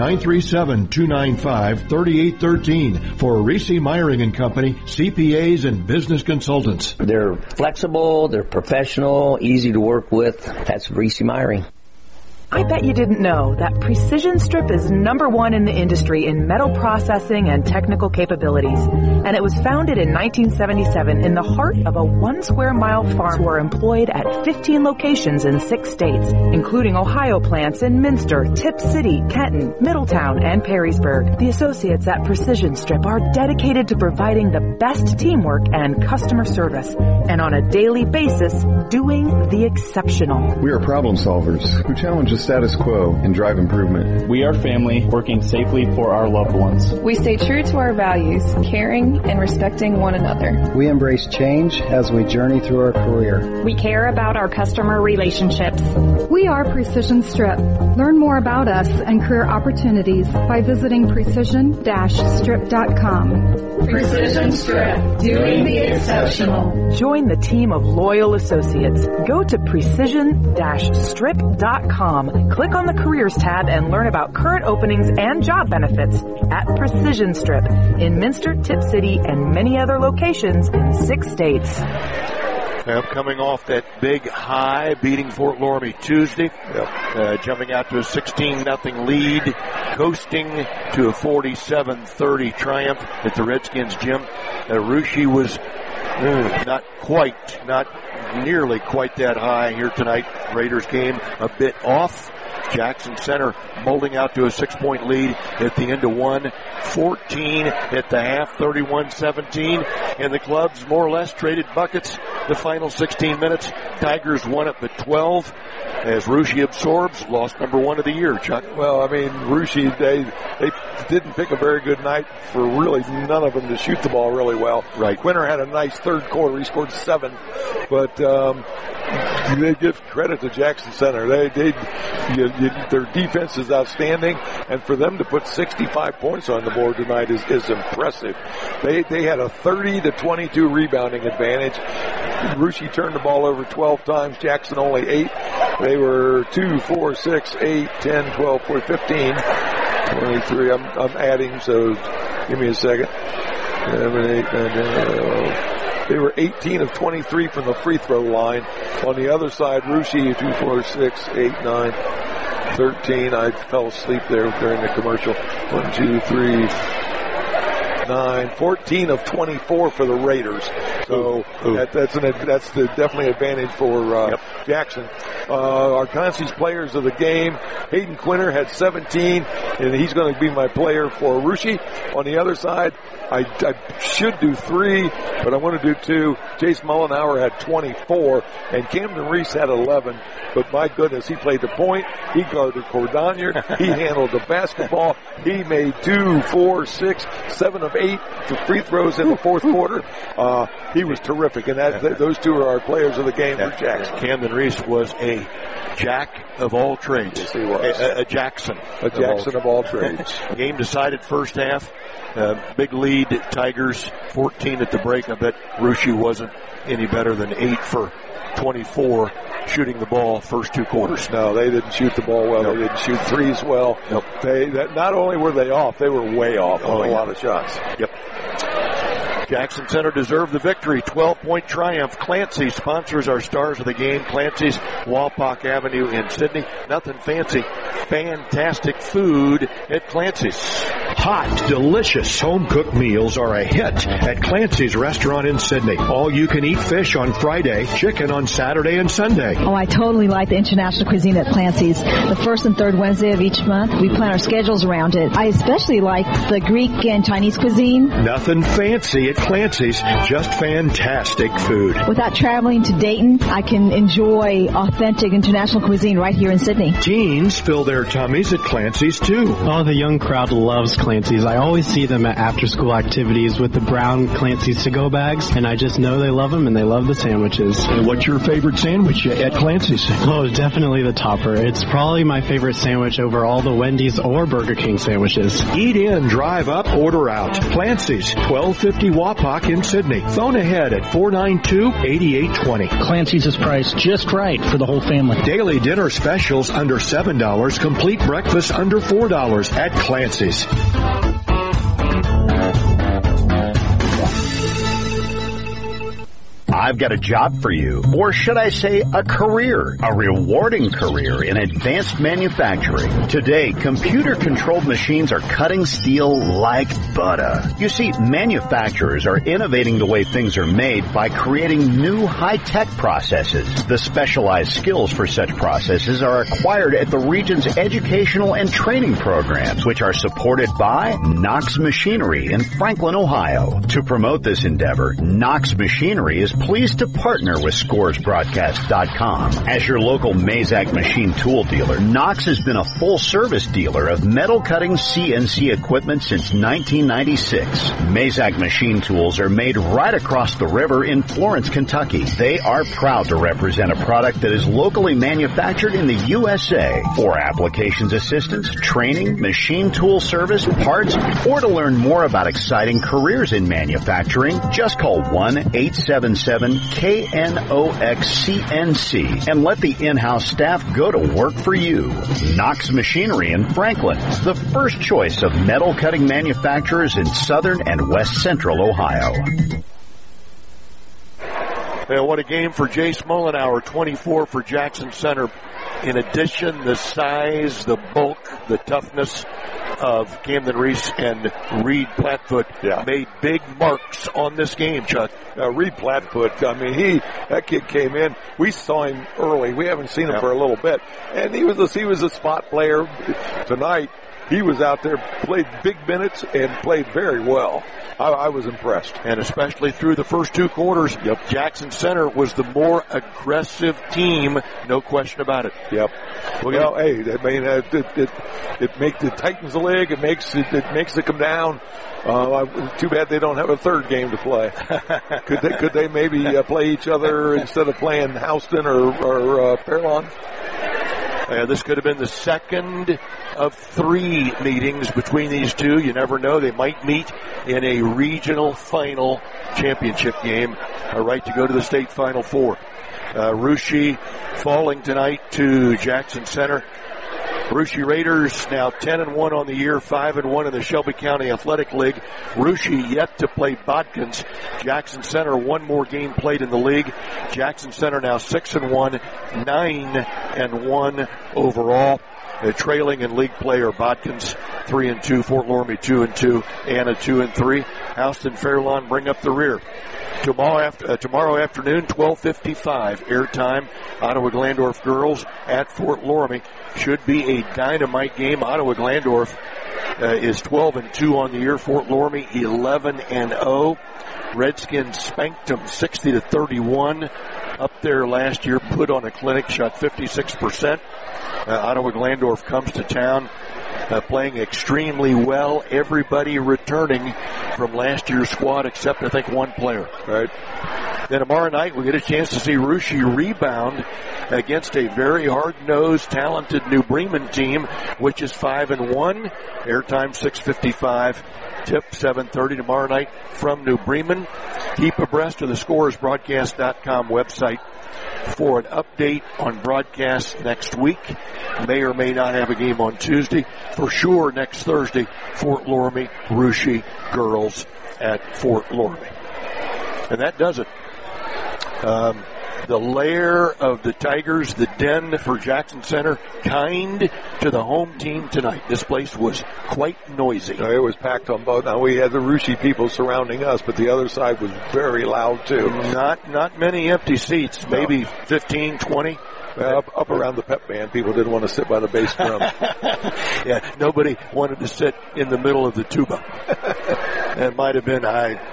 937-295-3813 for Reese Meyering and Company, CPAs and business consultants. They're flexible, they're professional, easy to work with. That's Reese Meyering. I bet you didn't know that Precision Strip is #1 in the industry in metal processing and technical capabilities. And it was founded in 1977 in the heart of a 1 square mile farm who are employed at 15 locations in 6 states, including Ohio plants in Minster, Tip City, Kenton, Middletown, and Perrysburg. The associates at Precision Strip are dedicated to providing the best teamwork and customer service, and on a daily basis, doing the exceptional. We are problem solvers who challenge the status quo and drive improvement. We are family working safely for our loved ones. We stay true to our values, caring and respecting one another. We embrace change as we journey through our career. We care about our customer relationships. We are Precision Strip. Learn more about us and career opportunities by visiting precision-strip.com. Precision Strip, doing the exceptional. Join the team of loyal associates. Go to precision-strip.com. Click on the Careers tab and learn about current openings and job benefits at Precision Strip in Minster, Tip City, and many other locations in 6 states. Coming off that big high, beating Fort Loramie Tuesday, jumping out to a 16-0 lead, coasting to a 47-30 triumph at the Redskins gym. Russia was not nearly quite that high here tonight. Raiders game a bit off. Jackson Center molding out to a 6-point lead at the end of 1, 14 at the half, 31-17, and the clubs more or less traded buckets the final 16 minutes. Tigers won it by 12 as Russia absorbs loss #1 of the year, Chuck. Well, I mean, Russia, they didn't pick a very good night for really none of them to shoot the ball really well. Right. Quinter had a nice third quarter. He scored 7, but they give credit to Jackson Center. Their defense is outstanding, and for them to put 65 points on the board tonight is impressive. They had a 30-22 rebounding advantage. Russia turned the ball over 12 times. Jackson only 8. They were 2, 4, 6, 8, 10, 12, 14, 15, 23. I'm adding, so give me a second. 7, 8, 9, 10, They were 18 of 23 from the free throw line. On the other side, Russia 2, 4, 6, 8, 9, 13. I fell asleep there during the commercial. 1, 2, 3, 9, 14 of 24 for the Raiders. So that's definitely advantage for Jackson. Arkansas's players of the game, Hayden Quinter had 17, and he's going to be my player for Russia. On the other side, I should do 3, but I want to do 2. Jace Mullenauer had 24, and Camden Reese had 11. But my goodness, he played the point. He guarded Cordonier. He handled the basketball. He made 2, 4, 6, 7 of 8 for free throws in the fourth quarter. He was terrific, and those two are our players of the game for Jackson. Camden Reese was a jack of all trades. Yes, he was. A Jackson. A Jackson of all trades. Game decided first half. Big lead, Tigers 14 at the break. I bet Russia wasn't any better than 8 for 24 shooting the ball first 2 quarters. No, they didn't shoot the ball well. Nope. They didn't shoot threes well. Nope. Not only were they off, they were way off on a lot of shots. Yep. Jackson Center deserved the victory. 12-point triumph. Clancy sponsors our stars of the game. Clancy's, Walpock Avenue in Sydney. Nothing fancy. Fantastic food at Clancy's. Hot, delicious home-cooked meals are a hit at Clancy's restaurant in Sydney. All-you-can-eat fish on Friday, chicken on Saturday and Sunday. Oh, I totally like the international cuisine at Clancy's. The first and third Wednesday of each month, we plan our schedules around it. I especially like the Greek and Chinese cuisine. Nothing fancy at Clancy's, just fantastic food. Without traveling to Dayton, I can enjoy authentic international cuisine right here in Sydney. Teens fill their tummies at Clancy's, too. Oh, the young crowd loves Clancy's. I always see them at after-school activities with the brown Clancy's to-go bags, and I just know they love them and they love the sandwiches. And what's your favorite sandwich at Clancy's? Oh, definitely the topper. It's probably my favorite sandwich over all the Wendy's or Burger King sandwiches. Eat in, drive up, order out. Clancy's, 1250 Wapak in Sydney. Phone ahead at 492-8820. Clancy's is priced just right for the whole family. Daily dinner specials under $7. Complete breakfast under $4 at Clancy's. I've got a job for you, or should I say a career, a rewarding career in advanced manufacturing. Today, computer-controlled machines are cutting steel like butter. You see, manufacturers are innovating the way things are made by creating new high-tech processes. The specialized skills for such processes are acquired at the region's educational and training programs, which are supported by Knox Machinery in Franklin, Ohio. To promote this endeavor, Knox Machinery is pleased to partner with ScoresBroadcast.com. As your local Mazak machine tool dealer, Knox has been a full-service dealer of metal-cutting CNC equipment since 1996. Mazak machine tools are made right across the river in Florence, Kentucky. They are proud to represent a product that is locally manufactured in the USA. For applications assistance, training, machine tool service, parts, or to learn more about exciting careers in manufacturing, just call 1-877-KNOX-CNC and let the in-house staff go to work for you. Knox Machinery in Franklin, the first choice of metal cutting manufacturers in southern and west central Ohio. What a game for Jace Mullenhour, 24 for Jackson Center. In addition, the size, the bulk, the toughness of Camden Reese and Reed Plattfoot made big marks on this game, Chuck. Reed Plattfoot, I mean, that kid came in. We saw him early. We haven't seen him for a little bit. And he was a spot player tonight. He was out there, played big minutes, and played very well. I was impressed. And especially through the first 2 quarters, Jackson Center was the more aggressive team, no question about it. Yep. Well, hey, I mean, it makes the Titans a league. It makes it come down. Too bad they don't have a third game to play. Could they maybe play each other instead of playing Houston or Fairlawn? This could have been the second of 3 meetings between these two. You never know. They might meet in a regional final championship game. A right to go to the state Final Four. Russia falling tonight to Jackson Center. Russia Raiders now 10-1 on the year, 5-1 in the Shelby County Athletic League. Russia yet to play Bodkins. Jackson Center 1 more game played in the league. Jackson Center now 6-1, 9-1 overall. Trailing in league play are Bodkins 3-2, Fort Loramie 2-2, Anna 2-3. Houston Fairlawn bring up the rear. Tomorrow afternoon, 12:55 airtime. Ottawa Glandorf girls at Fort Loramie. Should be a dynamite game. Ottawa Glandorf is 12-2 on the year. Fort Loramie 11-0. Redskins spanked them 60-31. Up there last year, put on a clinic, shot 56%. Ottawa Glandorf comes to town, playing extremely well. Everybody returning from last year's squad, except I think one player. Right. Then tomorrow night we get a chance to see Russia rebound against a very hard-nosed, talented New Bremen team, which is 5-1. Airtime 6:55. Tip 7:30 tomorrow night from New Bremen. Keep abreast of the ScoresBroadcast.com website for an update on broadcasts next week. May or may not have a game on Tuesday. For sure next Thursday, Fort Loramie, Russia girls at Fort Loramie. And that does it. The lair of the Tigers, the den for Jackson Center, kind to the home team tonight. This place was quite noisy. It was packed on both. Now we had the Russia people surrounding us, but the other side was very loud too. Not many empty seats, maybe 15, 20. Up around the pep band, people didn't want to sit by the bass drum. Yeah, nobody wanted to sit in the middle of the tuba. It might have been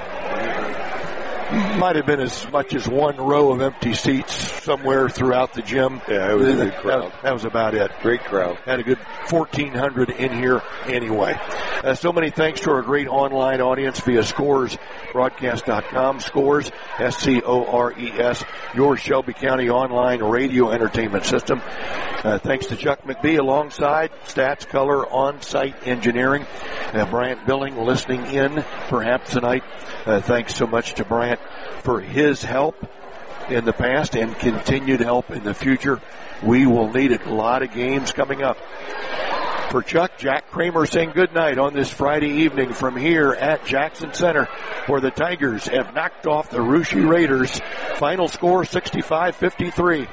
as much as one row of empty seats somewhere throughout the gym. Yeah, it was a good crowd. That was about it. Great crowd. Had a good 1,400 in here anyway. So many thanks to our great online audience via ScoresBroadcast.com. Scores, SCORES, your Shelby County online radio entertainment system. Thanks to Chuck McBee alongside Stats Color On-Site Engineering. Bryant Billing listening in perhaps tonight. Thanks so much to Bryant for his help in the past and continued help in the future. We will need it. A lot of games coming up. For Chuck, Jack Kramer saying good night on this Friday evening from here at Jackson Center, where the Tigers have knocked off the Russia Raiders. Final score 65-53.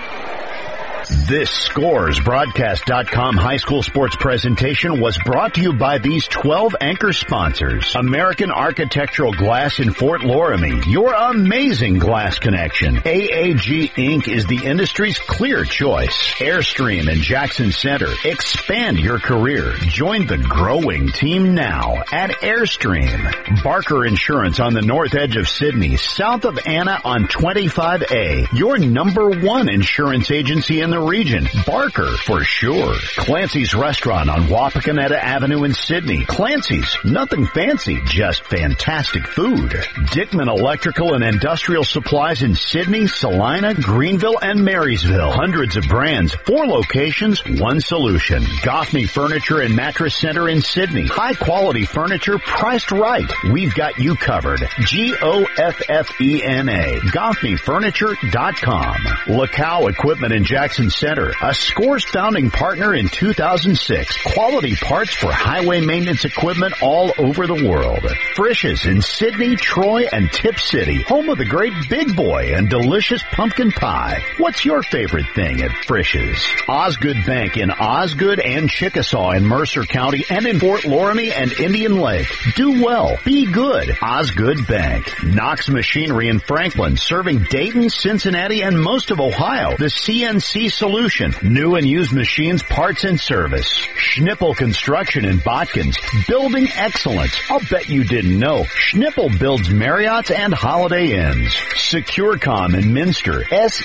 This ScoresBroadcast.com high school sports presentation was brought to you by these 12 anchor sponsors. American Architectural Glass in Fort Loramie, your amazing glass connection. AAG Inc. is the industry's clear choice. Airstream in Jackson Center. Expand your career. Join the growing team now at Airstream. Barker Insurance on the north edge of Sydney, south of Anna on 25A. Your number one insurance agency in the region. Barker, for sure. Clancy's Restaurant on Wapakoneta Avenue in Sydney. Clancy's, nothing fancy, just fantastic food. Dickman Electrical and Industrial Supplies in Sydney, Salina, Greenville, and Marysville. Hundreds of brands, 4 locations, 1 solution. Goffney Furniture and Mattress Center in Sydney. High quality furniture priced right. We've got you covered. GOFFENA. GoffneyFurniture.com. LaCow Equipment in Jackson Center, a Scores founding partner in 2006. Quality parts for highway maintenance equipment all over the world. Frisch's in Sydney, Troy, and Tip City, home of the great Big Boy and delicious pumpkin pie. What's your favorite thing at Frisch's? Osgood Bank in Osgood and Chickasaw in Mercer County and in Fort Loramie and Indian Lake. Do well. Be good. Osgood Bank. Knox Machinery in Franklin, serving Dayton, Cincinnati, and most of Ohio. The CNC Solution. New and used machines, parts, and service. Schnippel Construction in Botkins. Building excellence. I'll bet you didn't know. Schnippel builds Marriotts and Holiday Inns. SecureCom in Minster.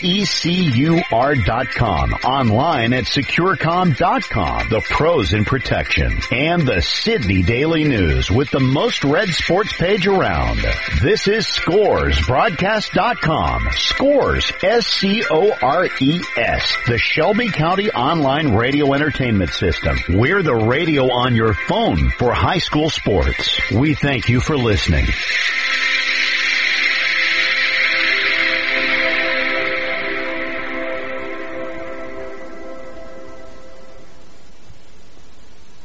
SECUR.com. Online at SecureCom.com. The pros in protection. And the Sydney Daily News with the most read sports page around. This is ScoresBroadcast.com. Scores. SCORES. The Shelby County Online Radio Entertainment System. We're the radio on your phone for high school sports. We thank you for listening.